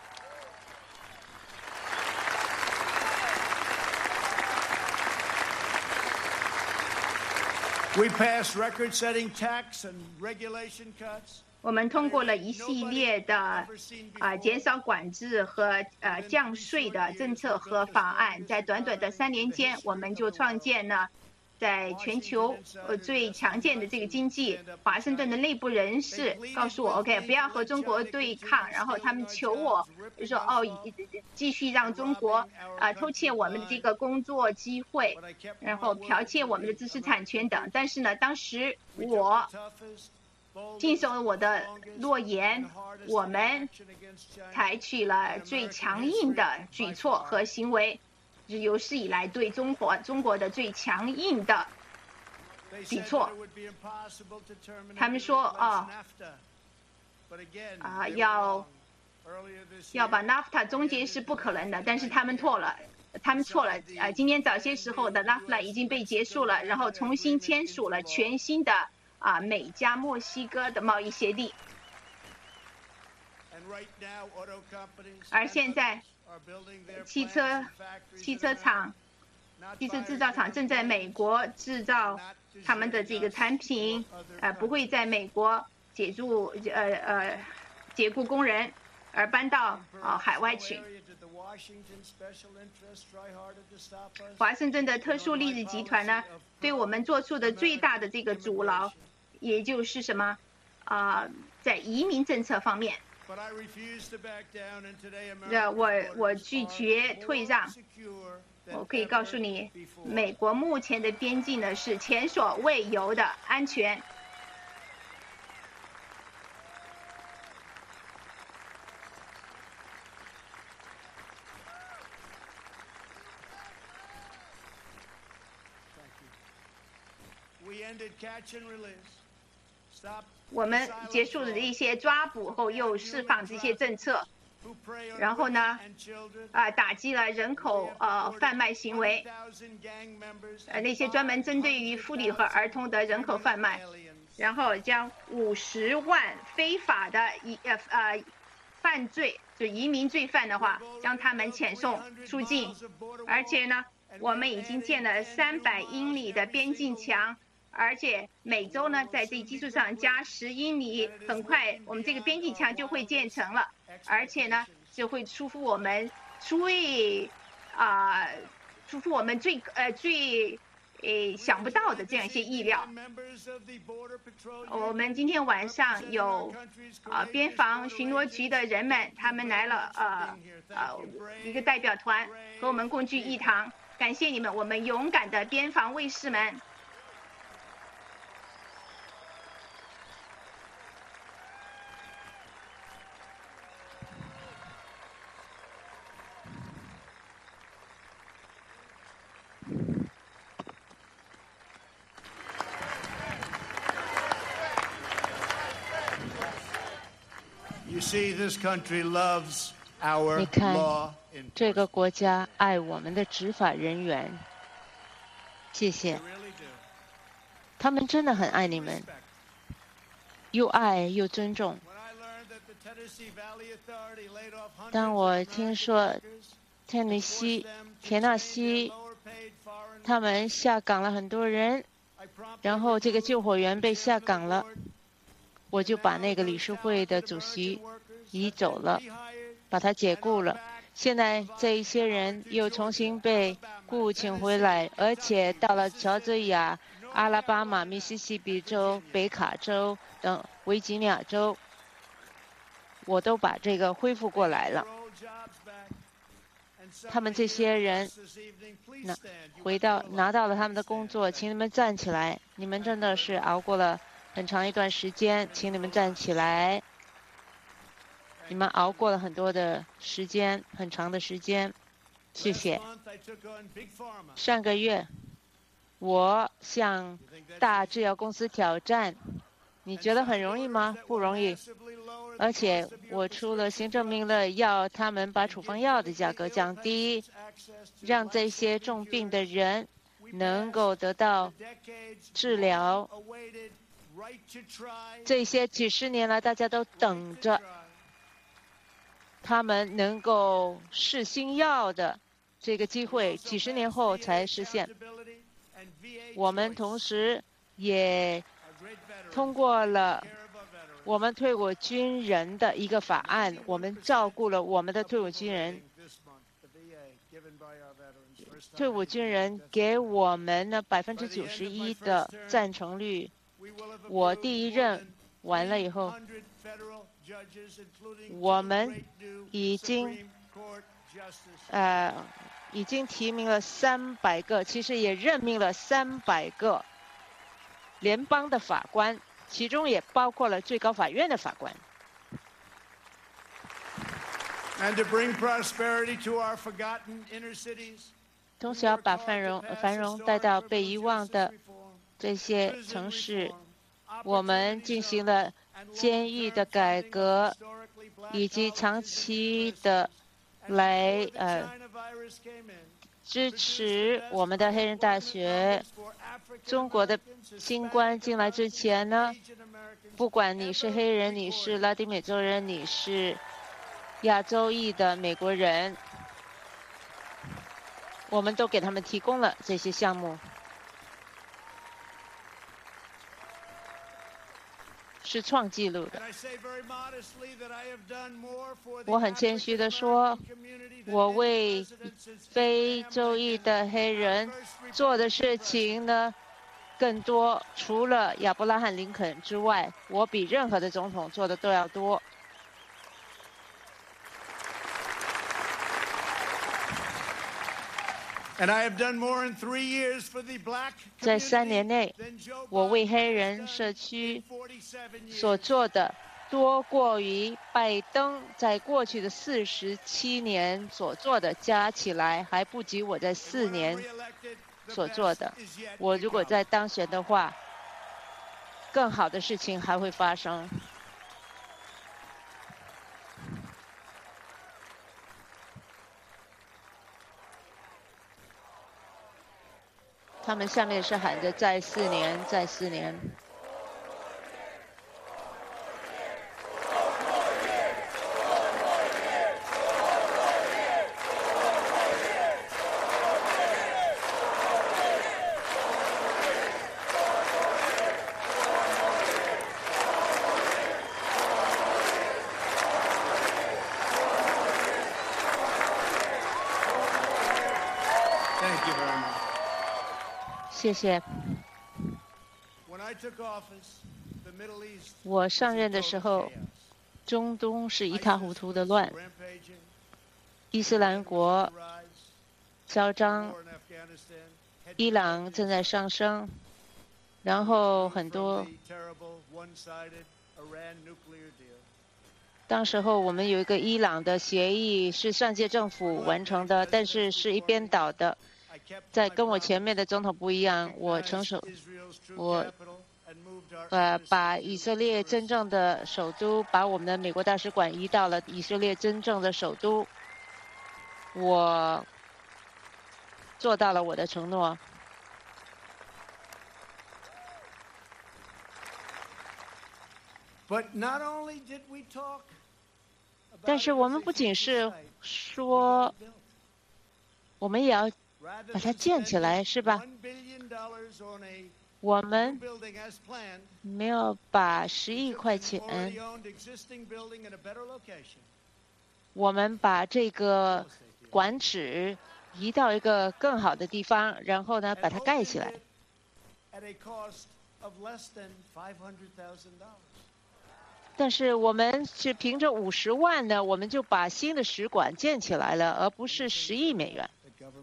We passed record-setting tax and regulation cuts. 我们通过了一系列的减少管制和降税的政策和法案，在短短的3年间，我们就创建了在全球最强健的这个经济。华盛顿的内部人士告诉我 ，OK， 不要和中国对抗，然后他们求我，就说继续让中国偷窃我们的这个工作机会，然后剽窃我们的知识产权等。但是呢，当时我尽守了我的诺言，我们采取了最强硬的举措和行为，是有史以来对中国的最强硬的举措。他们说要把 NAFTA 终结是不可能的，但是他们错了。今天早些时候的 NAFTA 已经被结束了，然后重新签署了全新的美加墨西哥的贸易协定。而现在汽车制造厂正在美国制造他们的这个产品，不会在美国解雇工人，而搬到海外去。华盛顿的特殊利益集团呢，对我们做出的最大的这个阻挠，也就是什么在移民政策方面。我拒绝退让。我可以告诉你，美国目前的边境呢是前所未有的安全。我们结束了一些抓捕后又释放这些政策，然后呢，打击了人口贩卖行为，那些专门针对于妇女和儿童的人口贩卖，然后将50万非法的犯罪就移民罪犯的话，将他们遣送出境，而且呢，我们已经建了300英里的边境墙。 而且每周呢，在这基础上加10英里，很快我们这个边境墙就会建成了，而且呢，就会出乎我们最想不到的这样一些意料。我们今天晚上有边防巡逻局的人们，他们来了一个代表团和我们共聚一堂，感谢你们，我们勇敢的边防卫士们。 你看，这个国家爱我们的执法人员，谢谢。他们真的很爱你们，又爱又尊重。当我听说田纳西他们下岗了很多人，然后这个救火员被下岗了，我就把那个理事会的主席移走了，把他解雇了。现在这一些人又重新被雇请回来，而且到了乔治亚、阿拉巴马、密西西比州、北卡州等维吉尼亚州，我都把这个恢复过来了。他们这些人拿到了他们的工作，请你们站起来，你们真的是熬过了很长一段时间，请你们站起来。你们熬过了很多的时间，很长的时间，谢谢。上个月，我向大制药公司挑战，你觉得很容易吗？不容易。而且我出了行政命令，要他们把处方药的价格降低，让这些重病的人能够得到治疗。这些几十年来，大家都等着他们能够试新药的这个机会，几十年后才实现。我们同时也通过了我们退伍军人的一个法案，我们照顾了我们的退伍军人。退伍军人给我们呢91%的赞成率。我第一任完了以后，我们已经提名了300个，其实也任命了300个联邦的法官，其中也包括了最高法院的法官。同时要把繁荣带到被遗忘的这些城市。我们进行了监狱的改革，以及长期的来支持我们的黑人大学。中国的新冠进来之前呢，不管你是黑人，你是拉丁美洲人，你是亚洲裔的美国人，我们都给他们提供了这些项目。是创纪录的。我很谦虚地说，我为非洲裔的黑人做的事情呢更多，除了亚伯拉罕·林肯之外，我比任何的总统做的都要多。在3年内，我为黑人社区所做的多过于拜登在过去的47年所做的，加起来还不及我在4年所做的。我如果再当选的话，更好的事情还会发生。他们下面是喊着再4年，再4年。 谢谢。我上任的时候，中东是一塌糊涂的乱，伊斯兰国嚣张，伊朗正在上升，然后很多。当时候我们有一个伊朗的协议是上届政府完成的，但是是一边倒的。在跟我前面的总统不一样，把以色列真正的首都，把我们的美国大使馆移到了以色列真正的首都。我做到了我的承诺。但是我们不仅是说，我们也要把它建起来，是吧？我们没有把10亿块钱，我们把这个馆址移到一个更好的地方，然后呢，把它盖起来。但是我们是凭着50万呢，我们就把新的使馆建起来了，而不是10亿美元。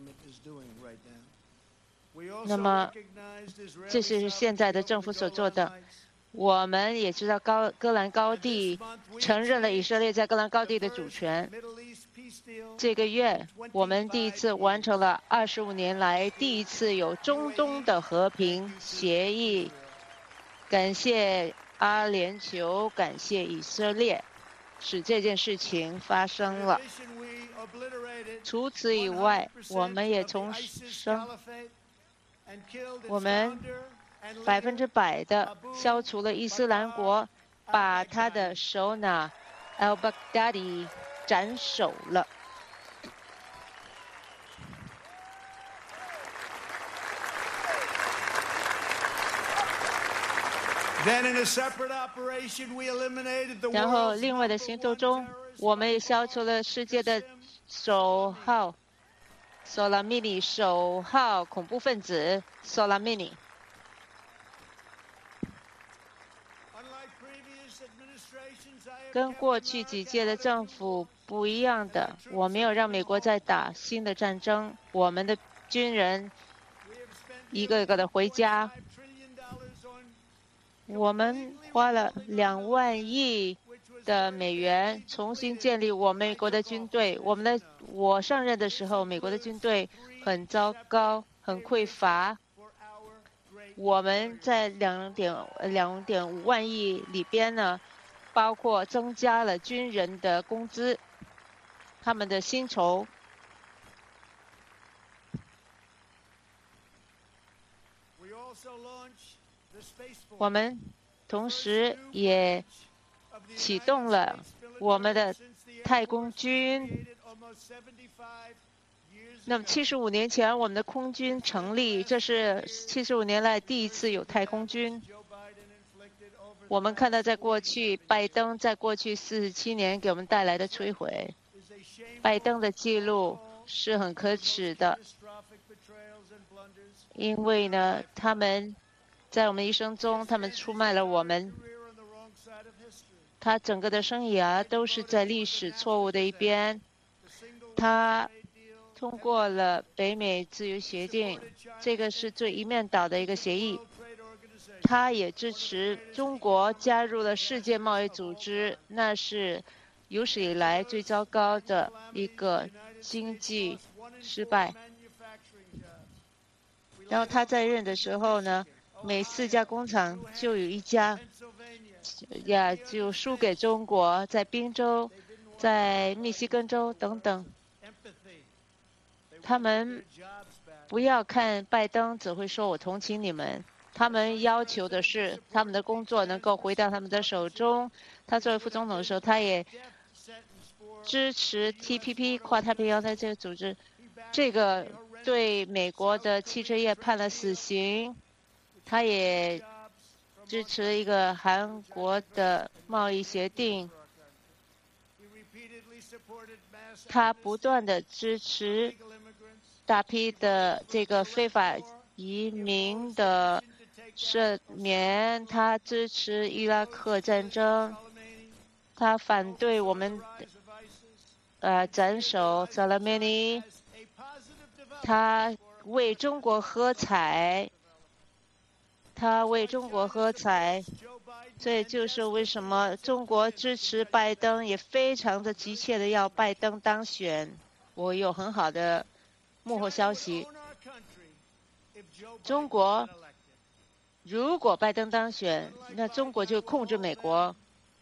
那么，这是现在的政府所做的。我们也知道戈兰高地承认了以色列在戈兰高地的主权。这个月，我们第一次完成了25年来第一次有中东的和平协议。感谢阿联酋，感谢以色列，使这件事情发生了。除此以外，我们也重申，我们100%的消除了伊斯兰国，把他的首脑 al-Baghdadi 斩首了。然后，另外的行动中，我们也消除了世界的首号Soleimani 首号恐怖分子 Soleimani。跟过去几届的政府不一样的，我没有让美国再打新的战争，我们的军人一个一个的回家。我们花了2万亿的美元重新建立我美国的军队。我上任的时候，美国的军队很糟糕，很匮乏。我们在2.5万亿里边呢，包括增加了军人的工资，他们的薪酬。我们同时也启动了我们的太空军。那么75年前，我们的空军成立，这是75年来第一次有太空军。我们看到，在过去，拜登在过去47年给我们带来的摧毁，拜登的记录是很可耻的，因为呢，他们在我们一生中，他们出卖了我们。他整个的生涯都是在历史错误的一边。他通过了北美自由协定，这个是最一面倒的一个协议。他也支持中国加入了世界贸易组织，那是有史以来最糟糕的一个经济失败。然后他在任的时候呢，每4家工厂就有1家就输给中国，在宾州、在密西根州等等。他们不要看拜登只会说我同情你们，他们要求的是他们的工作能够回到他们的手中。他作为副总统的时候，他也支持 TPP 跨太平洋的这个组织，这个对美国的汽车业判了死刑。他也支持一个韩国的贸易协定。他不断的支持大批的这个非法移民的赦免，他支持伊拉克战争，他反对我们斩首萨拉梅尼，他为中国喝彩，这就是为什么中国支持拜登，也非常的急切的要拜登当选。我有很好的幕后消息，中国如果拜登当选，那中国就控制美国，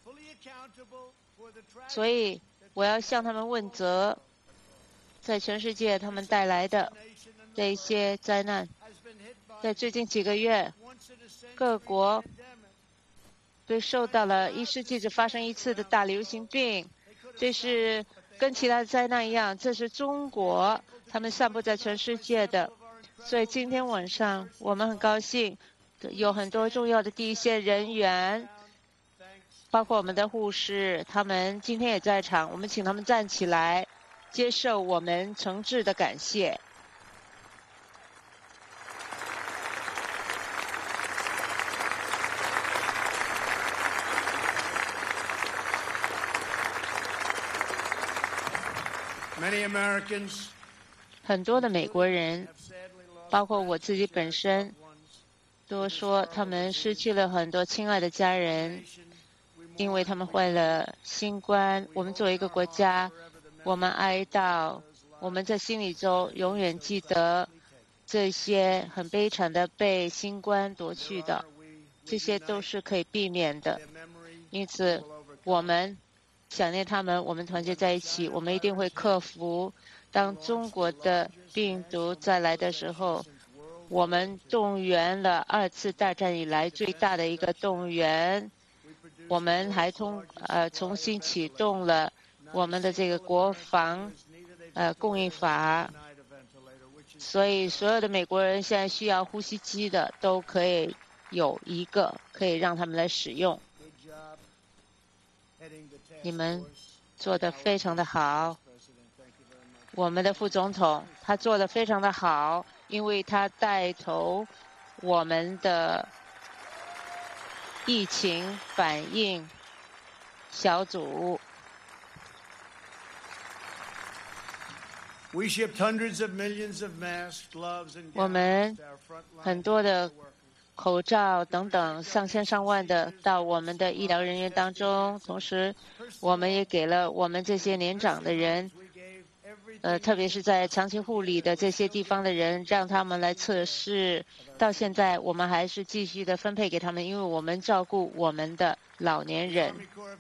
所以我要向他们问责，在全世界他们带来的这些灾难。在最近几个月，各国都受到了1世纪只发生一次的大流行病，这是跟其他的灾难一样，这是中国他们散布在全世界的。所以今天晚上我们很高兴，有很多重要的第一线人员，包括我们的护士，他们今天也在场，我们请他们站起来，接受我们诚挚的感谢。很多的美国人，包括我自己本身，都说他们失去了很多亲爱的家人，因为他们患了新冠。我们作为一个国家，我们哀悼，我们在心里中永远记得这些很悲惨的被新冠夺去的，这些都是可以避免的。因此我们想念他们，我们团结在一起，我们一定会克服。当中国的病毒再来的时候，我们动员了2次大战以来最大的一个动员，我们还重新启动了我们的这个国防供应法，所以所有的美国人现在需要呼吸机的都可以有一个，可以让他们来使用。你们做得非常的好，我们的副总统他做得非常的好，因为他带头我们的疫情反应小组。我们很多的口罩等等上千上万的到我们的医疗人员当中，同时我们也给了我们这些年长的人，特别是在长期护理的这些地方的人，让他们来测试。到现在我们还是继续的分配给他们，因为我们照顾我们的老年人。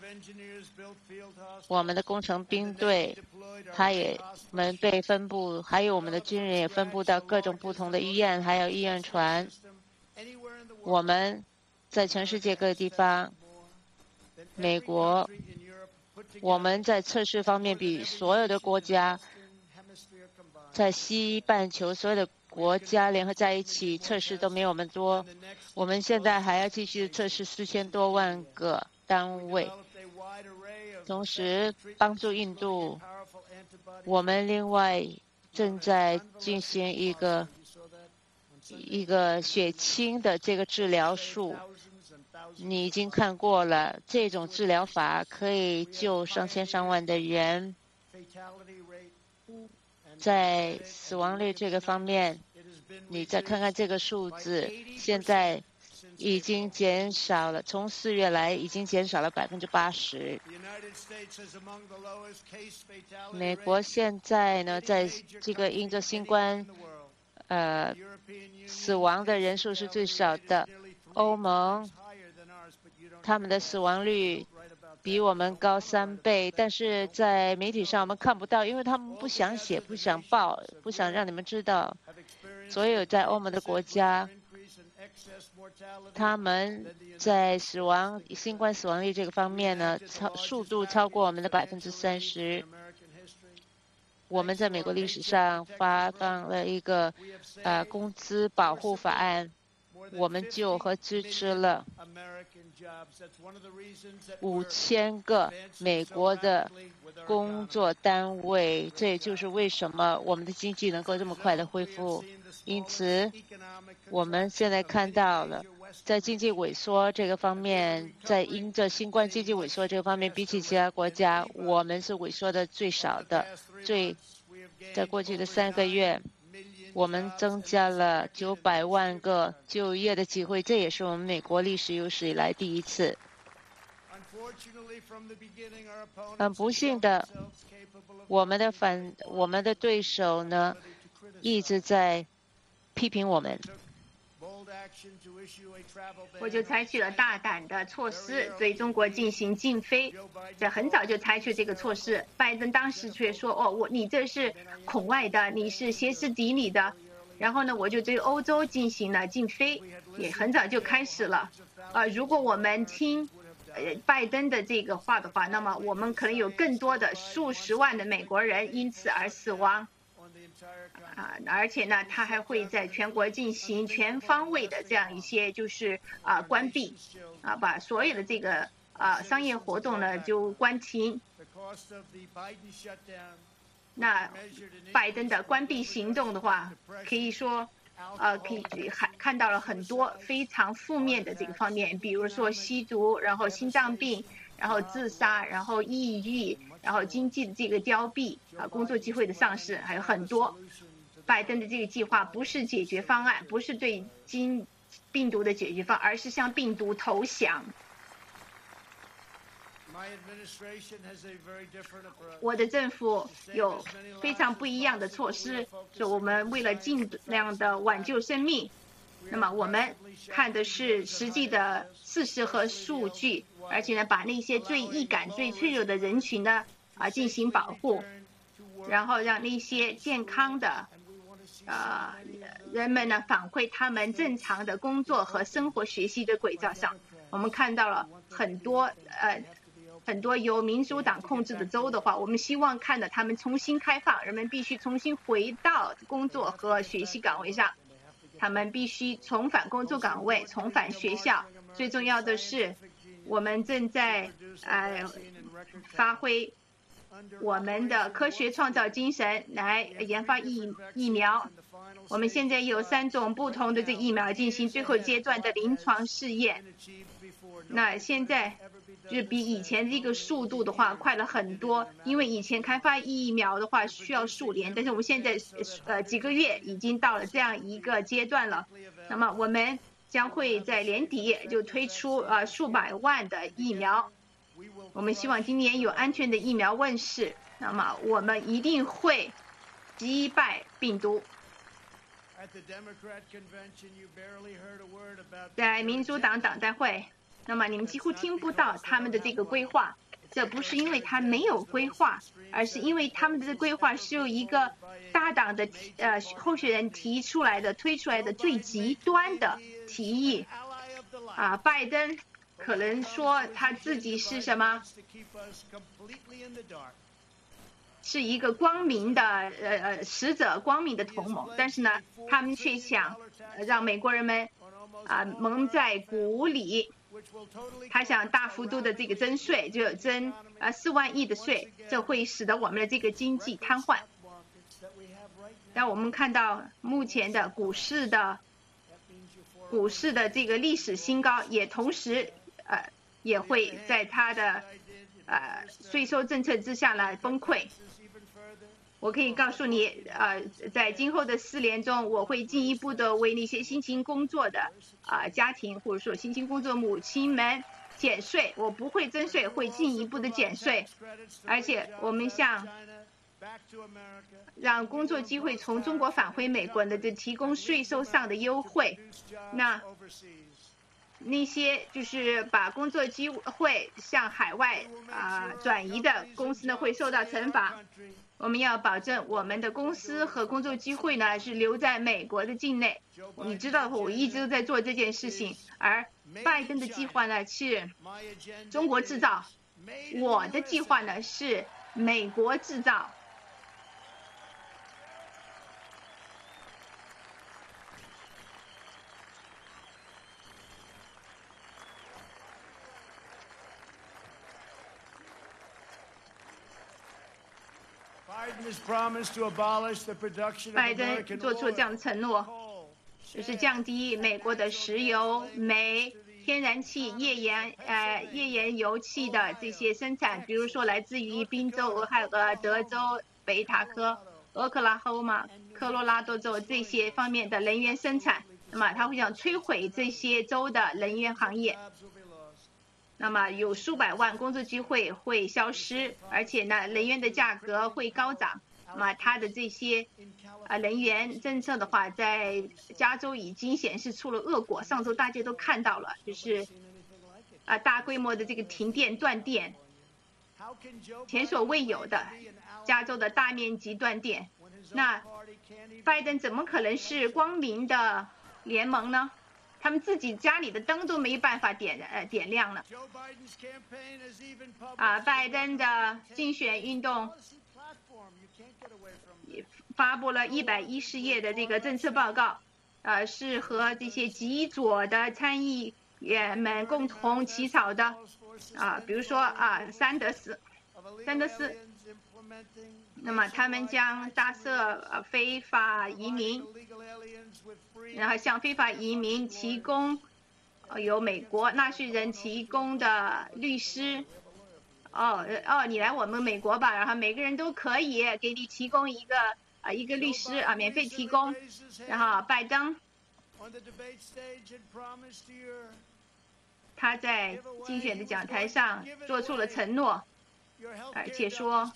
我们的工程兵队们被分布，还有我们的军人也分布到各种不同的医院，还有医院船。我们在全世界各个地方，美国，我们在测试方面比所有的国家，在西半球所有的国家联合在一起测试都没有我们多。我们现在还要继续测试4000多万个单位，同时帮助印度。我们另外正在进行一个血清的这个治疗术，你已经看过了，这种治疗法可以救上千上万的人。在死亡率这个方面，你再看看这个数字，现在已经减少了，从4月来已经减少了80%。美国现在呢，在这个因着新冠死亡的人数是最少的。欧盟他们的死亡率比我们高3倍，但是在媒体上我们看不到，因为他们不想写、不想报、不想让你们知道。所有在欧盟的国家，他们在新冠死亡率这个方面呢，速度超过我们的30%。我们在美国历史上发放了一个工资保护法案， 我们就支持了5000个美国的工作单位，这也就是为什么我们的经济能够这么快的恢复。因此，我们现在看到了，在经济萎缩这个方面，在因着新冠经济萎缩这个方面，比起其他国家，我们是萎缩的最少的。在过去的3个月，我们增加了900万个就业的机会，这也是我们美国历史有史以来第一次。很不幸的，我们的对手呢，一直在批评我们。 我就采取了大胆的措施，对中国进行禁飞。这很早就采取这个措施，拜登当时却说：“哦，你这是恐外的，你是歇斯底里的。”然后呢，我就对欧洲进行了禁飞，也很早就开始了。如果我们听拜登的这个话的话，那么我们可能有更多的数十万的美国人因此而死亡。而且呢，他还会在全国进行全方位的这样一些就是关闭，把所有的这个商业活动呢就关停。那拜登的关闭行动的话，可以说可以看到了很多非常负面的这个方面，比如说吸毒，然后心脏病，然后自杀，然后抑郁，然后经济的这个凋敝，工作机会的丧失，还有很多。拜登的这个计划不是解决方案，不是对病毒的解决方案，而是向病毒投降。我的政府有非常不一样的措施，就我们为了尽量的挽救生命，那么我们看的是实际的事实和数据，而且呢，把那些最易感、最脆弱的人群呢进行保护，然后让那些健康的人们呢返回他们正常的工作和生活学习的轨道上。我们看到了很多由民主党控制的州的话，我们希望看到他们重新开放，人们必须重新回到工作和学习岗位上，他们必须重返工作岗位，重返学校。最重要的是，我们正在发挥我们的科学创造精神来研发疫苗。我们现在有3种不同的这疫苗进行最后阶段的临床试验。那现在就是比以前这个速度的话快了很多，因为以前开发疫苗的话需要数年，但是我们现在几个月已经到了这样一个阶段了。那么我们将会在年底就推出数百万的疫苗。我们希望今年有安全的疫苗问世，那么我们一定会击败病毒。在民主党党代会，那么你们几乎听不到他们的这个规划，这不是因为他没有规划，而是因为他们的这个规划是由一个大党的候选人推出来的最极端的提议。拜登可能说他自己是什么？是一个光明的使者，光明的同盟，但是呢，他们却想让美国人们蒙在鼓里。他想大幅度的这个增税，就增4万亿的税，这会使得我们的这个经济瘫痪。但我们看到目前的股市的这个历史新高，也同时也会在它的税收政策之下来崩溃。我可以告诉你，在今后的4年中，我会进一步的为那些辛勤工作的家庭，或者说辛勤工作母亲们减税。我不会增税，会进一步的减税，而且我们向让工作机会从中国返回美国的这提供税收上的优惠。那些就是把工作机会向海外转移的公司呢，会受到惩罚。我们要保证我们的公司和工作机会呢是留在美国的境内。你知道我一直都在做这件事情，而拜登的计划呢是中国制造，我的计划呢是美国制造。 拜登做出这样的承诺，就是降低美国的石油、煤、天然气、页岩油气的这些生产，比如说来自于宾州、俄亥俄、德州、北塔科、俄克拉荷马、科罗拉多州这些方面的能源生产。那么他会想摧毁这些州的能源行业。那么有数百万工作机会会消失，而且呢，能源的价格会高涨。那么它的这些能源政策的话，在加州已经显示出了恶果。上周大家都看到了，就是大规模的这个停电断电，前所未有的加州的大面积断电。那拜登怎么可能是光明的联盟呢？他们自己家里的灯都没办法点亮了。拜登的竞选运动发布了110页的这个政策报告，是和这些极左的参议员们共同起草的，比如说桑德斯，那么他们将搭设非法移民，然后向非法移民提供由美国纳税人提供的律师。你来我们美国吧，然后每个人都可以给你提供一个律师免费提供。然后拜登他在竞选的讲台上做出了承诺，而且说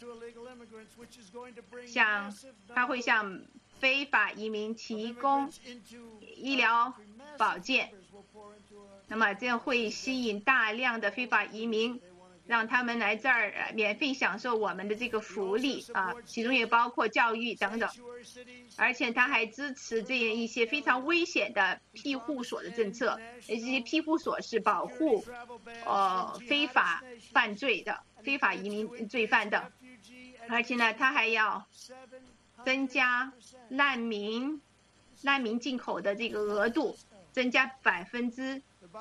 他会向非法移民提供医疗保健，那么这样会吸引大量的非法移民，让他们来这儿免费享受我们的这个福利其中也包括教育等等。而且他还支持这样一些非常危险的庇护所的政策，这些庇护所是保护非法犯罪的非法移民罪犯的。而且呢，他还要增加难民进口的这个额度，增加700%。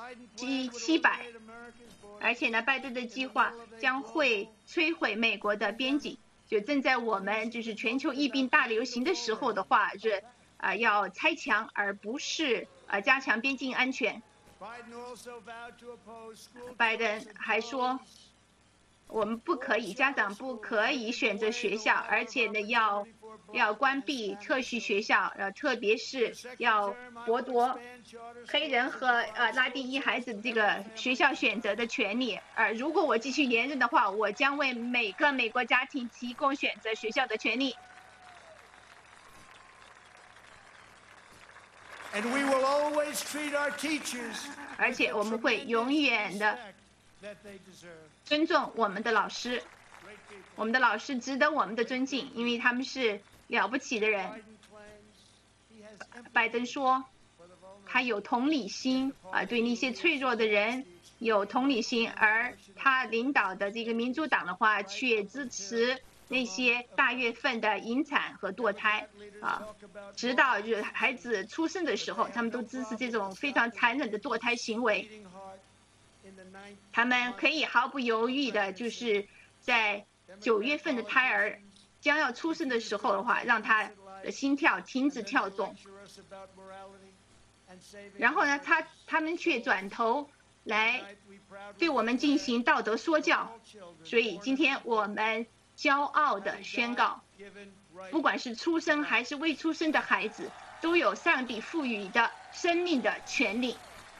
而且呢，拜登的计划将会摧毁美国的边境。就正在我们就是全球疫病大流行的时候的话，是要拆墙，而不是加强边境安全。拜登还说，我们家长不可以选择学校，而且呢要关闭特许学校，特别是要剥夺黑人和拉丁裔孩子的这个学校选择的权利。如果我继续连任的话，我将为每个美国家庭提供选择学校的权利。而且我们会永远的尊重我们的老师，我们的老师值得我们的尊敬，因为他们是了不起的人。拜登说，他有同理心对那些脆弱的人有同理心，而他领导的这个民主党的话，却支持那些大月份的引产和堕胎直到就是孩子出生的时候，他们都支持这种非常残忍的堕胎行为。他们可以毫不犹豫的，就是在9月份的胎儿将要出生的时候的话，让他的心跳停止跳动。然后呢，他们却转头来对我们进行道德说教。所以今天我们骄傲地宣告，不管是出生还是未出生的孩子，都有上帝赋予的生命的权利。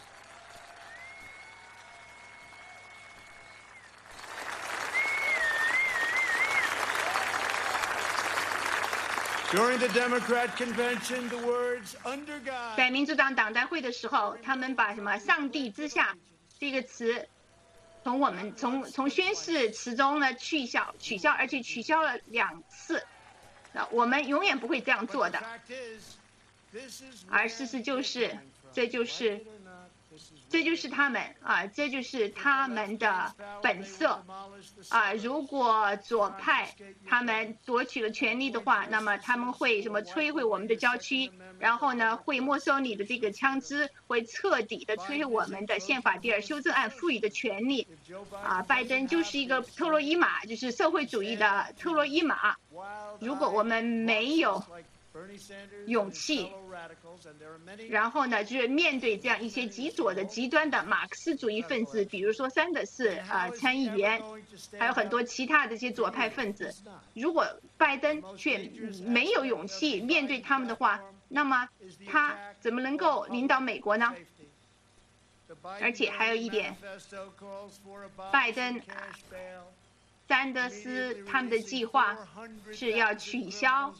在民主党党代会的时候，他们把什么"上帝之下"这个词从宣誓词中呢取消，而且取消了2次。我们永远不会这样做的。而事实就是，这这就是他们这就是他们的本色如果左派他们夺取了权力的话，那么他们会摧毁我们的郊区，然后呢会没收你的这个枪支，会彻底的摧毁我们的宪法第2修正案赋予的权利拜登就是一个特洛伊马，就是社会主义的特洛伊马。如果我们没有勇气，然后呢就是面对这样一些极左的极端的马克思主义分子，比如说桑德斯参议员，还有很多其他的这些左派分子，如果拜登却没有勇气面对他们的话，那么他怎么能够领导美国呢？而且还有一点，拜登桑德斯他们的计划是要取消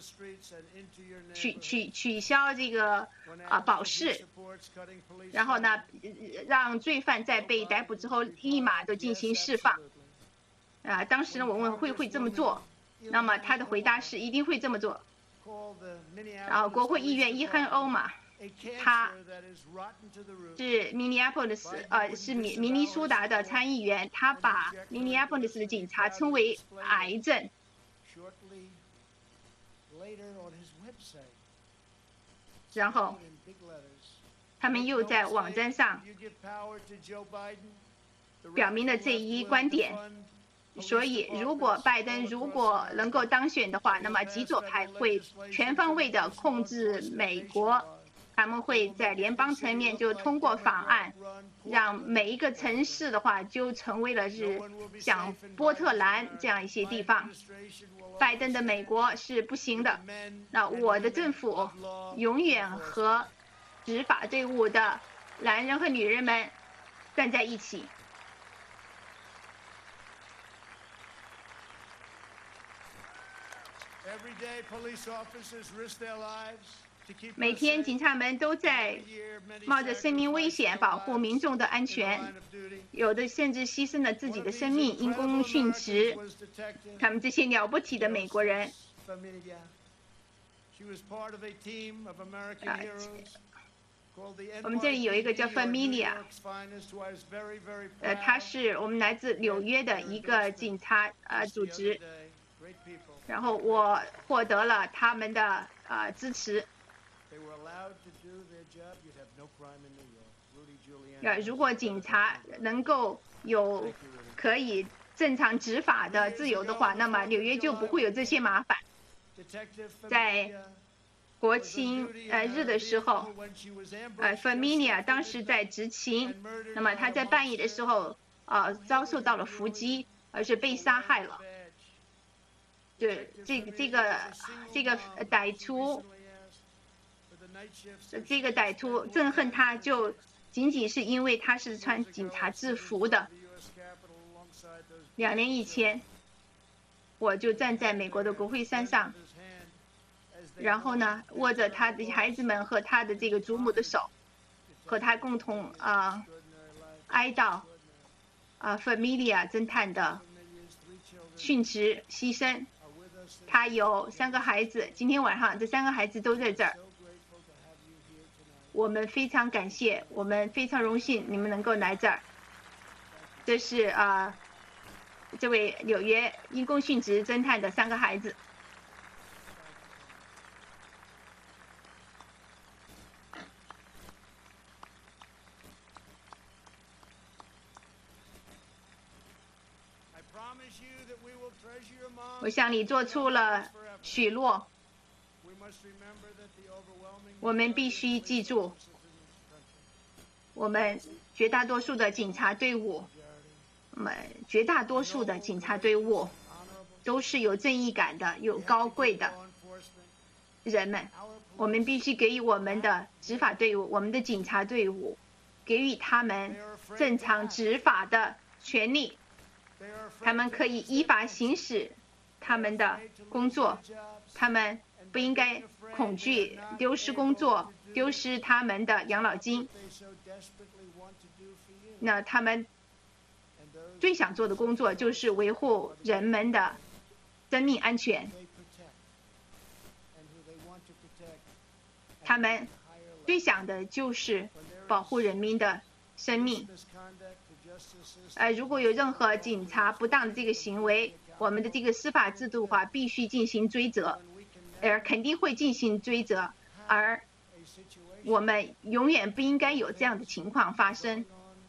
这个保释，然后呢让罪犯在被逮捕之后立马的进行释放当时呢我问会这么做，那么他的回答是一定会这么做。国会议员伊汉欧嘛，他是明尼阿波利斯是明尼苏达的参议员，他把明尼阿波利斯的警察称为癌症。然后他们又在网站上表明了这一观点，所以如果拜登能够当选的话，那么极左派会全方位的控制美国，他们会在联邦层面就通过法案，让每一个城市的话就成为了是像波特兰这样一些地方。拜登的美国是不行的，那我的政府永远和执法队伍的男人和女人们站在一起。每天警察们都在冒着生命危险保护民众的安全，有的甚至牺牲了自己的生命因公殉职。他们这些了不起的美国人我们这里有一个叫 Familia 他是我们来自纽约的一个警察组织，然后我获得了他们的支持。如果警察能够有可以正常执法的自由的话，那么纽约就不会有这些麻烦。在国庆日的时候Familia 当时在执勤，那么他在半夜的时候遭受到了伏击，而且被杀害了。对，这个歹徒憎恨他就仅仅是因为他是穿警察制服的。2年以前，我就站在美国的国会山上，然后呢握着他的孩子们和他的这个祖母的手，和他共同哀悼Familia 侦探的殉职牺牲。他有3个孩子，今天晚上这3个孩子都在这儿。我们非常感谢，我们非常荣幸你们能够来这儿。这是这位纽约因公殉职侦探的3个孩子。我向你做出了许诺，我们必须记住，我们绝大多数的警察队伍，都是有正义感的、有高贵的人们。我们必须给予我们的执法队伍、我们的警察队伍，给予他们正常执法的权利，他们可以依法行使他们的工作，他们不应该恐惧丢失工作、丢失他们的养老金。那他们最想做的工作就是维护人们的生命安全，他们最想的就是保护人民的生命。如果有任何警察不当的这个行为，我们的这个司法制度化必须进行追责，肯定会进行追责，而我们永远不应该有这样的情况发生。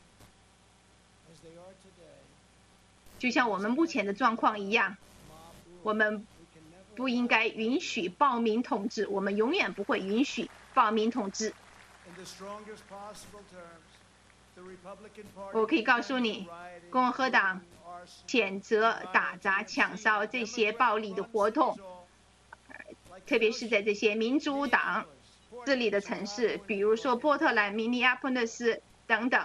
就像我们目前的状况一样，我们不应该允许暴民统治，我们永远不会允许暴民统治。我可以告诉你，共和党谴责打砸抢烧这些暴力的活动，特别是在这些民主党治理的城市，比如说波特兰、明尼阿波利斯等等。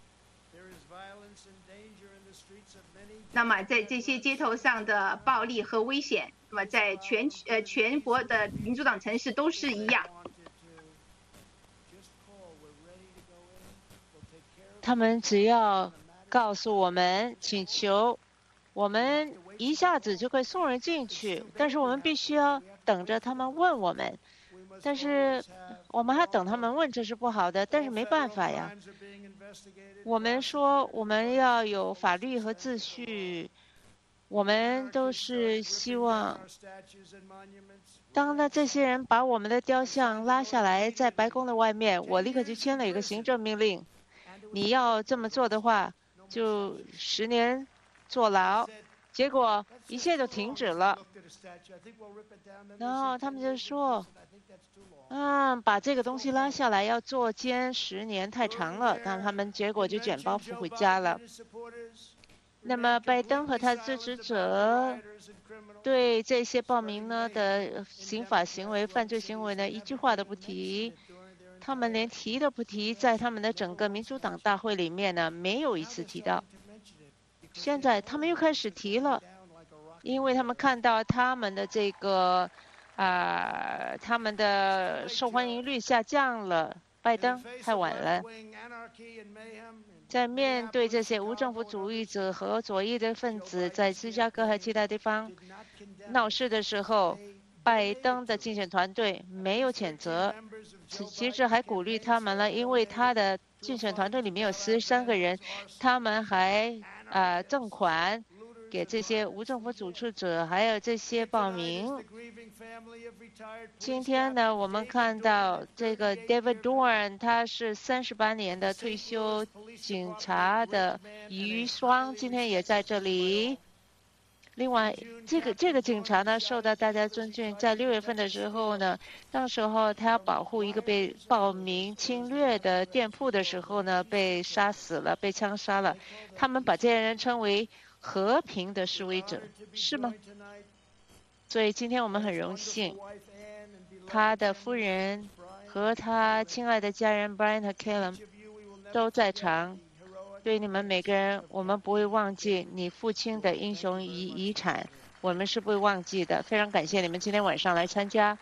那么在这些街头上的暴力和危险，那么在全国的民主党城市都是一样。 他们只要告诉我们，请求，我们一下子就可以送人进去，但是我们必须要等着他们问我们。但是我们还等他们问，这是不好的，但是没办法呀。我们说我们要有法律和秩序，我们都是希望，当这些人把我们的雕像拉下来，在白宫的外面，我立刻就签了一个行政命令，你要这么做的话，就10年坐牢。结果一切都停止了，然后他们就说，把这个东西拉下来要坐监10年太长了，但他们结果就卷包袱回家了。那么拜登和他支持者对这些暴民呢的刑法行为、犯罪行为呢一句话都不提，他们连提都不提，在他们的整个民主党大会里面呢没有一次提到。现在他们又开始提了，因为他们看到他们的这个他们的受欢迎率下降了，拜登太晚了。在面对这些无政府主义者和左翼的分子在芝加哥和其他地方闹事的时候，拜登的竞选团队没有谴责，其实还鼓励他们了，因为他的竞选团队里面有13个人，他们还赠款给这些无政府组织者，还有这些暴民。今天呢，我们看到这个 David Dorn， 他是38年的退休警察的遗孀，今天也在这里。另外，这个警察呢受到大家尊敬，在6月份的时候呢，当时候他要保护一个被暴民侵略的店铺的时候呢，被杀死了，被枪杀了。他们把这些人称为和平的示威者，是吗？所以今天我们很荣幸，他的夫人和他亲爱的家人 Brian 和 Caleb 都在场。对你们每个人，我们不会忘记你父亲的英雄遗产，我们是不会忘记的。非常感谢你们今天晚上来参加。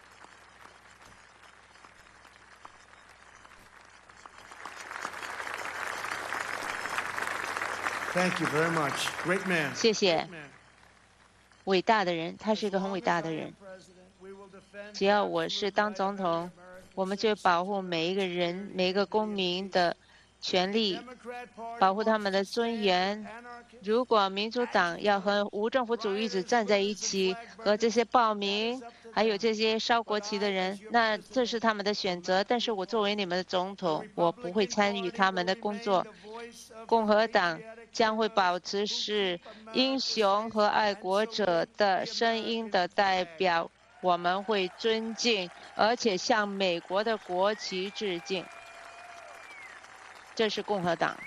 Thank you very much. Great man. 谢谢。伟大的人，他是一个很伟大的人。只要我是当总统，我们就保护每一个人、每一个公民的权利，保护他们的尊严。如果民主党要和无政府主义者站在一起，和这些暴民还有这些烧国旗的人，那这是他们的选择。但是我作为你们的总统，我不会参与他们的工作。共和党将会保持是英雄和爱国者的声音的代表，我们会尊敬，而且向美国的国旗致敬。这是共和党。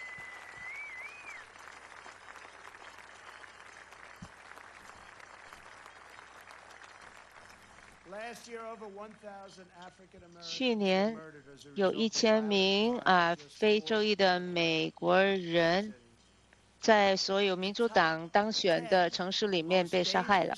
去年有1000名非洲裔的美国人在所有民主党当选的城市里面被杀害了。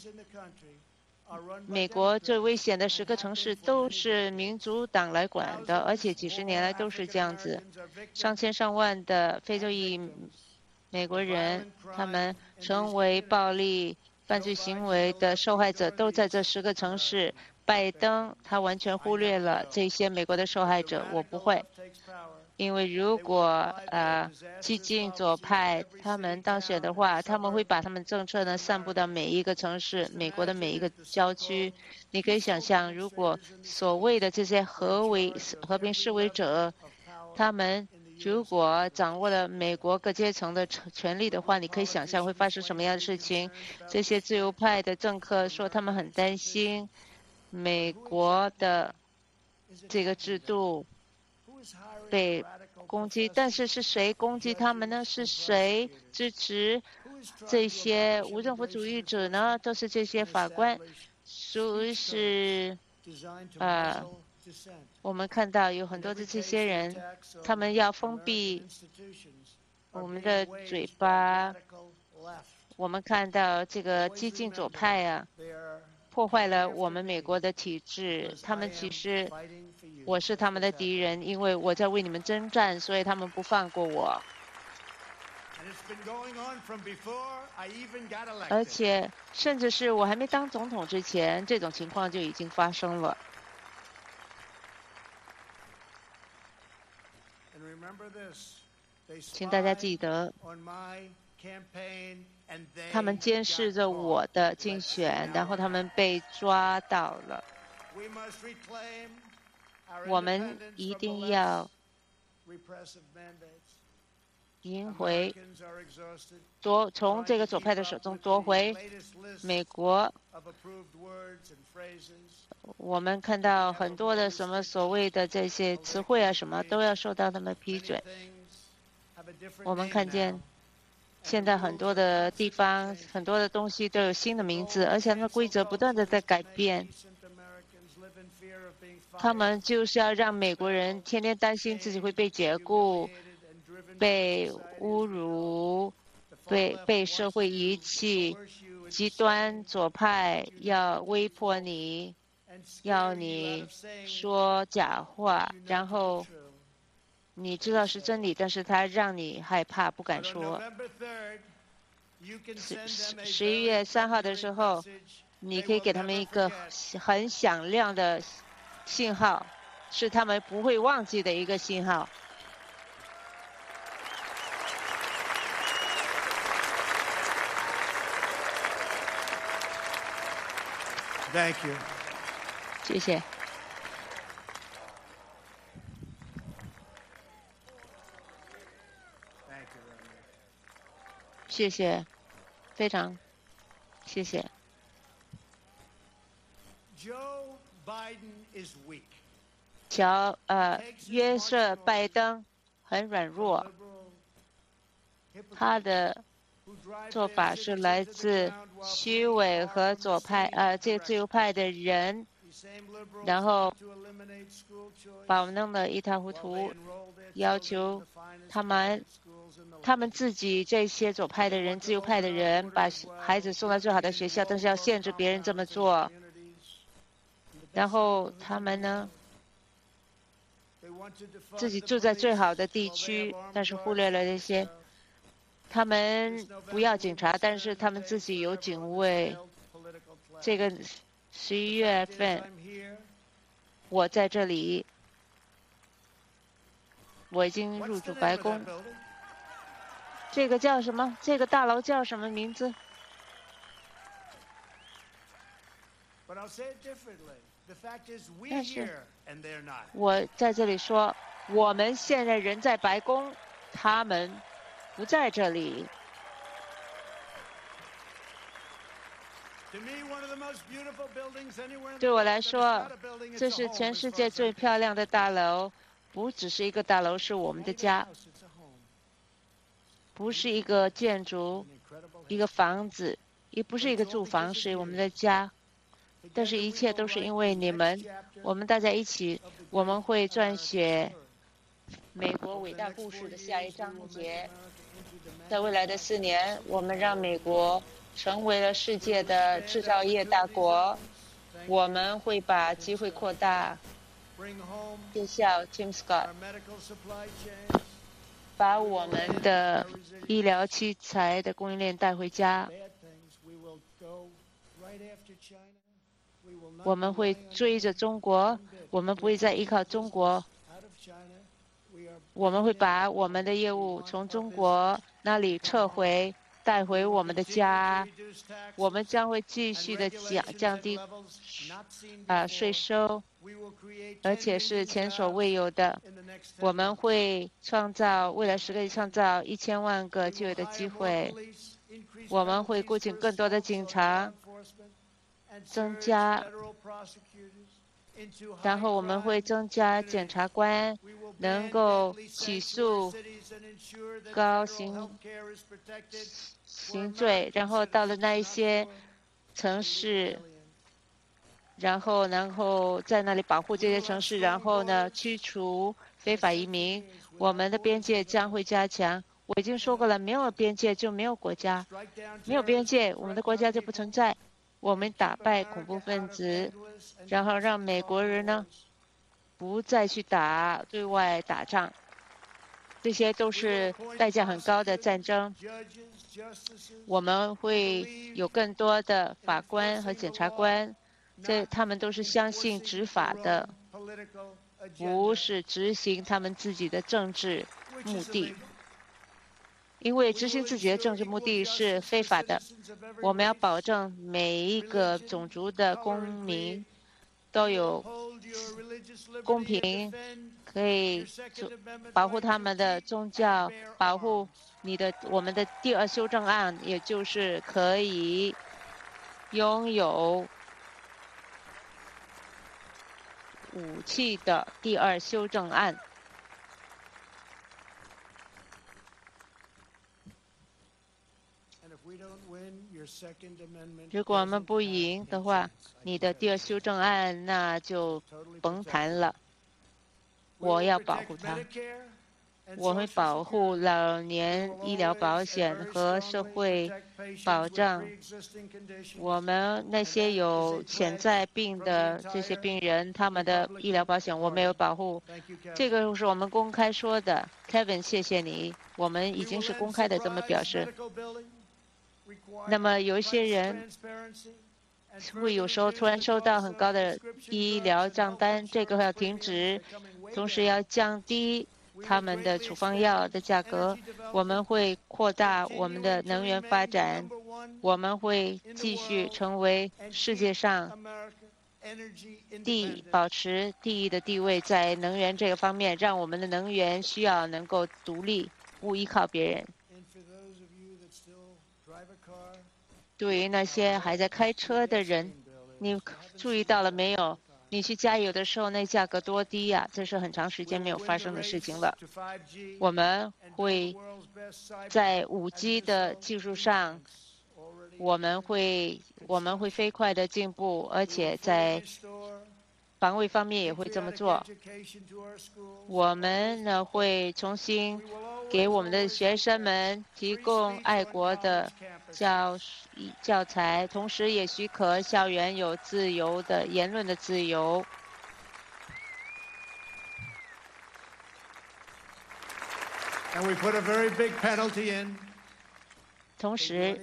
美国最危险的10个城市都是民主党来管的，而且几10年来都是这样子。上千上万的非洲裔美国人，他们成为暴力犯罪行为的受害者，都在这10个城市。拜登他完全忽略了这些美国的受害者，我不会。 因为如果激进左派他们当选的话，他们会把他们政策呢散布到每一个城市，美国的每一个郊区。你可以想象，如果所谓的这些和平示威者，他们如果掌握了美国各阶层的权力的话，你可以想象会发生什么样的事情。这些自由派的政客说他们很担心美国的这个制度被攻击，但是是谁攻击他们呢？是谁支持这些无政府主义者呢？都是这些法官，所以是我们看到有很多的这些人，他们要封闭我们的嘴巴。我们看到这个激进左派破坏了我们美国的体制。他们其实我是他们的敌人，因为我在为你们征战，所以他们不放过我。而且甚至是我还没当总统之前，这种情况就已经发生了。请大家记得，他们监视着我的竞选，然后他们被抓到了。我们一定要赢回，从这个左派的手中夺回美国。我们看到很多的什么所谓的这些词汇什么都要受到他们批准。我们看见现在很多的地方，很多的东西都有新的名字，而且它的规则不断的在改变。他们就是要让美国人天天担心自己会被解雇、被侮辱、被社会遗弃。极端左派要威迫你，要你说假话，然后你知道是真理，但是他让你害怕，不敢说。11月3号的时候，你可以给他们一个很响亮的信号，是他们不会忘记的一个信号。 Thank you. 谢谢。谢谢，非常谢谢。约瑟·拜登很软弱，他的做法是来自虚伪和左派这个自由派的人，然后把我们弄得一塌糊涂，要求他们自己这些左派的人、自由派的人把孩子送到最好的学校，但是要限制别人这么做。然后他们呢，自己住在最好的地区，但是忽略了这些。他们不要警察，但是他们自己有警卫。这个11月份，我在这里，我已经入驻白宫。这个叫什么？这个大楼叫什么名字？但是，我在这里说，我们现在人在白宫，他们不在这里。对我来说，这是全世界最漂亮的大楼，不只是一个大楼，是我们的家，不是一个建筑、一个房子，也不是一个住房，是我们的家。但是，一切都是因为你们，我们大家一起，我们会撰写美国伟大故事的下一章节。在未来的4年，我们让美国成为了世界的制造业大国。我们会把机会扩大。就像 Tim Scott 把我们的医疗器材的供应链带回家。我们会追着中国，我们不会再依靠中国。 我们会把我们的业务从中国那里撤回，带回我们的家。我们将会继续的降低税收，而且是前所未有的。我们会未来10个月创造1000万个就业的机会。我们会雇请更多的警察，增加，然后我们会增加检察官能够起诉高刑罪，然后到了那一些城市，然后在那里保护这些城市，然后呢驱除非法移民。我们的边界将会加强。我已经说过了，没有边界就没有国家，没有边界，我们的国家就不存在。我们打败恐怖分子，然后让美国人呢不再去对外打仗，这些都是代价很高的战争。我们会有更多的法官和检察官，他们都是相信执法的，不是执行他们自己的政治目的。因为执行自己的政治目的是非法的。我们要保证每一个种族的公民都有公平，可以保护他们的宗教，保护我们的第2修正案，也就是可以拥有武器的第2修正案。如果我们不赢的话，你的第2修正案那就甭谈了。我要保护它，我会保护老年医疗保险和社会保障。我们那些有潜在病的这些病人，他们的医疗保险我们有保护。这个是我们公开说的。Kevin， 谢谢你，我们已经是公开的这么表示。那么有一些人会有时候突然收到很高的医疗账单，这个要停止，同时要降低他们的处方药的价格。我们会扩大我们的能源发展，我们会继续成为世界上保持第一的地位，在能源这个方面，让我们的能源需要能够独立，不依靠别人。对于那些还在开车的人，你注意到了没有？你去加油的时候，那价格多低呀！这是很长时间没有发生的事情了。我们会在5G 的技术上，我们会飞快的进步，而且在防卫方面也会这么做。我们呢会重新给我们的学生们提供爱国的教材，同时也许可校园有自由的言论的自由。同时，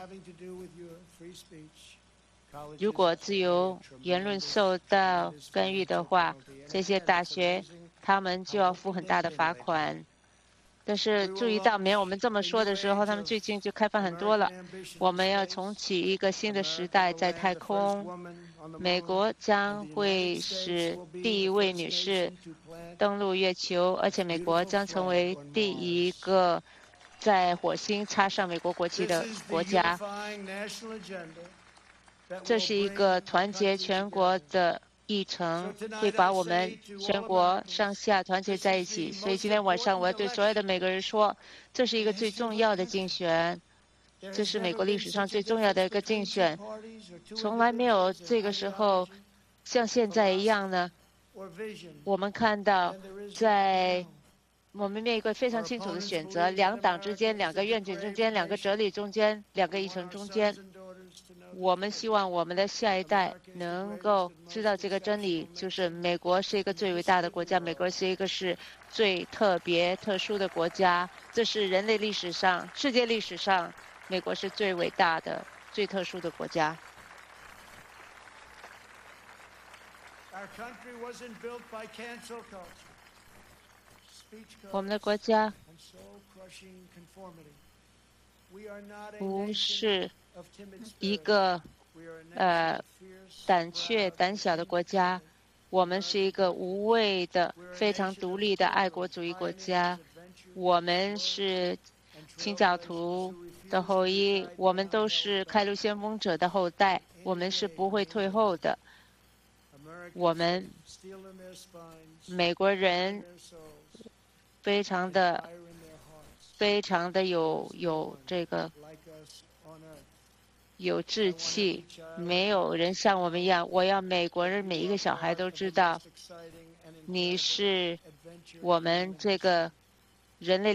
如果自由言论受到干预的话，这些大学他们就要付很大的罚款。但是注意到没有？我们这么说的时候，他们最近就开放很多了。我们要重启一个新的时代，在太空，美国将会使第1位女士登陆月球，而且美国将成为第1个在火星插上美国国旗的国家。这是一个团结全国的议程，会把我们全国上下团结在一起。所以今天晚上我要对所有的美国人说，这是一个最重要的竞选，这是美国历史上最重要的一个竞选。从来没有这个时候像现在一样呢。我们看到我们面临一个非常清楚的选择：2党之间、2个愿景中间、2个哲理中间、2个议程中间。我们希望我们的下一代能够知道这个真理，就是美国是一个最伟大的国家，美国是一个最特别特殊的国家，这是人类历史上、世界历史上，美国是最伟大的、最特殊的国家。 我们的国家不是一个胆怯胆小的国家，我们是一个无畏的、非常独立的爱国主义国家。我们是清教徒的后裔，我们都是开路先锋者的后代，我们是不会退后的。我们美国人非常的有这个有志气，没有人像我们一样。我要美国人每一个小孩都知道，你是我们这个人类